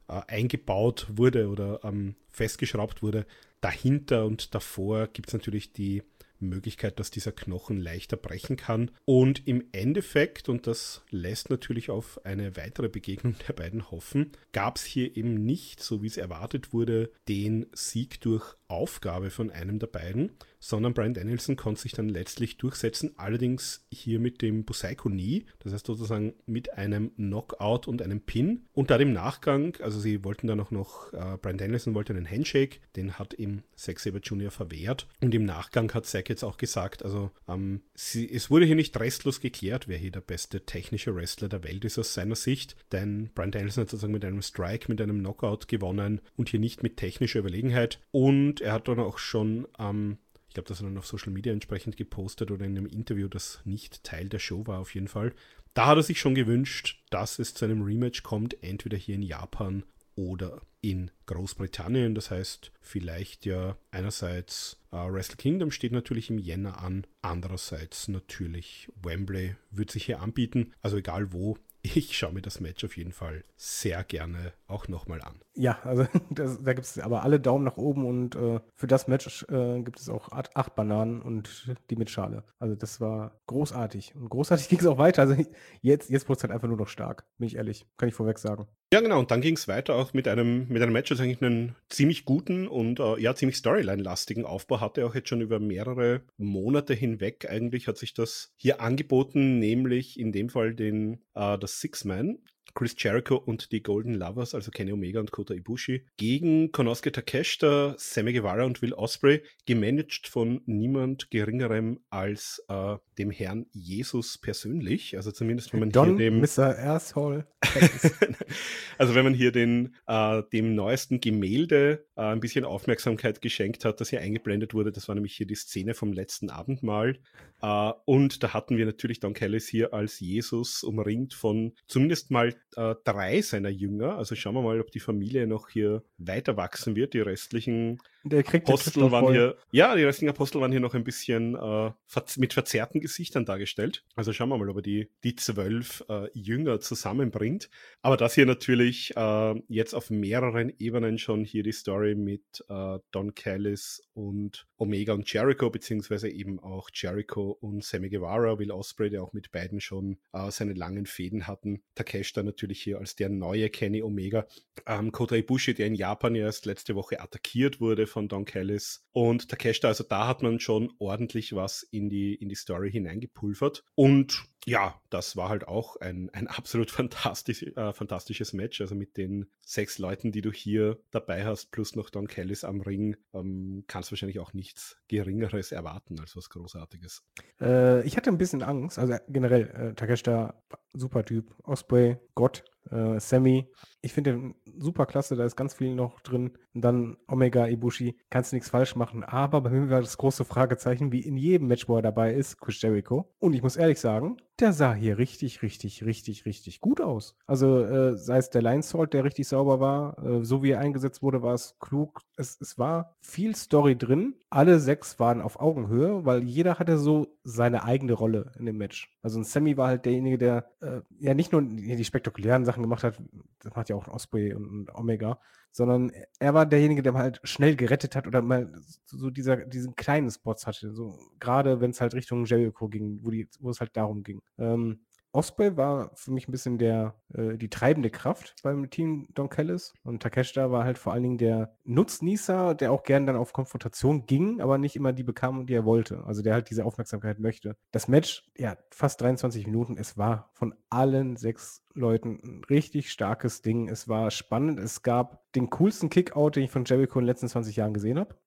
äh, eingebaut wurde oder ähm, festgeschraubt wurde. Dahinter und davor gibt es natürlich die Möglichkeit, dass dieser Knochen leichter brechen kann. Und im Endeffekt, und das lässt natürlich auf eine weitere Begegnung der beiden hoffen, gab es hier eben nicht, so wie es erwartet wurde, den Sieg durch Aufgabe von einem der beiden, sondern Bryan Danielson konnte sich dann letztlich durchsetzen, allerdings hier mit dem Busaiko Knee, das heißt sozusagen mit einem Knockout und einem Pin. Und dann im Nachgang, also sie wollten dann auch noch, äh, Bryan Danielson wollte einen Handshake, den hat ihm Zack Sabre Junior verwehrt. Und im Nachgang hat Zack jetzt auch gesagt, also ähm, sie, es wurde hier nicht restlos geklärt, wer hier der beste technische Wrestler der Welt ist aus seiner Sicht, denn Bryan Danielson hat sozusagen mit einem Strike, mit einem Knockout gewonnen und hier nicht mit technischer Überlegenheit. Und er hat dann auch schon ähm, ich glaube, das hat er dann auf Social Media entsprechend gepostet oder in einem Interview, das nicht Teil der Show war auf jeden Fall. Da hat er sich schon gewünscht, dass es zu einem Rematch kommt, entweder hier in Japan oder in Großbritannien. Das heißt, vielleicht ja einerseits äh, Wrestle Kingdom steht natürlich im Jänner an, andererseits natürlich Wembley wird sich hier anbieten. Also egal wo, ich schaue mir das Match auf jeden Fall sehr gerne auch nochmal an. Ja, also das, da gibt es aber alle Daumen nach oben und äh, für das Match äh, gibt es auch acht, acht Bananen und die mit Schale. Also das war großartig. Und großartig ging es auch weiter. Also jetzt, jetzt wurde es halt einfach nur noch stark, bin ich ehrlich. Kann ich vorweg sagen. Ja, genau. Und dann ging es weiter auch mit einem, mit einem Match, das eigentlich einen ziemlich guten und äh, ja, ziemlich Storyline-lastigen Aufbau hatte, auch jetzt schon über mehrere Monate hinweg. Eigentlich hat sich das hier angeboten, nämlich in dem Fall den äh, das Six-Man. Chris Jericho und die Golden Lovers, also Kenny Omega und Kota Ibushi, gegen Konosuke Takeshita, Sammy Guevara und Will Ospreay, gemanagt von niemand Geringerem als äh, dem Herrn Jesus persönlich. Also zumindest, wenn man Don, hier dem... Mister Asshole. Also wenn man hier den, äh, dem neuesten Gemälde äh, ein bisschen Aufmerksamkeit geschenkt hat, das hier eingeblendet wurde, das war nämlich hier die Szene vom letzten Abendmahl. Äh, und da hatten wir natürlich Don Callis hier als Jesus umringt von zumindest mal äh, drei seiner Jünger. Also schauen wir mal, ob die Familie noch hier weiter wachsen wird. Die restlichen Der kriegt Apostel waren hier, ja, die restlichen Apostel waren hier noch ein bisschen äh, mit verzerrten Gesichtern dargestellt. Also schauen wir mal, ob er die, die zwölf äh, Jünger zusammenbringt. Aber das hier natürlich äh, jetzt auf mehreren Ebenen schon hier die Story mit äh, Don Callis und Omega und Jericho, beziehungsweise eben auch Jericho und Sammy Guevara, Will Ospreay, der auch mit beiden schon äh, seine langen Fäden hatten. Takeshita natürlich hier als der neue Kenny Omega. Ähm, Kota Ibushi, der in Japan erst letzte Woche attackiert wurde von Don Callis. Und Takeshita, also da hat man schon ordentlich was in die, in die Story hineingepulvert. Und ja, das war halt auch ein, ein absolut fantastisch, äh, fantastisches Match. Also mit den sechs Leuten, die du hier dabei hast, plus noch Don Callis am Ring, ähm, kannst du wahrscheinlich auch nichts Geringeres erwarten als was Großartiges. Äh, ich hatte ein bisschen Angst, also generell, äh, Takeshita, super Typ, Ospreay, Gott, äh, Sammy, ich finde den super klasse, da ist ganz viel noch drin. Und dann Omega, Ibushi, kannst nichts falsch machen. Aber bei mir war das große Fragezeichen, wie in jedem Match, wo er dabei ist, Chris Jericho. Und ich muss ehrlich sagen, der sah hier richtig, richtig, richtig, richtig gut aus. Also äh, sei es der Lion Salt, der richtig sauber war, äh, so wie er eingesetzt wurde, war es klug. Es, es war viel Story drin. Alle sechs waren auf Augenhöhe, weil jeder hatte so seine eigene Rolle in dem Match. Also ein Sammy war halt derjenige, der äh, ja nicht nur die, die spektakulären Sachen gemacht hat, das macht ja auch ein Ospreay und, und Omega, sondern er war derjenige, der mal halt schnell gerettet hat oder mal so dieser, diesen kleinen Spots hatte. So, gerade wenn es halt Richtung Jericho ging, wo, die, wo es halt darum ging. Ähm, Ospreay war für mich ein bisschen der, äh, die treibende Kraft beim Team Don Callis und Takeshita war halt vor allen Dingen der Nutznießer, der auch gern dann auf Konfrontation ging, aber nicht immer die bekam, die er wollte. Also der halt diese Aufmerksamkeit möchte. Das Match, ja, fast dreiundzwanzig Minuten, es war von allen sechs Leuten ein richtig starkes Ding. Es war spannend. Es gab den coolsten Kickout, den ich von Jericho in den letzten zwanzig Jahren gesehen habe.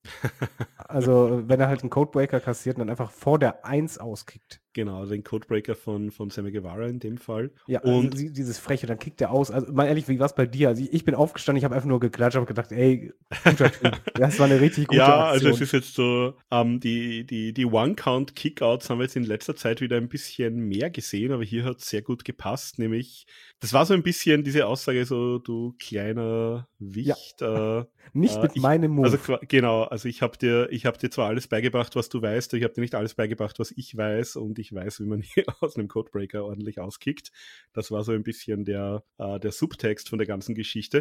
Also, wenn er halt einen Codebreaker kassiert und dann einfach vor der eins auskickt. Genau, den Codebreaker von, von Sammy Guevara in dem Fall. Ja, und also dieses Freche, dann kickt er aus. Also, mal ehrlich, wie war es bei dir? Also, ich, ich bin aufgestanden, ich habe einfach nur geklatscht, habe gedacht, ey, guter Typ. Das war eine richtig gute ja, Aktion. Also es ist jetzt so, ähm, die, die, die One-Count-Kickouts haben wir jetzt in letzter Zeit wieder ein bisschen mehr gesehen, aber hier hat es sehr gut gepasst, nämlich, das war so ein bisschen diese Aussage, so, du kleiner Wicht. Ja. Äh, nicht äh, mit ich, meinem Move. Also genau, also ich habe dir, ich habe dir zwar alles beigebracht, was du weißt, aber ich habe dir nicht alles beigebracht, was ich weiß, und ich weiß, wie man hier aus einem Codebreaker ordentlich auskickt. Das war so ein bisschen der, äh, der Subtext von der ganzen Geschichte.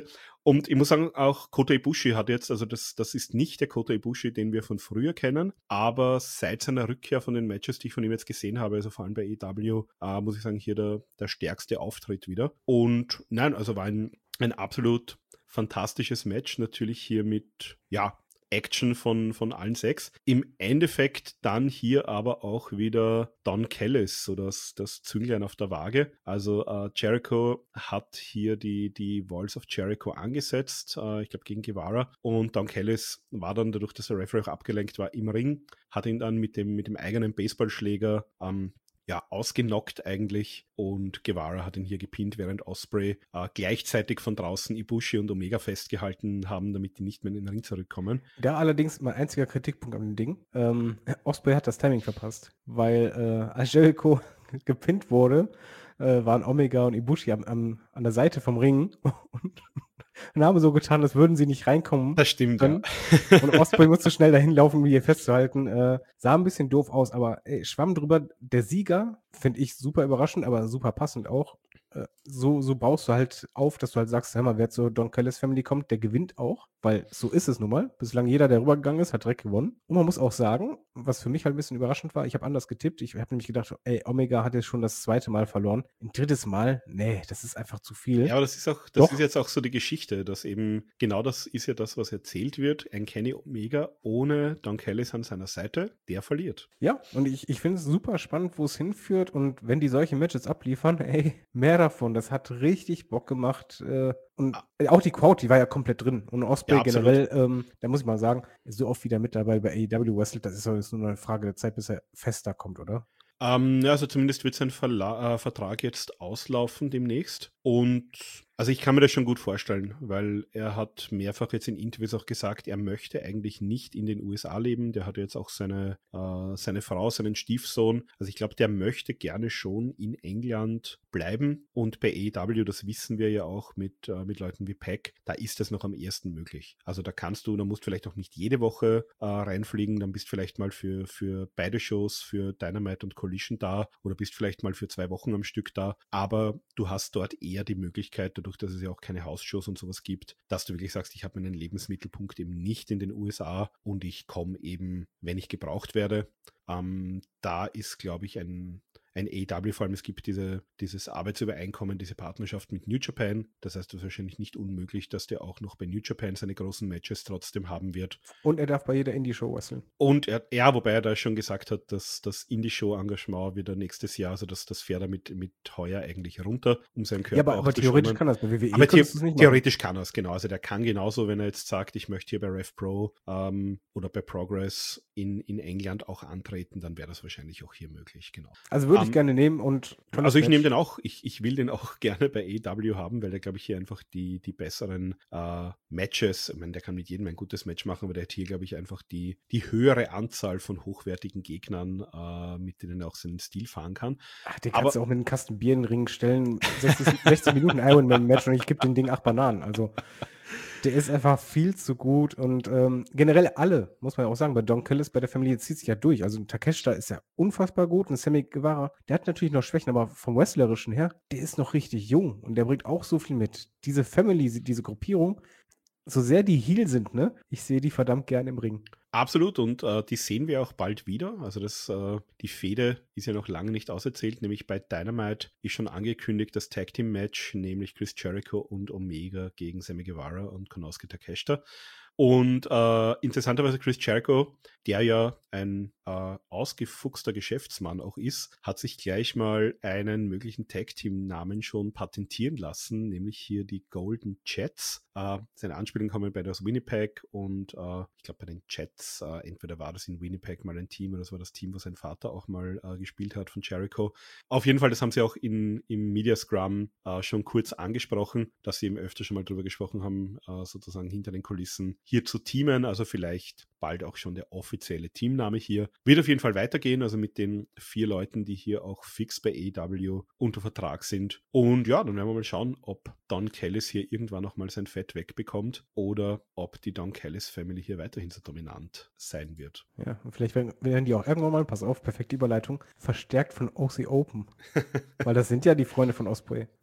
Und ich muss sagen, auch Kota Ibushi hat jetzt, also das, das ist nicht der Kota Ibushi, den wir von früher kennen, aber seit seiner Rückkehr von den Matches, die ich von ihm jetzt gesehen habe, also vor allem bei A E W, äh, muss ich sagen, hier der, der stärkste Auftritt wieder. Und nein, also war ein, ein absolut fantastisches Match, natürlich hier mit, ja, Action von, von allen sechs. Im Endeffekt dann hier aber auch wieder Don Callis, so das, das Zünglein auf der Waage. Also äh, Jericho hat hier die, die Walls of Jericho angesetzt, äh, ich glaube gegen Guevara. Und Don Callis war dann, dadurch, dass der Referee auch abgelenkt war, im Ring, hat ihn dann mit dem, mit dem eigenen Baseballschläger ähm, ja, ausgenockt eigentlich, und Guevara hat ihn hier gepinnt, während Ospreay äh, gleichzeitig von draußen Ibushi und Omega festgehalten haben, damit die nicht mehr in den Ring zurückkommen. Da allerdings mein einziger Kritikpunkt an dem Ding, ähm, Ospreay hat das Timing verpasst, weil äh, als Jericho gepinnt wurde, äh, waren Omega und Ibushi am, am, an der Seite vom Ring und, und haben so getan, als würden sie nicht reinkommen. Das stimmt, können. ja. Und Ospreay musste schnell dahin laufen, um hier festzuhalten. Äh, sah ein bisschen doof aus, aber ey, schwamm drüber. Der Sieger finde ich super überraschend, aber super passend auch. Äh, so, so baust du halt auf, dass du halt sagst, hör mal, wer zur Don Callis Family kommt, der gewinnt auch, weil so ist es nun mal. Bislang jeder, der rübergegangen ist, hat direkt gewonnen. Und man muss auch sagen, was für mich halt ein bisschen überraschend war, ich habe anders getippt. Ich habe nämlich gedacht, ey, Omega hat jetzt schon das zweite Mal verloren. Ein drittes Mal, nee, das ist einfach zu viel. Ja, aber das ist auch, das Doch. ist jetzt auch so die Geschichte, dass eben, genau das ist ja das, was erzählt wird. Ein Kenny Omega ohne Don Callis an seiner Seite, der verliert. Ja, und ich, ich finde es super spannend, wo es hinführt. Und wenn die solche Matches abliefern, ey, mehr davon. Das hat richtig Bock gemacht. Äh, und Ah. auch die Crowd, die war ja komplett drin. Und Ospreay Ja, absolut. generell, ähm, da muss ich mal sagen, ist so oft wieder mit dabei bei A E W wrestelt, das ist doch jetzt nur eine Frage der Zeit, bis er fester kommt, oder? Ähm, ja, also zumindest wird sein Verla äh, Vertrag jetzt auslaufen demnächst. Und also ich kann mir das schon gut vorstellen, weil er hat mehrfach jetzt in Interviews auch gesagt, er möchte eigentlich nicht in den U S A leben. Der hat jetzt auch seine, äh, seine Frau, seinen Stiefsohn. Also ich glaube, der möchte gerne schon in England bleiben. Und bei A E W, das wissen wir ja auch mit, äh, mit Leuten wie Pac, da ist das noch am ehesten möglich. Also da kannst du, da musst vielleicht auch nicht jede Woche äh, reinfliegen, dann bist vielleicht mal für, für beide Shows, für Dynamite und Collision da, oder bist vielleicht mal für zwei Wochen am Stück da. Aber du hast dort eher die Möglichkeit, dadurch, dass es ja auch keine Hausshows und sowas gibt, dass du wirklich sagst, ich habe meinen Lebensmittelpunkt eben nicht in den U S A und ich komme eben, wenn ich gebraucht werde. Ähm, da ist, glaube ich, ein, ein A E W, vor allem es gibt diese, dieses Arbeitsübereinkommen, diese Partnerschaft mit New Japan. Das heißt, es ist wahrscheinlich nicht unmöglich, dass der auch noch bei New Japan seine großen Matches trotzdem haben wird. Und er darf bei jeder Indie-Show wresteln. Und er, ja, wobei er da schon gesagt hat, dass das Indie-Show-Engagement wieder nächstes Jahr, also das, das fährt er mit, mit heuer eigentlich runter, um seinen Körper Ja, aber, auch aber zu theoretisch schonen. kann das bei W W E. Aber könntest the du's nicht theoretisch kann er es, genau. Also der kann genauso, wenn er jetzt sagt, ich möchte hier bei Rev Pro ähm, oder bei Progress in, in England auch antreten, dann wäre das wahrscheinlich auch hier möglich, genau. machen. Also würde Um, ich gerne nehmen und Also ich nehme den auch, ich, ich will den auch gerne bei A E W haben, weil der, glaube ich, hier einfach die, die besseren äh, Matches, ich meine, der kann mit jedem ein gutes Match machen, aber der hat hier, glaube ich, einfach die, die höhere Anzahl von hochwertigen Gegnern, äh, mit denen er auch seinen Stil fahren kann. Ach, den aber- kannst du auch mit einem Kasten Bier in den Ring stellen. sechzig, sechzig Minuten Ironman-Match und ich gebe dem Ding acht Bananen. Also der ist einfach viel zu gut und ähm, generell alle, muss man ja auch sagen, bei Don Callis, bei der Familie zieht sich ja durch. Also ein Takeshita ist ja unfassbar gut, ein Sammy Guevara, der hat natürlich noch Schwächen, aber vom Wrestlerischen her, der ist noch richtig jung und der bringt auch so viel mit. Diese Family, diese Gruppierung, so sehr die Heel sind, ne? Ich sehe die verdammt gern im Ring. Absolut, und äh, die sehen wir auch bald wieder. Also das, äh, die Fehde ist ja noch lange nicht auserzählt, nämlich bei Dynamite ist schon angekündigt das Tag Team Match, nämlich Chris Jericho und Omega gegen Sammy Guevara und Konosuke Takeshita. Und äh, interessanterweise Chris Jericho, der ja ein äh, ausgefuchster Geschäftsmann auch ist, hat sich gleich mal einen möglichen Tag-Team-Namen schon patentieren lassen, nämlich hier die Golden Jets. Äh, seine Anspielungen kommen bei das Winnipeg und äh, ich glaube bei den Jets, äh, entweder war das in Winnipeg mal ein Team oder das war das Team, wo sein Vater auch mal äh, gespielt hat von Jericho. Auf jeden Fall, das haben sie auch in, im Media Scrum äh, schon kurz angesprochen, dass sie eben öfter schon mal drüber gesprochen haben, äh, sozusagen hinter den Kulissen hier zu teamen, also vielleicht bald auch schon der offizielle Teamname hier. Wird auf jeden Fall weitergehen, also mit den vier Leuten, die hier auch fix bei A E W unter Vertrag sind. Und ja, dann werden wir mal schauen, ob Don Callis hier irgendwann nochmal sein Fett wegbekommt oder ob die Don Callis Family hier weiterhin so dominant sein wird. Ja, und vielleicht werden, werden die auch irgendwann mal, pass auf, perfekte Überleitung, verstärkt von O C Open. Weil das sind ja die Freunde von Ospreay.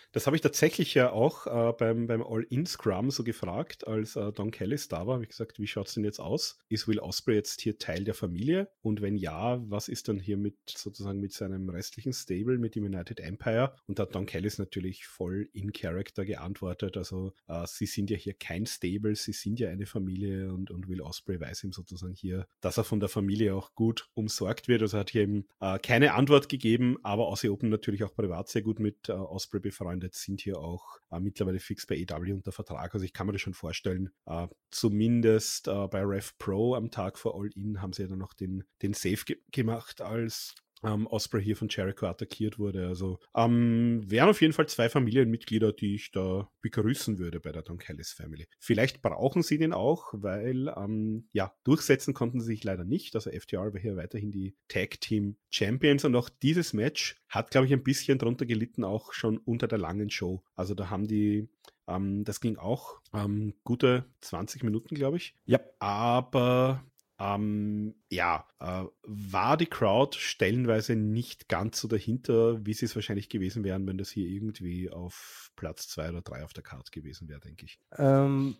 Das habe ich tatsächlich ja auch äh, beim, beim All-In-Scrum so gefragt, als äh, Don Callis da war. Habe ich gesagt, wie schaut es denn jetzt aus? Ist Will Ospreay jetzt hier Teil der Familie? Und wenn ja, was ist dann hier mit sozusagen mit seinem restlichen Stable, mit dem United Empire? Und da hat Don Callis natürlich voll in Character geantwortet. Also äh, sie sind ja hier kein Stable, sie sind ja eine Familie und, und Will Ospreay weiß ihm sozusagen hier, dass er von der Familie auch gut umsorgt wird. Also hat hier eben äh, keine Antwort gegeben, aber Aussie Open natürlich auch privat sehr gut mit äh, Ospreay befreundet, sind hier auch äh, mittlerweile fix bei A E W unter Vertrag. Also ich kann mir das schon vorstellen, äh, zumindest äh, bei Rev Pro am Tag vor All-In haben sie ja dann noch den, den Save ge- gemacht, als ähm, Ospreay hier von Jericho attackiert wurde. Also ähm, wären auf jeden Fall zwei Familienmitglieder, die ich da begrüßen würde bei der Don Callis Family. Vielleicht brauchen sie den auch, weil ähm, ja, durchsetzen konnten sie sich leider nicht. Also F T R war hier weiterhin die Tag Team Champions und auch dieses Match hat, glaube ich, ein bisschen drunter gelitten, auch schon unter der langen Show. Also da haben die ähm, das ging auch ähm, gute zwanzig Minuten, glaube ich. Ja. Aber Ähm, ja, äh, war die Crowd stellenweise nicht ganz so dahinter, wie sie es wahrscheinlich gewesen wären, wenn das hier irgendwie auf Platz zwei oder drei auf der Card gewesen wäre, denke ich. Ähm,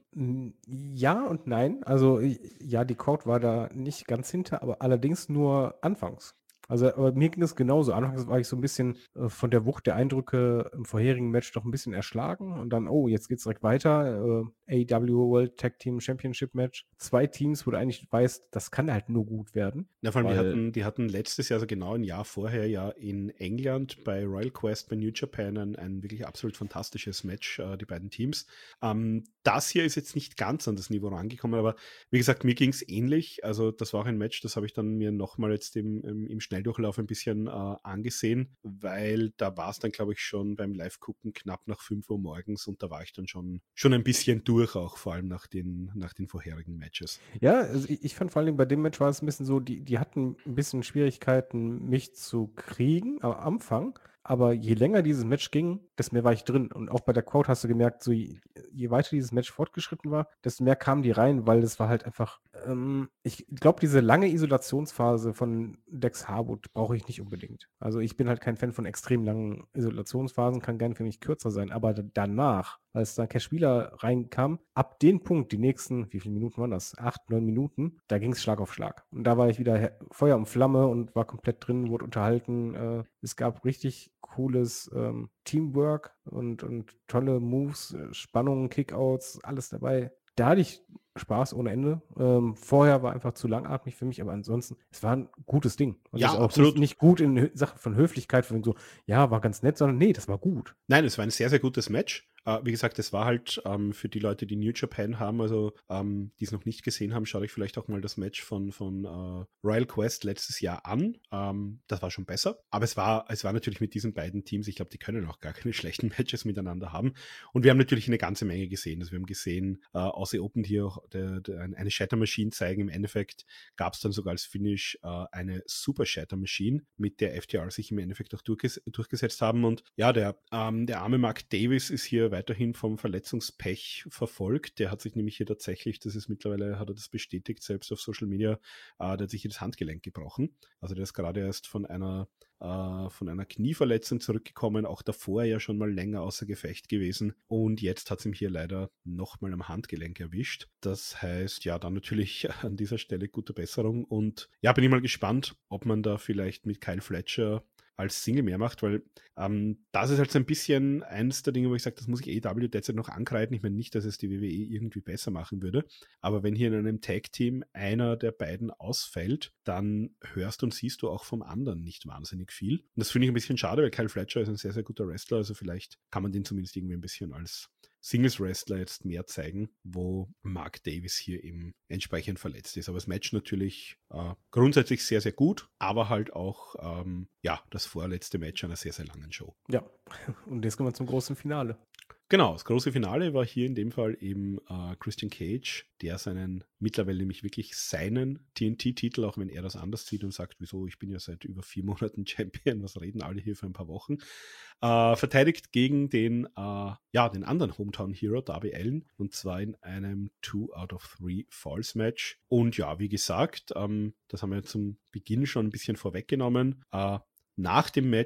ja und nein. Also ja, die Crowd war da nicht ganz hinter, aber allerdings nur anfangs. Also aber mir ging es genauso. Anfangs war ich so ein bisschen äh, von der Wucht der Eindrücke im vorherigen Match noch ein bisschen erschlagen und dann, oh, jetzt geht's direkt weiter. Äh, A E W World Tag Team Championship Match. Zwei Teams, wo du eigentlich weißt, das kann halt nur gut werden. Ja, vor allem, die weil- hatten, die hatten letztes Jahr, also genau ein Jahr vorher, ja in England bei Royal Quest bei New Japan ein, ein wirklich absolut fantastisches Match, äh, die beiden Teams. Ähm, das hier ist jetzt nicht ganz an das Niveau rangekommen, aber wie gesagt, mir ging es ähnlich. Also das war auch ein Match, das habe ich dann mir nochmal jetzt im, im, im Schnelldurchlauf ein bisschen äh, angesehen, weil da war es dann, glaube ich, schon beim Live-Gucken knapp nach fünf Uhr morgens und da war ich dann schon, schon ein bisschen durch, auch vor allem nach den, nach den vorherigen Matches. Ja, also ich, ich fand vor allem bei dem Match war es ein bisschen so, die, die hatten ein bisschen Schwierigkeiten, mich zu kriegen am Anfang. Aber je länger dieses Match ging, desto mehr war ich drin. Und auch bei der Crowd hast du gemerkt, so je, je weiter dieses Match fortgeschritten war, desto mehr kamen die rein, weil es war halt einfach, ähm, ich glaube, diese lange Isolationsphase von Dex Harwood brauche ich nicht unbedingt. Also ich bin halt kein Fan von extrem langen Isolationsphasen, kann gerne für mich kürzer sein. Aber da- danach, als dann kein Spieler reinkam, ab dem Punkt, die nächsten, wie viele Minuten waren das? Acht, neun Minuten, da ging es Schlag auf Schlag. Und da war ich wieder he- Feuer und Flamme und war komplett drin, wurde unterhalten. Äh, es gab richtig cooles ähm, Teamwork und, und tolle Moves, äh, Spannungen, Kickouts, alles dabei. Da hatte ich Spaß ohne Ende. Ähm, vorher war einfach zu langatmig für mich, aber ansonsten, es war ein gutes Ding. Und Ja, das ist auch absolut. Nicht, nicht gut in Hö- Sachen von Höflichkeit, von so, ja, war ganz nett, sondern nee, das war gut. Nein, es war ein sehr, sehr gutes Match. Äh, wie gesagt, es war halt ähm, für die Leute, die New Japan haben, also ähm, die es noch nicht gesehen haben, schaut euch vielleicht auch mal das Match von, von äh, Royal Quest letztes Jahr an. Ähm, das war schon besser. Aber es war, es war natürlich mit diesen beiden Teams, ich glaube, die können auch gar keine schlechten Matches miteinander haben. Und wir haben natürlich eine ganze Menge gesehen. Also wir haben gesehen, äh, Aussie Open hier auch der, der, eine Shatter Machine zeigen. Im Endeffekt gab es dann sogar als Finish äh, eine Super Shatter Machine, mit der F T R sich im Endeffekt auch durchges durchgesetzt haben. Und ja, der, ähm, der arme Mark Davis ist hier weiterhin vom Verletzungspech verfolgt. Der hat sich nämlich hier tatsächlich, das ist mittlerweile, hat er das bestätigt, selbst auf Social Media, äh, der hat sich hier das Handgelenk gebrochen. Also der ist gerade erst von einer äh, von einer Knieverletzung zurückgekommen, auch davor ja schon mal länger außer Gefecht gewesen und jetzt hat es ihm hier leider nochmal am Handgelenk erwischt. Das heißt, ja, dann natürlich an dieser Stelle gute Besserung und ja, bin ich mal gespannt, ob man da vielleicht mit Kyle Fletcher als Single mehr macht, weil ähm, das ist halt so ein bisschen eines der Dinge, wo ich sage, das muss ich A E W derzeit noch ankreiden. Ich meine nicht, dass es die W W E irgendwie besser machen würde, aber wenn hier in einem Tag-Team einer der beiden ausfällt, dann hörst und siehst du auch vom anderen nicht wahnsinnig viel. Und das finde ich ein bisschen schade, weil Kyle Fletcher ist ein sehr, sehr guter Wrestler, also vielleicht kann man den zumindest irgendwie ein bisschen als Singles-Wrestler jetzt mehr zeigen, wo Mark Davis hier eben entsprechend verletzt ist. Aber das Match natürlich äh, grundsätzlich sehr, sehr gut, aber halt auch ähm, ja, das vorletzte Match einer sehr, sehr langen Show. Ja, und jetzt kommen wir zum großen Finale. Genau, das große Finale war hier in dem Fall eben äh, Christian Cage, der seinen, mittlerweile nämlich wirklich seinen T N T-Titel, auch wenn er das anders sieht und sagt, wieso, ich bin ja seit über vier Monaten Champion, was reden alle hier für ein paar Wochen, äh, verteidigt gegen den, äh, ja, den anderen Hometown-Hero, Darby Allin, und zwar in einem two out of three Falls Match. Und ja, wie gesagt, ähm, das haben wir zum Beginn schon ein bisschen vorweggenommen, äh, nach dem Match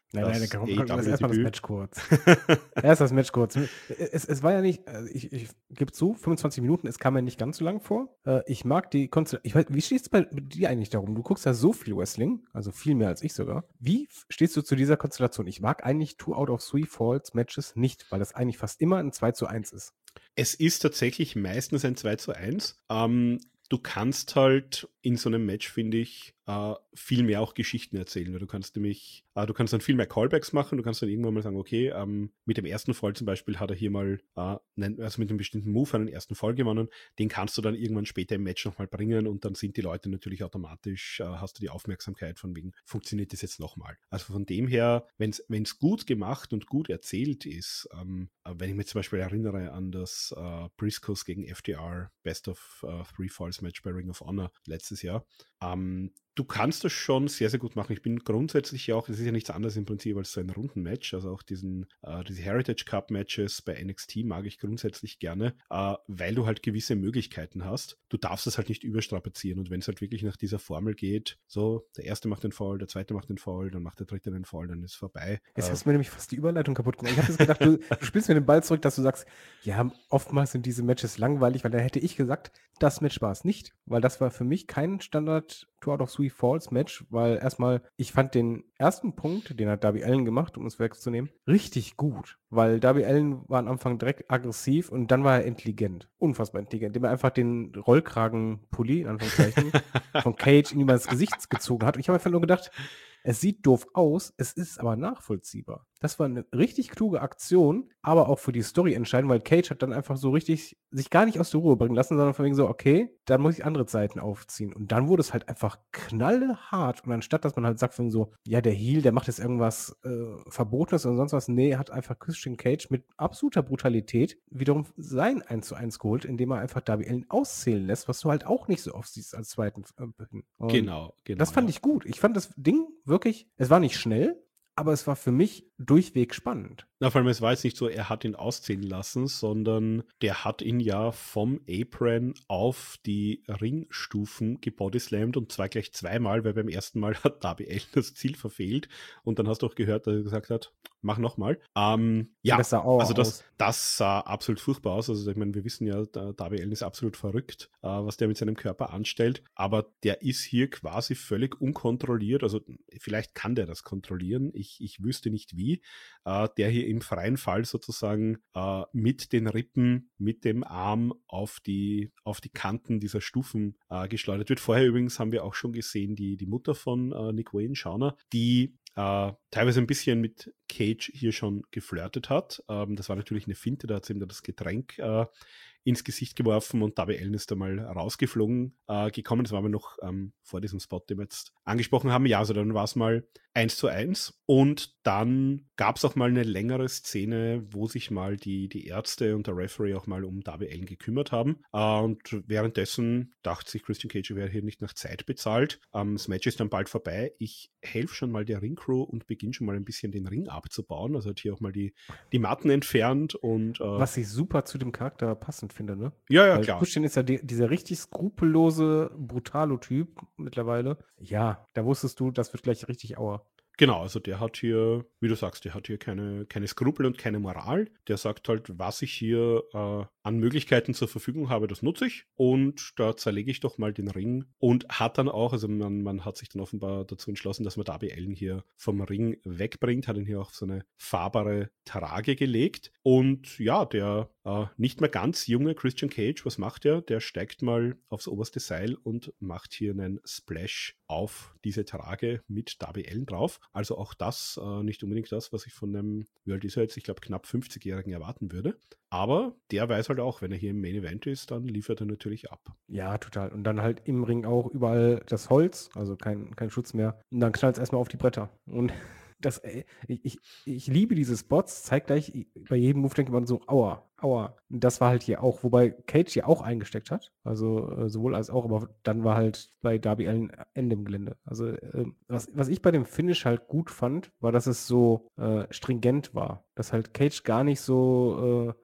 Nein, nein, das komm, A E komm, lass erstmal das W-Debüt. Match kurz. Erst das Match kurz. Es, es war ja nicht, also ich, ich gebe zu, fünfundzwanzig Minuten, es kam mir nicht ganz so lang vor. Äh, ich mag die Konstellation. Wie steht es bei dir eigentlich darum? Du guckst ja so viel Wrestling, also viel mehr als ich sogar. Wie f- stehst du zu dieser Konstellation? Ich mag eigentlich Two out of Three Falls Matches nicht, weil das eigentlich fast immer ein zwei zu eins ist. Es ist tatsächlich meistens ein zwei zu eins. Ähm, du kannst halt in so einem Match, finde ich, äh, viel mehr auch Geschichten erzählen, weil du kannst nämlich, äh, du kannst dann viel mehr Callbacks machen, du kannst dann irgendwann mal sagen, okay, ähm, mit dem ersten Fall zum Beispiel hat er hier mal, äh, nein, also mit einem bestimmten Move einen ersten Fall gewonnen, den kannst du dann irgendwann später im Match nochmal bringen und dann sind die Leute natürlich automatisch, äh, hast du die Aufmerksamkeit von wegen, funktioniert das jetzt nochmal. Also von dem her, wenn es gut gemacht und gut erzählt ist, ähm, äh, wenn ich mich zum Beispiel erinnere an das äh, Briscoes gegen F D R Best of äh, Three Falls Match bei Ring of Honor letztes Jahr, ähm, du kannst das schon sehr, sehr gut machen. Ich bin grundsätzlich ja auch, es ist ja nichts anderes im Prinzip als so ein Rundenmatch, also auch diesen, äh, diese Heritage Cup Matches bei N X T mag ich grundsätzlich gerne, äh, weil du halt gewisse Möglichkeiten hast. Du darfst es halt nicht überstrapazieren und wenn es halt wirklich nach dieser Formel geht, so, der erste macht den Foul, der zweite macht den Foul, dann macht der dritte den Foul, dann ist es vorbei. Jetzt Äh, hast du mir nämlich fast die Überleitung kaputt gemacht. Ich habe jetzt gedacht, du, du spielst mir den Ball zurück, dass du sagst, ja, oftmals sind diese Matches langweilig, weil da hätte ich gesagt, das Match war es nicht, weil das war für mich kein Standard Two out of Three Falls Match, weil erstmal, ich fand den ersten Punkt, den hat Darby Allin gemacht, um es wegzunehmen, richtig gut, weil Darby Allin war am Anfang direkt aggressiv und dann war er intelligent, unfassbar intelligent, indem er einfach den Rollkragen-Pulli, in Anführungszeichen, von Cage in ihm ins Gesicht gezogen hat und ich habe einfach nur gedacht, es sieht doof aus, es ist aber nachvollziehbar. Das war eine richtig kluge Aktion, aber auch für die Story entscheidend, weil Cage hat dann einfach so richtig sich gar nicht aus der Ruhe bringen lassen, sondern von wegen so, okay, dann muss ich andere Zeiten aufziehen. Und dann wurde es halt einfach knallhart. Und anstatt, dass man halt sagt von so, ja, der Heel, der macht jetzt irgendwas äh, Verbotenes oder sonst was, nee, hat einfach Christian Cage mit absoluter Brutalität wiederum sein eins zu eins geholt, indem er einfach Darby Allin auszählen lässt, was du halt auch nicht so oft siehst als zweiten. Äh, und genau, genau. das fand ja. ich gut. Ich fand das Ding wirklich, es war nicht schnell, aber es war für mich durchweg spannend. Na, vor allem, es war jetzt nicht so, er hat ihn ausziehen lassen, sondern der hat ihn ja vom Apron auf die Ringstufen gebodyslammt und zwar gleich zweimal, weil beim ersten Mal hat Darby Allin das Ziel verfehlt und dann hast du auch gehört, dass er gesagt hat, mach nochmal. Ähm, ja, das sah auch also das, aus. das sah absolut furchtbar aus. Also ich meine, wir wissen ja, Darby Allin ist absolut verrückt, äh, was der mit seinem Körper anstellt, aber der ist hier quasi völlig unkontrolliert. Also vielleicht kann der das kontrollieren, ich, ich wüsste nicht wie. Äh, der hier im freien Fall sozusagen äh, mit den Rippen, mit dem Arm auf die, auf die Kanten dieser Stufen äh, geschleudert wird. Vorher übrigens haben wir auch schon gesehen, die, die Mutter von äh, Nick Wayne, Shauna, die äh, teilweise ein bisschen mit Cage hier schon geflirtet hat. Ähm, das war natürlich eine Finte, da hat sie ihm da das Getränk äh, ins Gesicht geworfen und Darby Allin ist da mal rausgeflogen äh, gekommen. Das war aber noch ähm, vor diesem Spot, den wir jetzt angesprochen haben. Ja, also dann war es mal eins zu eins und dann gab es auch mal eine längere Szene, wo sich mal die, die Ärzte und der Referee auch mal um Darby Allin gekümmert haben äh, und währenddessen dachte sich Christian Cage, er wäre hier nicht nach Zeit bezahlt. Ähm, das Match ist dann bald vorbei. Ich helfe schon mal der Ringcrew und beginne schon mal ein bisschen den Ring abzubauen. Also hat hier auch mal die, die Matten entfernt und äh, was ich super zu dem Charakter passend finde, ne? ja, ja, Weil klar. Christian ist ja die, dieser richtig skrupellose, brutale Typ mittlerweile. Ja, da wusstest du, das wird gleich richtig auer. Genau, also der hat hier, wie du sagst, der hat hier keine, keine Skrupel und keine Moral. Der sagt halt, was ich hier äh, an Möglichkeiten zur Verfügung habe, das nutze ich. Und da zerlege ich doch mal den Ring. Und hat dann auch, also man, man hat sich dann offenbar dazu entschlossen, dass man Darby Allin hier vom Ring wegbringt, hat ihn hier auf so eine fahrbare Trage gelegt. Und ja, der äh, nicht mehr ganz junge Christian Cage, was macht er? Der steigt mal aufs oberste Seil und macht hier einen Splash auf diese Trage mit Darby Allin drauf. Also auch das äh, nicht unbedingt das, was ich von einem, wie alt ist er jetzt, ich glaube knapp fünfzigjährigen erwarten würde. Aber der weiß halt auch, wenn er hier im Main Event ist, dann liefert er natürlich ab. Ja, total. Und dann halt im Ring auch überall das Holz, also kein, kein Schutz mehr. Und dann knallt es erstmal auf die Bretter. Und das, ey, ich, ich, ich liebe diese Spots, zeitgleich bei jedem Move denkt man so, aua, aua. Und das war halt hier auch, wobei Cage hier auch eingesteckt hat, also äh, sowohl als auch, aber dann war halt bei Darby Allin Ende im Gelände. Also äh, was, was ich bei dem Finish halt gut fand, war, dass es so äh, stringent war, dass halt Cage gar nicht so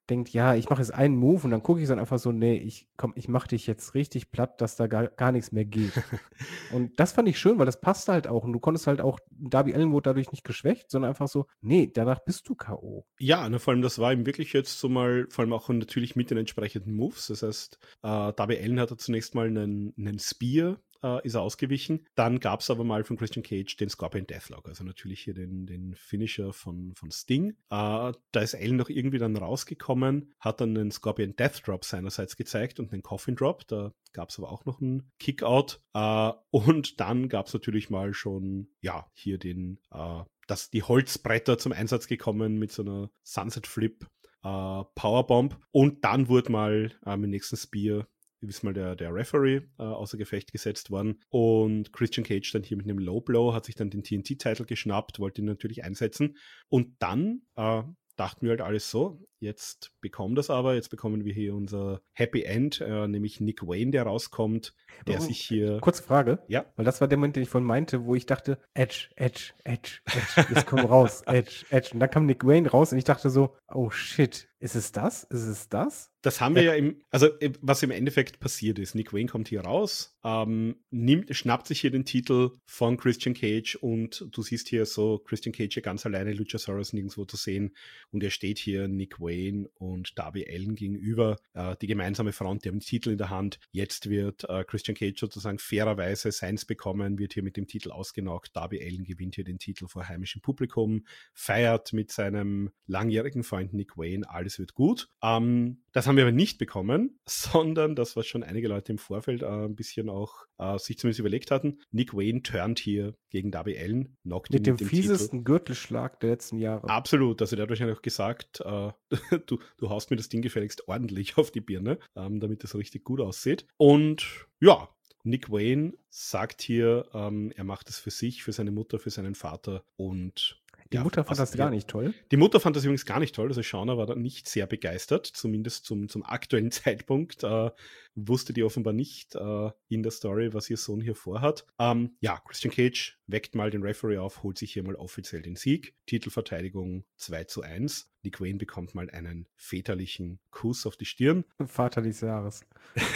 denkt, ja, ich mache jetzt einen Move und dann gucke ich dann einfach so, nee, ich komm, ich mache dich jetzt richtig platt, dass da gar, gar nichts mehr geht. Und das fand ich schön, weil das passte halt auch. Und du konntest halt auch, Darby Allin wurde dadurch nicht geschwächt, sondern einfach so, nee, danach bist du K O. Ja, ne, vor allem das war ihm wirklich jetzt so mal, vor allem auch natürlich mit den entsprechenden Moves. Das heißt, äh, Darby Allin hatte zunächst mal einen, einen Spear, äh, ist er ausgewichen. Dann gab es aber mal von Christian Cage den Scorpion Deathlock, also natürlich hier den, den Finisher von, von Sting. Äh, da ist Allin noch irgendwie dann rausgekommen, hat dann einen Scorpion Death Drop seinerseits gezeigt und einen Coffin Drop. Da gab es aber auch noch einen Kickout. Äh, und dann gab es natürlich mal schon, ja, hier den, äh, dass die Holzbretter zum Einsatz gekommen mit so einer Sunset Flip äh, Powerbomb. Und dann wurde mal äh, im nächsten Spear ist mal der, der Referee äh, außer Gefecht gesetzt worden und Christian Cage dann hier mit einem Low Blow hat sich dann den T N T-Title geschnappt, wollte ihn natürlich einsetzen und dann äh, dachten wir halt alles so, jetzt bekommen das aber, jetzt bekommen wir hier unser Happy End, äh, nämlich Nick Wayne, der rauskommt, der Oh, sich hier... Kurze Frage, ja, weil das war der Moment, den ich vorhin meinte, wo ich dachte, Edge, Edge, Edge, Edge, jetzt komm raus, Edge, Edge. Und dann kam Nick Wayne raus und ich dachte so, oh shit, ist es das? Ist es das? Das haben wir ja im, also was im Endeffekt passiert ist. Nick Wayne kommt hier raus, ähm, nimmt, schnappt sich hier den Titel von Christian Cage und du siehst hier so Christian Cage hier ganz alleine, Luchasaurus nirgendwo zu sehen und er steht hier Nick Wayne und Darby Allin gegenüber, äh, die gemeinsame Front, die haben den Titel in der Hand. Jetzt wird äh, Christian Cage sozusagen fairerweise seins bekommen, wird hier mit dem Titel ausgenockt. Darby Allin gewinnt hier den Titel vor heimischem Publikum, feiert mit seinem langjährigen Freund Nick Wayne, alles wird gut. Ähm, das haben wir aber nicht bekommen, sondern das, was schon einige Leute im Vorfeld äh, ein bisschen auch äh, sich zumindest überlegt hatten. Nick Wayne turnt hier gegen Darby Allin, knockt ihn Mit dem mit dem fiesesten Titel. Gürtelschlag der letzten Jahre. Absolut, also der hat wahrscheinlich auch gesagt, äh, du, du haust mir das Ding gefälligst ordentlich auf die Birne, ähm, damit das richtig gut aussieht. Und ja, Nick Wayne sagt hier, ähm, er macht es für sich, für seine Mutter, für seinen Vater und Die ja, Mutter fand das gar nicht toll. Die Mutter fand das übrigens gar nicht toll. Also Shauna war da nicht sehr begeistert, zumindest zum, zum aktuellen Zeitpunkt. Äh, wusste die offenbar nicht äh, in der Story, was ihr Sohn hier vorhat. Ähm, ja, Christian Cage weckt mal den Referee auf, holt sich hier mal offiziell den Sieg. Titelverteidigung zwei zu eins. Nick Wayne bekommt mal einen väterlichen Kuss auf die Stirn. Vater des Jahres.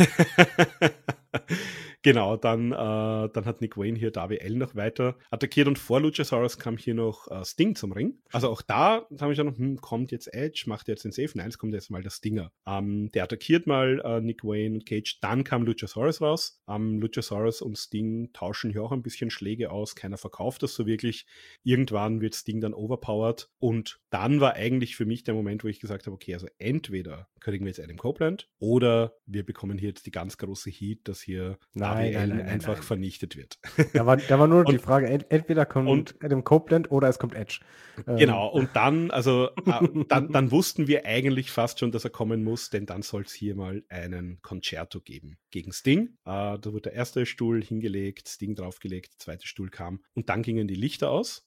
Genau, dann, äh, dann hat Nick Wayne hier Darby Allin noch weiter attackiert und vor Luchasaurus kam hier noch äh, Sting zum Ring. Also auch da habe ich dann, hm, kommt jetzt Edge, macht jetzt den Safe? Nein, es kommt jetzt mal der Stinger. Ähm, der attackiert mal äh, Nick Wayne und Cage, dann kam Luchasaurus raus. Ähm, Luchasaurus und Sting tauschen hier auch ein bisschen Schläge aus, keiner verkauft das so wirklich. Irgendwann wird Sting dann overpowered und dann war eigentlich für mich der Moment, wo ich gesagt habe, okay, also entweder kriegen wir jetzt Adam Copeland oder wir bekommen hier jetzt die ganz große Heat, dass hier Nein, Darby nein, Allin nein, nein, einfach nein. vernichtet wird. Da war, da war nur Und- die Frage, ent, entweder kommt und- Adam Copeland oder es kommt Edge. Ähm, Genau, und dann, also äh, dann, dann wussten wir eigentlich fast schon, dass er kommen muss, denn dann soll es hier mal einen Concerto geben gegen Sting. Äh, da wurde der erste Stuhl hingelegt, Sting draufgelegt, der zweite Stuhl kam und dann gingen die Lichter aus.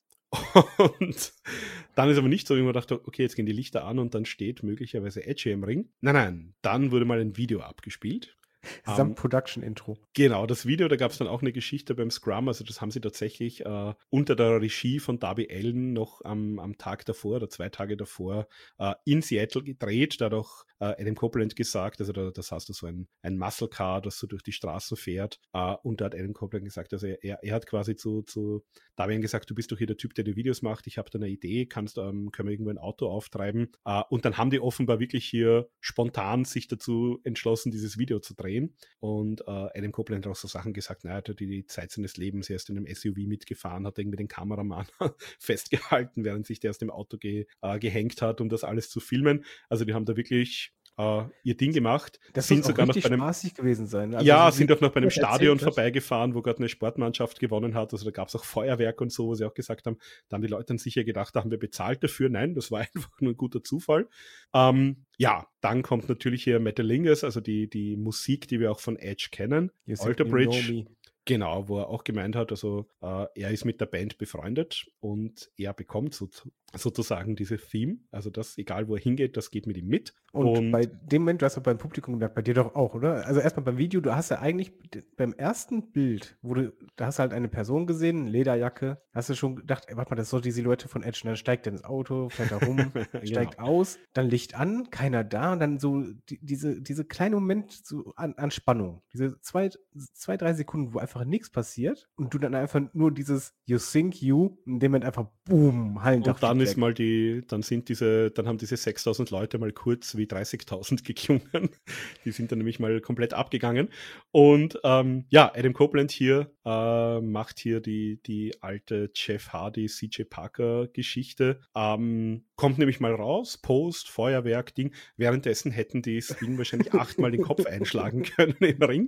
Und dann ist aber nicht so, wie man dachte, okay, jetzt gehen die Lichter an und dann steht möglicherweise Edge im Ring. Nein, nein, dann wurde mal ein Video abgespielt. Samt Production-Intro. Genau, das Video, da gab es dann auch eine Geschichte beim Scrum, also das haben sie tatsächlich äh, unter der Regie von Darby Allin noch am, am Tag davor oder zwei Tage davor äh, in Seattle gedreht, da hat auch äh, Adam Copeland gesagt, also da, das hast du so ein, ein Muscle Car, das so durch die Straßen fährt äh, und da hat Adam Copeland gesagt, also er, er hat quasi zu, zu Darby Allin gesagt, du bist doch hier der Typ, der die Videos macht, ich habe da eine Idee, kannst, ähm, können wir irgendwo ein Auto auftreiben äh, und dann haben die offenbar wirklich hier spontan sich dazu entschlossen, dieses Video zu drehen. Und äh, Adam Copeland hat auch so Sachen gesagt, naja, er hat die, die Zeit seines Lebens erst in einem S U V mitgefahren, hat irgendwie den Kameramann festgehalten, während sich der aus dem Auto ge, äh, gehängt hat, um das alles zu filmen. Also die haben da wirklich äh, ihr Ding gemacht. Das sind muss sogar auch noch richtig bei einem, spaßig gewesen sein. Also ja, so sind wie auch noch bei einem du erzählt Stadion hast. vorbeigefahren, wo gerade eine Sportmannschaft gewonnen hat. Also da gab es auch Feuerwerk und so, wo sie auch gesagt haben, da haben die Leute dann sicher gedacht, da haben wir bezahlt dafür. Nein, das war einfach nur ein guter Zufall. Ähm, ja, dann kommt natürlich hier Metalingus, also die, die Musik, die wir auch von Edge kennen. You said Alter you Bridge. know me. Genau, wo er auch gemeint hat, also äh, er ist mit der Band befreundet und er bekommt so, sozusagen dieses Theme. Also das, egal wo er hingeht, das geht mit ihm mit. Und, Und bei dem Moment, du hast doch beim Publikum gemerkt, bei dir doch auch, oder? Also erstmal beim Video, du hast ja eigentlich d- beim ersten Bild, wo du, da hast du halt eine Person gesehen, Lederjacke, hast du schon gedacht, ey, warte mal, das ist doch die Silhouette von Edge. Und dann steigt er ins Auto, fährt da rum, steigt genau. aus, dann Licht an, keiner da und dann so die, diese, diese kleine Moment so an, an Spannung, diese zwei, zwei, drei Sekunden, wo einfach nichts passiert und du dann einfach nur dieses You think you, in dem Moment einfach boom, Hallendach Und dann fliegt ist weg. mal die, dann sind diese, dann haben diese sechstausend Leute mal kurz wie dreißigtausend geklungen. Die sind dann nämlich mal komplett abgegangen. Und ähm, ja, Adam Copeland hier äh, macht hier die, die alte Jeff Hardy, C J Parker Geschichte. Ähm, kommt nämlich mal raus, Post, Feuerwerk, Ding. Währenddessen hätten die Sting wahrscheinlich achtmal den Kopf einschlagen können im Ring.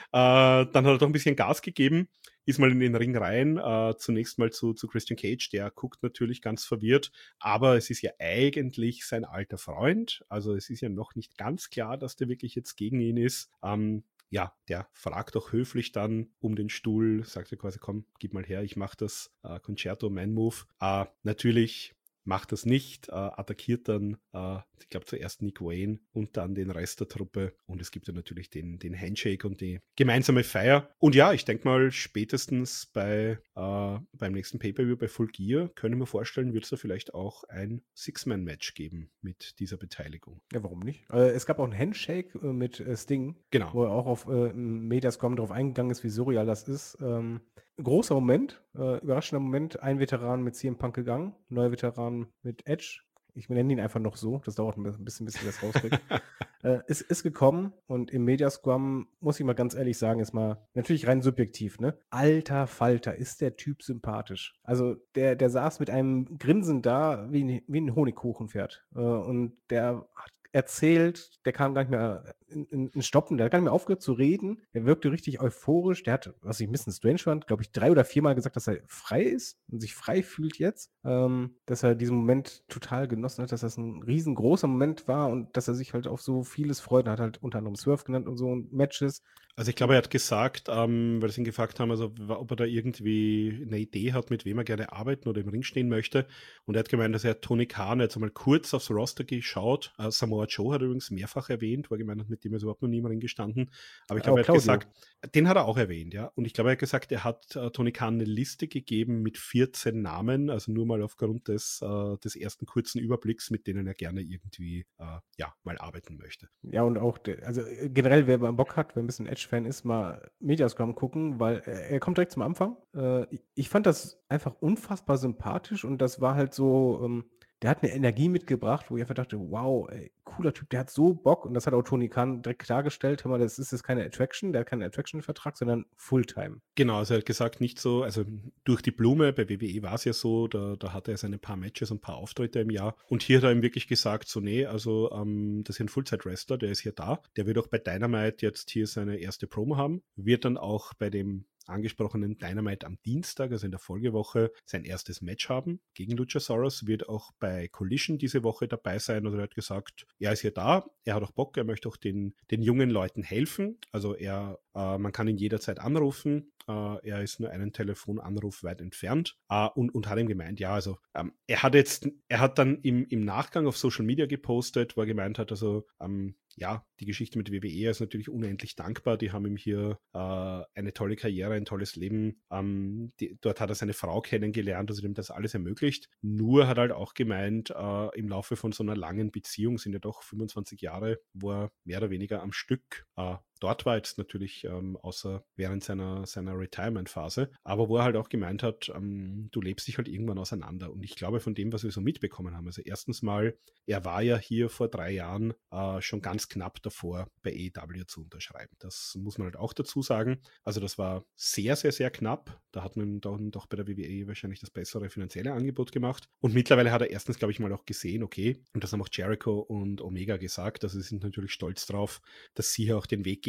Äh, dann hat er doch ein bisschen Gas gegeben. Ist mal in den Ring rein, äh, zunächst mal zu, zu Christian Cage, der guckt natürlich ganz verwirrt, aber es ist ja eigentlich sein alter Freund, also es ist ja noch nicht ganz klar, dass der wirklich jetzt gegen ihn ist. Ähm, ja, der fragt doch höflich dann um den Stuhl, sagt er quasi, komm, gib mal her, ich mach das, äh, Concerto, mein Move. Äh, natürlich macht das nicht, äh, attackiert dann, äh, ich glaube zuerst Nick Wayne und dann den Rest der Truppe und es gibt ja natürlich den, den Handshake und die gemeinsame Feier. Und ja, ich denke mal, spätestens bei äh, beim nächsten Pay-Per-View bei Full Gear, können wir vorstellen, wird es da vielleicht auch ein Six-Man-Match geben mit dieser Beteiligung. Ja, warum nicht? Äh, es gab auch einen Handshake äh, mit äh, Sting, Genau. wo er auch auf äh, Mediascom drauf eingegangen ist, wie surreal das ist. Ähm, großer Moment, äh, überraschender Moment, ein Veteran mit C M Punk gegangen, neuer Veteran mit Edge. Ich nenne ihn einfach noch so, das dauert ein bisschen, bis ich das rauskriege. äh, ist, ist gekommen und im Mediascrum, muss ich mal ganz ehrlich sagen, ist mal natürlich rein subjektiv, ne? Alter Falter, ist der Typ sympathisch. Also der, der saß mit einem Grinsen da, wie ein, wie ein Honigkuchenpferd. Äh, und der hat erzählt, der kam gar nicht mehr in, in, in Stoppen, der hat gar nicht mehr aufgehört zu reden. Der wirkte richtig euphorisch. Der hat, was ich ein bisschen strange fand, glaube ich, drei oder viermal gesagt, dass er frei ist und sich frei fühlt jetzt. Ähm, dass er diesen Moment total genossen hat, dass das ein riesengroßer Moment war und dass er sich halt auf so vieles freut. Er hat halt unter anderem Swerve genannt und so und Matches. Also ich glaube, er hat gesagt, ähm, weil sie ihn gefragt haben, also ob er da irgendwie eine Idee hat, mit wem er gerne arbeiten oder im Ring stehen möchte. Und er hat gemeint, dass er Tony Khan jetzt einmal kurz aufs Roster geschaut. Äh, Samoa Joe hat er übrigens mehrfach erwähnt, weil er gemeint hat, mit dem ist überhaupt noch nie im Ring gestanden. Aber ich glaube, er hat Claudio. gesagt, den hat er auch erwähnt, ja. Und ich glaube, er hat gesagt, er hat äh, Tony Khan eine Liste gegeben mit vierzehn Namen, also nur mal aufgrund des, äh, des ersten kurzen Überblicks, mit denen er gerne irgendwie äh, ja, mal arbeiten möchte. Ja, und auch, der, also generell, wer mal Bock hat, wer ein bisschen Edge-Fan ist, mal Mediascrum gucken, weil er, er kommt direkt zum Anfang. Äh, ich, ich fand das einfach unfassbar sympathisch und das war halt so, ähm, der hat eine Energie mitgebracht, wo ich einfach dachte, wow, ey, cooler Typ, der hat so Bock und das hat auch Tony Khan direkt klargestellt, hör mal, das ist jetzt keine Attraction, der hat keinen Attraction-Vertrag, sondern Fulltime. Genau, also er hat gesagt, nicht so, also durch die Blume, bei W W E war es ja so, da, da hatte er seine paar Matches und ein paar Auftritte im Jahr und hier hat er ihm wirklich gesagt, so nee, also ähm, das ist ein Fullzeit-Wrestler, der ist hier da, der wird auch bei Dynamite jetzt hier seine erste Promo haben, wird dann auch bei dem angesprochenen Dynamite am Dienstag, also in der Folgewoche, sein erstes Match haben gegen Luchasaurus, wird auch bei Collision diese Woche dabei sein. Also er hat gesagt, er ist hier da, er hat auch Bock, er möchte auch den, den jungen Leuten helfen. Also er, äh, man kann ihn jederzeit anrufen. Uh, er ist nur einen Telefonanruf weit entfernt uh, und, und hat ihm gemeint, ja, also um, er hat jetzt, er hat dann im, im Nachgang auf Social Media gepostet, wo er gemeint hat, also um, ja, die Geschichte mit W W E ist natürlich unendlich dankbar, die haben ihm hier uh, eine tolle Karriere, ein tolles Leben, um, die, dort hat er seine Frau kennengelernt, also dem das alles ermöglicht, nur hat halt auch gemeint, uh, im Laufe von so einer langen Beziehung, sind ja doch fünfundzwanzig Jahre, wo er mehr oder weniger am Stück uh, dort war, jetzt natürlich ähm, außer während seiner, seiner Retirement-Phase, aber wo er halt auch gemeint hat, ähm, du lebst dich halt irgendwann auseinander. Und ich glaube, von dem, was wir so mitbekommen haben, also erstens mal, er war ja hier vor drei Jahren äh, schon ganz knapp davor, bei A E W zu unterschreiben. Das muss man halt auch dazu sagen. Also das war sehr, sehr, sehr knapp. Da hat man dann doch bei der W W E wahrscheinlich das bessere finanzielle Angebot gemacht. Und mittlerweile hat er erstens, glaube ich, mal auch gesehen, okay, und das haben auch Jericho und Omega gesagt, also sie sind natürlich stolz drauf, dass sie hier auch den Weg gehen,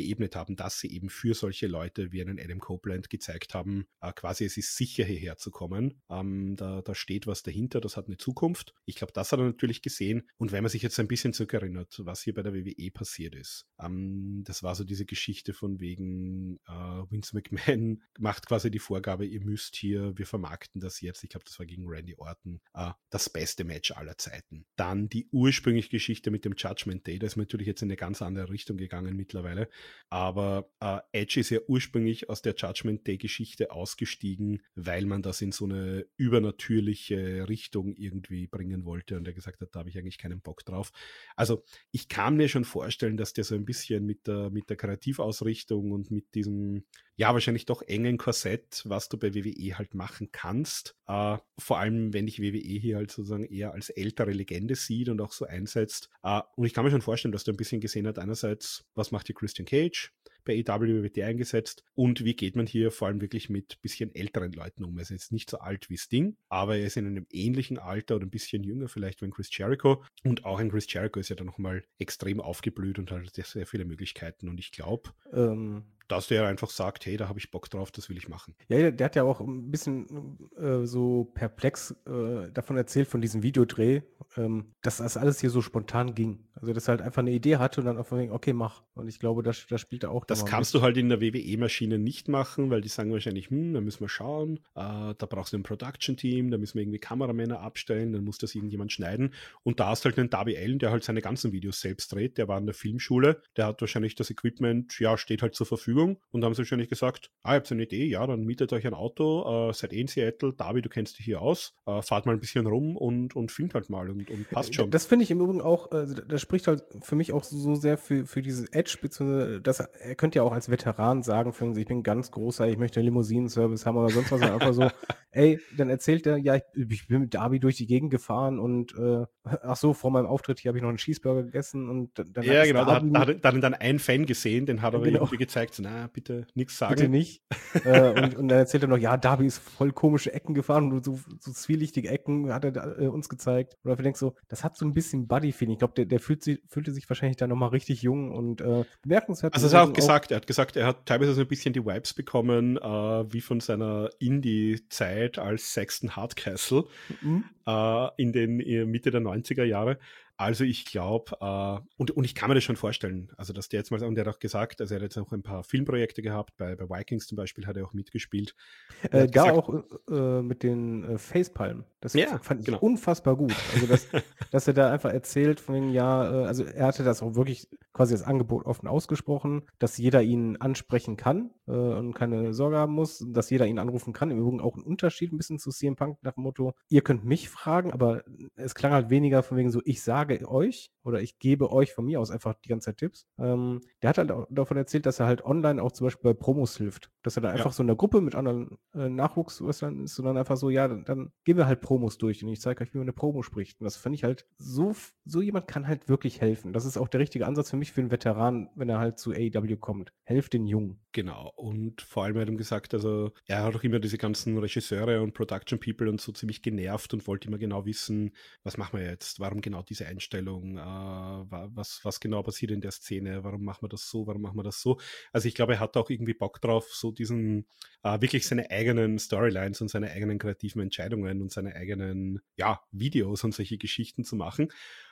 geebnet haben, dass sie eben für solche Leute wie einen Adam Copeland gezeigt haben, äh, quasi es ist sicher hierher zu kommen. Ähm, da, da steht was dahinter, das hat eine Zukunft. Ich glaube, das hat er natürlich gesehen. Und wenn man sich jetzt ein bisschen zurückerinnert, was hier bei der W W E passiert ist, ähm, das war so diese Geschichte von wegen äh, Vince McMahon macht quasi die Vorgabe, ihr müsst hier, wir vermarkten das jetzt, ich glaube, das war gegen Randy Orton, äh, das beste Match aller Zeiten. Dann die ursprüngliche Geschichte mit dem Judgment Day, da ist natürlich jetzt in eine ganz andere Richtung gegangen mittlerweile, aber äh, Edge ist ja ursprünglich aus der Judgment Day Geschichte ausgestiegen, weil man das in so eine übernatürliche Richtung irgendwie bringen wollte und er gesagt hat, da habe ich eigentlich keinen Bock drauf. Also ich kann mir schon vorstellen, dass der so ein bisschen mit der, mit der Kreativausrichtung und mit diesem, ja, wahrscheinlich doch engen Korsett, was du bei W W E halt machen kannst, äh, vor allem wenn dich W W E hier halt sozusagen eher als ältere Legende sieht und auch so einsetzt. Äh, und ich kann mir schon vorstellen, dass du ein bisschen gesehen hast, einerseits, was macht hier Christian Cage? Bei A E W wird der eingesetzt und wie geht man hier vor allem wirklich mit bisschen älteren Leuten um. Er ist jetzt nicht so alt wie Sting, aber er ist in einem ähnlichen Alter oder ein bisschen jünger vielleicht wie ein Chris Jericho und auch ein Chris Jericho ist ja dann nochmal extrem aufgeblüht und hat sehr viele Möglichkeiten und ich glaube, ähm, dass der einfach sagt, hey, da habe ich Bock drauf, das will ich machen. Ja, der, der hat ja auch ein bisschen äh, so perplex äh, davon erzählt, von diesem Videodreh, ähm, dass das alles hier so spontan ging. Also, dass er halt einfach eine Idee hatte und dann einfach denkt, okay, mach. Und ich glaube, da, da spielt er auch Das kannst mit. Du halt in der W W E-Maschine nicht machen, weil die sagen wahrscheinlich, hm, da müssen wir schauen, äh, da brauchst du ein Production-Team, da müssen wir irgendwie Kameramänner abstellen, dann muss das irgendjemand schneiden. Und da hast du halt einen Darby Allin, der halt seine ganzen Videos selbst dreht, der war in der Filmschule, der hat wahrscheinlich das Equipment, ja, steht halt zur Verfügung. Und da haben sie wahrscheinlich gesagt, ah, ihr habt eine Idee, ja, dann mietet euch ein Auto, äh, seid eh in Seattle, Darby, du kennst dich hier aus, äh, fahrt mal ein bisschen rum und, und filmt halt mal und, und passt schon. Das finde ich im Übrigen auch, äh, das spricht halt für mich auch so sehr für, für dieses Edge, beziehungsweise das, er könnte ja auch als Veteran sagen, für uns, ich bin ganz großer, ich möchte einen Limousinen-Service haben oder sonst was, einfach so, ey, dann erzählt er, ja, ich, ich bin mit Darby durch die Gegend gefahren und äh, ach so, vor meinem Auftritt hier habe ich noch einen Cheeseburger gegessen und dann ja, genau, da hat, da, hat, da hat dann ein Fan gesehen, den hat er genau. irgendwie gezeigt, so, na, bitte nichts sagen. Bitte nicht. äh, und, und dann erzählt er noch, ja, Darby ist voll komische Ecken gefahren und so, so zwielichtige Ecken hat er äh, uns gezeigt. Und du denkst so, das hat so ein bisschen Buddy-Feeling. Ich glaube, der, der fühlt sich, fühlte sich wahrscheinlich dann nochmal richtig jung und äh, bemerkenswert. Also das hat er auch gesagt, er hat gesagt, er hat teilweise so ein bisschen die Vibes bekommen, äh, wie von seiner Indie-Zeit als Saxon Hardcastle mhm. äh, in den äh, Mitte der neunziger Jahre. Also ich glaube, äh, und, und ich kann mir das schon vorstellen, also dass der jetzt mal, und der hat auch gesagt, also er hat jetzt auch ein paar Filmprojekte gehabt, bei, bei Vikings zum Beispiel hat er auch mitgespielt. Äh, da gesagt, auch äh, mit den äh, Facepalm, das ja, fand ich genau. unfassbar gut. Also dass, dass er da einfach erzählt von dem Jahr, äh, also er hatte das auch wirklich quasi das Angebot offen ausgesprochen, dass jeder ihn ansprechen kann äh, und keine Sorge haben muss, dass jeder ihn anrufen kann. Im Übrigen auch ein Unterschied ein bisschen zu C M Punk nach dem Motto, ihr könnt mich fragen, aber es klang halt weniger von wegen so, ich sage euch oder ich gebe euch von mir aus einfach die ganze Zeit Tipps. Ähm, der hat halt auch davon erzählt, dass er halt online auch zum Beispiel bei Promos hilft. Dass er da einfach ja. so in einer Gruppe mit anderen äh, Nachwuchswrestlern ist und dann einfach so, ja, dann, dann gehen wir halt Promos durch und ich zeige euch, wie man eine Promo spricht. Und das finde ich halt, so, so jemand kann halt wirklich helfen. Das ist auch der richtige Ansatz für mich, für einen Veteran, wenn er halt zu A E W kommt. Helft den Jungen. Genau. Und vor allem hat er gesagt, also er hat auch immer diese ganzen Regisseure und Production People und so ziemlich genervt und wollte immer genau wissen, was machen wir jetzt? Warum genau diese Einstellung? Äh, was, was genau passiert in der Szene? Warum machen wir das so? Warum machen wir das so? Also ich glaube, er hat auch irgendwie Bock drauf, so diesen, äh, wirklich seine eigenen Storylines und seine eigenen kreativen Entscheidungen und seine eigenen, ja, Videos und solche Geschichten zu machen.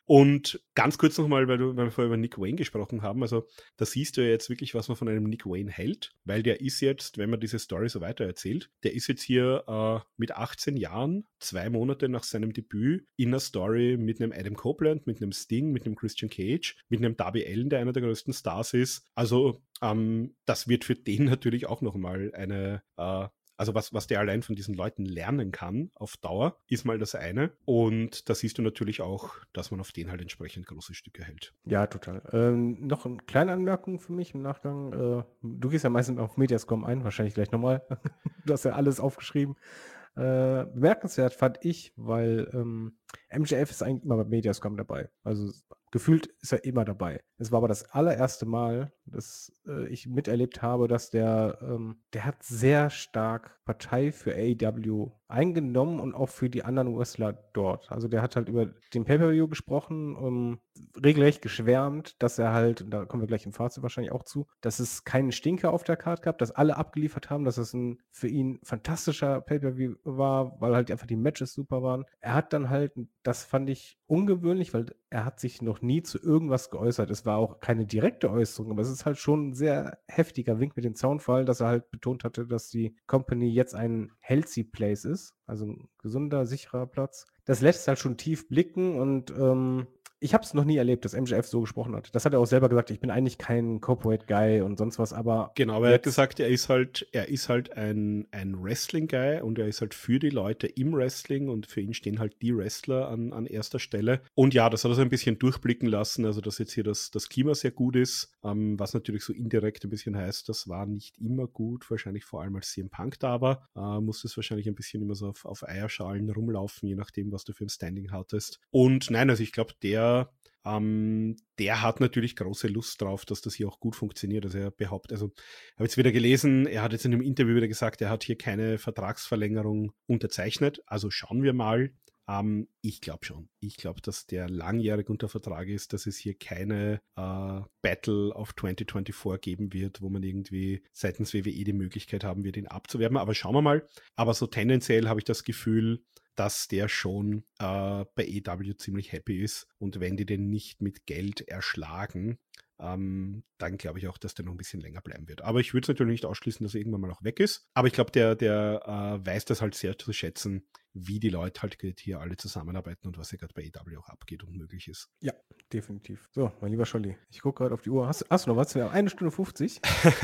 Und ganz kurz nochmal, weil, du, weil wir vorher über Nick Wayne gesprochen haben, also da siehst du ja jetzt wirklich, was man von einem Nick Wayne hält, weil der ist jetzt, wenn man diese Story so weiter erzählt, der ist jetzt hier äh, mit achtzehn Jahren, zwei Monate nach seinem Debüt, in einer Story mit einem Adam Copeland, mit einem Sting, mit einem Christian Cage, mit einem Darby Allin, der einer der größten Stars ist. Also ähm, das wird für den natürlich auch nochmal eine äh, Also was, was der allein von diesen Leuten lernen kann auf Dauer, ist mal das eine. Und da siehst du natürlich auch, dass man auf den halt entsprechend große Stücke hält. Ja, total. Ähm, noch eine kleine Anmerkung für mich im Nachgang. Äh, du gehst ja meistens auf Mediascom ein, wahrscheinlich gleich nochmal. Du hast ja alles aufgeschrieben. Äh, bemerkenswert fand ich, weil ähm, M J F ist eigentlich immer bei Mediascom dabei. Also gefühlt ist er immer dabei. Es war aber das allererste Mal, dass äh, ich miterlebt habe, dass der, ähm, der hat sehr stark Partei für A E W eingenommen und auch für die anderen Wrestler dort. Also der hat halt über den Pay-Per-View gesprochen, ähm, regelrecht geschwärmt, dass er halt, und da kommen wir gleich im Fazit wahrscheinlich auch zu, dass es keinen Stinker auf der Card gab, dass alle abgeliefert haben, dass es ein für ihn fantastischer Pay-Per-View war, weil halt einfach die Matches super waren. Er hat dann halt, das fand ich ungewöhnlich, weil er hat sich noch nie zu irgendwas geäußert. Es war auch keine direkte Äußerung, aber es ist halt schon ein sehr heftiger Wink mit dem Zaunfall, dass er halt betont hatte, dass die Company jetzt ein healthy place ist, also ein gesunder, sicherer Platz. Das lässt halt schon tief blicken und ähm, ich habe es noch nie erlebt, dass M J F so gesprochen hat. Das hat er auch selber gesagt, ich bin eigentlich kein Corporate-Guy und sonst was, aber Genau, aber er hat jetzt, gesagt, er ist halt, er ist halt ein, ein Wrestling-Guy und er ist halt für die Leute im Wrestling und für ihn stehen halt die Wrestler an, an erster Stelle. Und ja, das hat er so ein bisschen durchblicken lassen, also dass jetzt hier das, das Klima sehr gut ist, ähm, was natürlich so indirekt ein bisschen heißt, das war nicht immer gut, wahrscheinlich vor allem als C M Punk da war, äh, musste es wahrscheinlich ein bisschen immer so auf, auf Eierschalen rumlaufen, je nachdem, was du für ein Standing hattest. Und nein, also ich glaube, der Ähm, der hat natürlich große Lust drauf, dass das hier auch gut funktioniert. Also er behauptet, also ich habe jetzt wieder gelesen, er hat jetzt in einem Interview wieder gesagt, er hat hier keine Vertragsverlängerung unterzeichnet. Also schauen wir mal. Ähm, ich glaube schon. Ich glaube, dass der langjährig unter Vertrag ist, dass es hier keine äh, Battle of zwanzig vierundzwanzig geben wird, wo man irgendwie seitens W W E die Möglichkeit haben wird, ihn abzuwerben. Aber schauen wir mal. Aber so tendenziell habe ich das Gefühl, dass der schon äh, bei A E W ziemlich happy ist. Und wenn die den nicht mit Geld erschlagen, ähm, dann glaube ich auch, dass der noch ein bisschen länger bleiben wird. Aber ich würde es natürlich nicht ausschließen, dass er irgendwann mal auch weg ist. Aber ich glaube, der, der äh, weiß das halt sehr zu schätzen, wie die Leute halt hier alle zusammenarbeiten und was hier gerade bei A E W auch abgeht und möglich ist. ja, definitiv. So, mein lieber Scholli, ich gucke gerade auf die Uhr. Hast, hast du noch was? Wir haben eine Stunde fünfzig.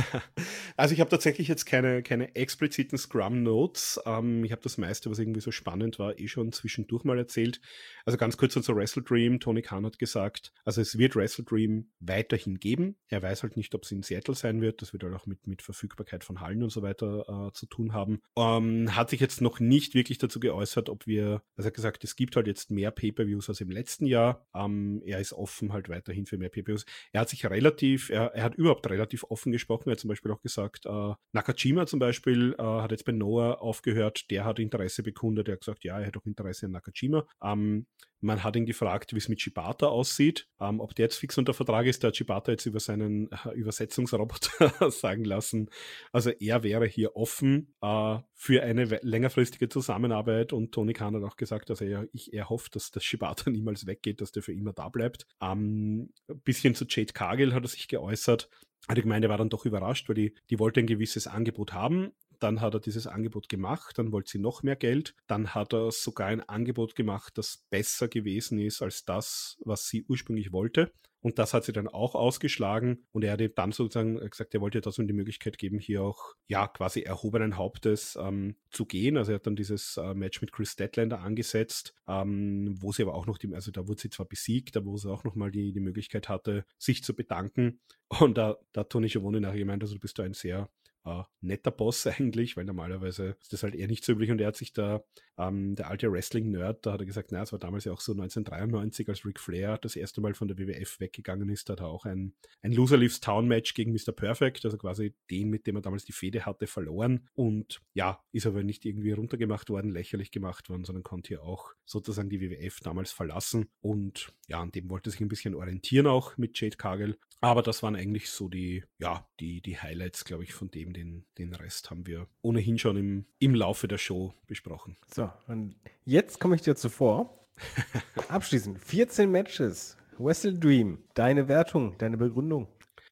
Also ich habe tatsächlich jetzt keine, keine expliziten Scrum-Notes. Ähm, ich habe das meiste, was irgendwie so spannend war, eh schon zwischendurch mal erzählt. Also ganz kurz unser Wrestle Dream. Tony Khan hat gesagt, also es wird Wrestle Dream weiterhin geben. Er weiß halt nicht, ob es in Seattle sein wird. Das wird halt auch mit, mit Verfügbarkeit von Hallen und so weiter äh, zu tun haben. Ähm, hat sich jetzt noch nicht wirklich dazu geäußert, ob wir, also er hat gesagt, es gibt halt jetzt mehr Pay-Per-Views als im letzten Jahr. Ähm, er ist offen halt weiterhin für mehr Pay-Per-Views. Er hat sich relativ, er, er hat überhaupt relativ offen gesprochen. Er hat zum Beispiel auch gesagt, Uh, Nakajima zum Beispiel uh, hat jetzt bei Noah aufgehört, der hat Interesse bekundet, er hat gesagt, ja, er hätte auch Interesse an Nakajima. Um, man hat ihn gefragt, wie es mit Shibata aussieht, um, ob der jetzt fix unter Vertrag ist. Der hat Shibata jetzt über seinen uh, Übersetzungsroboter sagen lassen. Also er wäre hier offen uh, für eine längerfristige Zusammenarbeit und Tony Khan hat auch gesagt, dass er, ich, er hofft, dass das Shibata niemals weggeht, dass der für immer da bleibt. Um, ein bisschen zu Jade Cargill hat er sich geäußert. Die Gemeinde war dann doch überrascht, weil die, die wollte ein gewisses Angebot haben. Dann hat er dieses Angebot gemacht, dann wollte sie noch mehr Geld. Dann hat er sogar ein Angebot gemacht, das besser gewesen ist als das, was sie ursprünglich wollte. Und das hat sie dann auch ausgeschlagen. Und er hat dann sozusagen gesagt, er wollte trotzdem die Möglichkeit geben, hier auch ja quasi erhobenen Hauptes ähm, zu gehen. Also er hat dann dieses äh, Match mit Chris Statlander angesetzt, ähm, wo sie aber auch noch, die, also da wurde sie zwar besiegt, aber wo sie auch nochmal die, die Möglichkeit hatte, sich zu bedanken. Und da, da hat Tony Schiavone nachher gemeint, also du bist da ein sehr Uh, netter Boss eigentlich, weil normalerweise ist das halt eher nicht so üblich und er hat sich da, ähm, der alte Wrestling-Nerd, da hat er gesagt, naja, es war damals ja auch so neunzehnhundertdreiundneunzig, als Ric Flair das erste Mal von der W W F weggegangen ist, da hat er auch ein, ein Loser Leaves Town Match gegen Mister Perfect, also quasi den, mit dem er damals die Fehde hatte, verloren und ja, ist aber nicht irgendwie runtergemacht worden, lächerlich gemacht worden, sondern konnte hier auch sozusagen die W W F damals verlassen und ja, an dem wollte sich ein bisschen orientieren auch mit Jade Cargill, aber das waren eigentlich so die, ja, die, die Highlights, glaube ich, von dem, Den, den Rest haben wir ohnehin schon im, im Laufe der Show besprochen. So, und jetzt komme ich dir zuvor. Abschließend, vierzehn Matches, Wrestle Dream, deine Wertung, deine Begründung.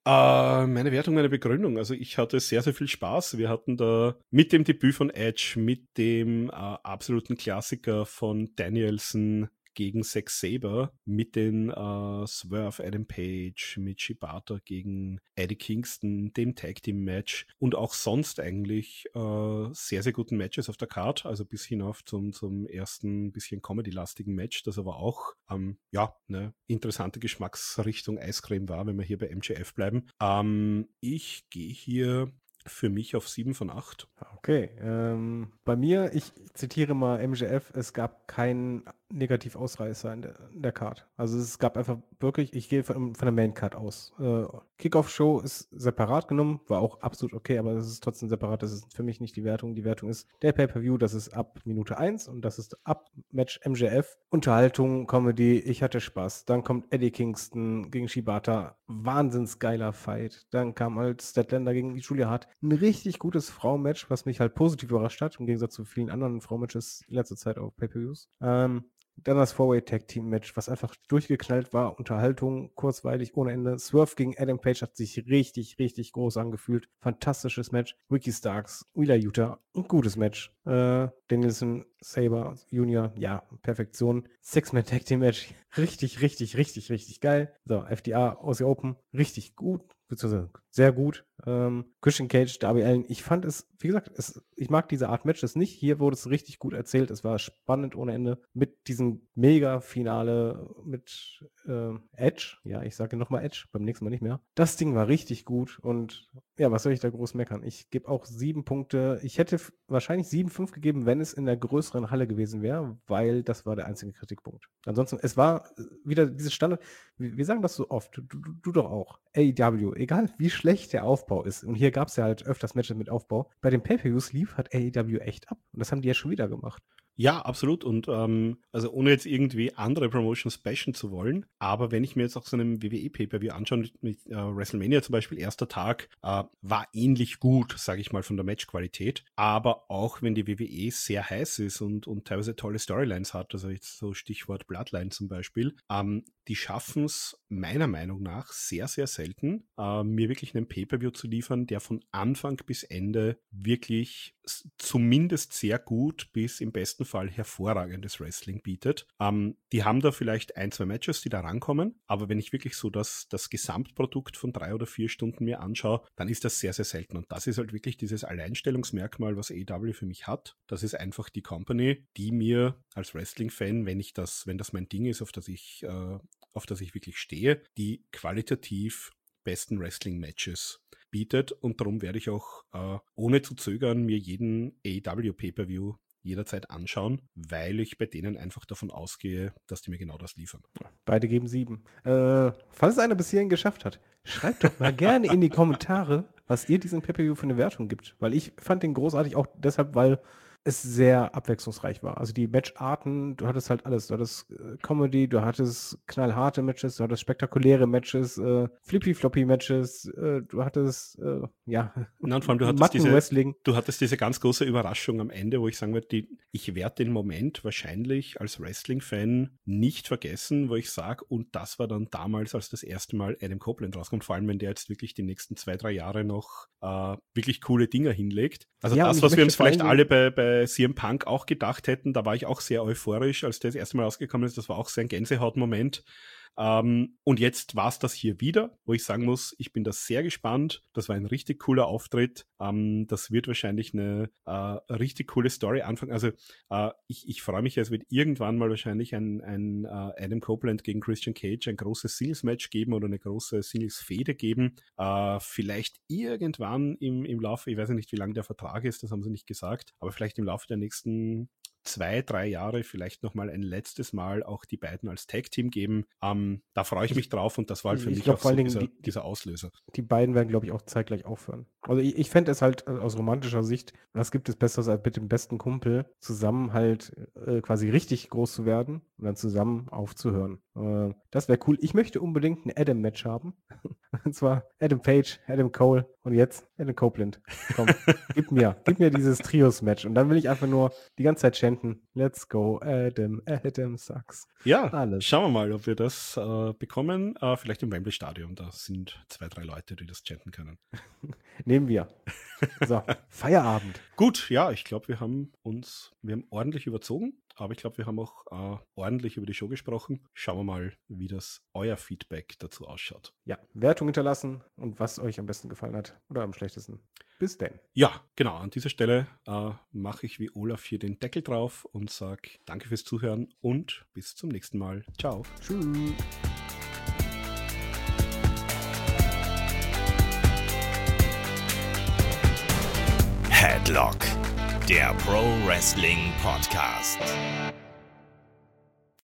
Uh, meine Wertung, meine Begründung. Also ich hatte sehr, sehr viel Spaß. Wir hatten da mit dem Debüt von Edge, mit dem uh, absoluten Klassiker von Danielson gegen Zack Sabre, mit den uh, Swerve Adam Page, mit Shibata gegen Eddie Kingston, dem Tag Team Match und auch sonst eigentlich uh, sehr, sehr guten Matches auf der Card, also bis hinauf zum, zum ersten bisschen Comedy-lastigen Match, das aber auch um, ja, eine interessante Geschmacksrichtung Eiscreme war, wenn wir hier bei M J F bleiben. Um, ich gehe hier für mich auf sieben von acht. Okay, ähm, bei mir, ich zitiere mal M J F, es gab keinen Negativ-Ausreißer in der, in der Card. Also es gab einfach wirklich, ich gehe von, von der Main-Card aus. Äh, Kickoff-Show ist separat genommen, war auch absolut okay, aber das ist trotzdem separat. Das ist für mich nicht die Wertung. Die Wertung ist der Pay-Per-View, das ist ab Minute eins und das ist ab Match M J F. Unterhaltung, Comedy, ich hatte Spaß. Dann kommt Eddie Kingston gegen Shibata. Wahnsinns geiler Fight. Dann kam halt Statlander gegen Julia Hart. Ein richtig gutes Frauenmatch, was mich halt positiv überrascht hat, im Gegensatz zu vielen anderen Frauenmatches in letzter Zeit auf Pay-Per-Views. Ähm, Dann das Four-Way-Tag-Team-Match, was einfach durchgeknallt war. Unterhaltung, kurzweilig, ohne Ende. Swerve gegen Adam Page hat sich richtig, richtig groß angefühlt. Fantastisches Match. Ricky Starks, Wheeler Yuta, ein gutes Match. Äh, Danielson, Saber Junior, ja, Perfektion. Six-Man-Tag-Team-Match, richtig, richtig, richtig, richtig geil. So, F D A, Aussie Open, richtig gut, beziehungsweise sehr gut. Ähm, Christian Cage, Darby Allin, ich fand es, wie gesagt, es, ich mag diese Art Matches nicht. Hier wurde es richtig gut erzählt. Es war spannend ohne Ende mit diesem Mega-Finale mit äh, Edge. Ja, ich sage nochmal Edge, beim nächsten Mal nicht mehr. Das Ding war richtig gut und ja, was soll ich da groß meckern? Ich gebe auch sieben Punkte. Ich hätte f- wahrscheinlich sieben Komma fünf gegeben, wenn es in der größeren Halle gewesen wäre, weil das war der einzige Kritikpunkt. Ansonsten, es war äh, wieder dieses Standard, wir, wir sagen das so oft, du, du, du doch auch, A E W, egal wie schlecht der Aufbau ist, und hier gab es ja halt öfters Matches mit Aufbau, bei den Pay-Per-Views lief hat A E W echt ab. Und das haben die ja schon wieder gemacht. Ja, absolut. Und ähm, also ohne jetzt irgendwie andere Promotions bashen zu wollen, aber wenn ich mir jetzt auch so einen W W E-Pay-Per-View anschaue, mit, mit äh, WrestleMania zum Beispiel, erster Tag, äh, war ähnlich gut, sage ich mal, von der Matchqualität. Aber auch wenn die W W E sehr heiß ist und, und teilweise tolle Storylines hat, also jetzt so Stichwort Bloodline zum Beispiel, ähm, die schaffen es meiner Meinung nach sehr, sehr selten, äh, mir wirklich einen Pay-Per-View zu liefern, der von Anfang bis Ende wirklich s- zumindest sehr gut bis im besten Fall hervorragendes Wrestling bietet. Ähm, die haben da vielleicht ein, zwei Matches, die da rankommen, aber wenn ich wirklich so das, das Gesamtprodukt von drei oder vier Stunden mir anschaue, dann ist das sehr, sehr selten. Und das ist halt wirklich dieses Alleinstellungsmerkmal, was A E W für mich hat. Das ist einfach die Company, die mir als Wrestling-Fan, wenn ich das, wenn das mein Ding ist, auf das ich, äh, auf das ich wirklich stehe, die qualitativ besten Wrestling-Matches bietet. Und darum werde ich auch äh, ohne zu zögern mir jeden A E W Pay-Per-View jederzeit anschauen, weil ich bei denen einfach davon ausgehe, dass die mir genau das liefern. Beide geben sieben. Äh, falls es einer bis hierhin geschafft hat, schreibt doch mal gerne in die Kommentare, was ihr diesem Pay-Per-View für eine Wertung gibt. Weil ich fand den großartig auch deshalb, weil es sehr abwechslungsreich war. Also die Matcharten, du hattest halt alles. Du hattest äh, Comedy, du hattest knallharte Matches, du hattest spektakuläre Matches, äh, Flippy-Floppy-Matches, äh, du hattest, äh, ja, Na, und vor allem, du hattest, diese, Matten-Wrestling. du hattest diese ganz große Überraschung am Ende, wo ich sagen würde, die, ich werde den Moment wahrscheinlich als Wrestling-Fan nicht vergessen, wo ich sage, und das war dann damals, als das erste Mal Adam Copeland rauskommt, vor allem, wenn der jetzt wirklich die nächsten zwei, drei Jahre noch äh, wirklich coole Dinger hinlegt. Also Ja, und das, ich was wir möchte uns vor allen vielleicht alle bei, bei C M Punk auch gedacht hätten, da war ich auch sehr euphorisch, als der das erste Mal rausgekommen ist. Das war auch so ein Gänsehautmoment. Ähm, und jetzt war es das hier wieder, wo ich sagen muss, ich bin da sehr gespannt. Das war ein richtig cooler Auftritt. Ähm, das wird wahrscheinlich eine äh, richtig coole Story anfangen. Also äh, ich, ich freue mich, es wird irgendwann mal wahrscheinlich ein, ein äh, Adam Copeland gegen Christian Cage ein großes Singles-Match geben oder eine große Singles-Fehde geben. Äh, vielleicht irgendwann im, im Laufe, ich weiß ja nicht, wie lang der Vertrag ist, das haben sie nicht gesagt, aber vielleicht im Laufe der nächsten zwei, drei Jahre vielleicht nochmal ein letztes Mal auch die beiden als Tag-Team geben. Ähm, da freue ich mich drauf und das war halt für Ich mich glaub, auch vor so allen dieser, Dingen die- dieser Auslöser. Die beiden werden, glaube ich, auch zeitgleich aufhören. Also ich, ich fände es halt äh, aus romantischer Sicht, was gibt es Besseres, als mit dem besten Kumpel zusammen halt äh, quasi richtig groß zu werden und dann zusammen aufzuhören. Äh, das wäre cool. Ich möchte unbedingt ein Adam-Match haben. Und zwar Adam Page, Adam Cole und jetzt Adam Copeland. Komm, gib mir, gib mir dieses Trios-Match. Und dann will ich einfach nur die ganze Zeit chanten, let's go, Adam, Adam sucks. Ja, Alles. schauen wir mal, ob wir das äh, bekommen. Äh, vielleicht im Wembley Stadion. Da sind zwei, drei Leute, die das chanten können. Nehmen wir. So, Feierabend. Gut, ja, ich glaube, wir haben uns, wir haben ordentlich überzogen, aber ich glaube, wir haben auch äh, ordentlich über die Show gesprochen. Schauen wir mal, wie das euer Feedback dazu ausschaut. Ja, Wertung hinterlassen und was euch am besten gefallen hat oder am schlechtesten. Bis denn. Ja, genau, an dieser Stelle äh, mache ich wie Olaf hier den Deckel drauf und sage danke fürs Zuhören und bis zum nächsten Mal. Ciao. Tschüss. Headlock, der Pro Wrestling Podcast.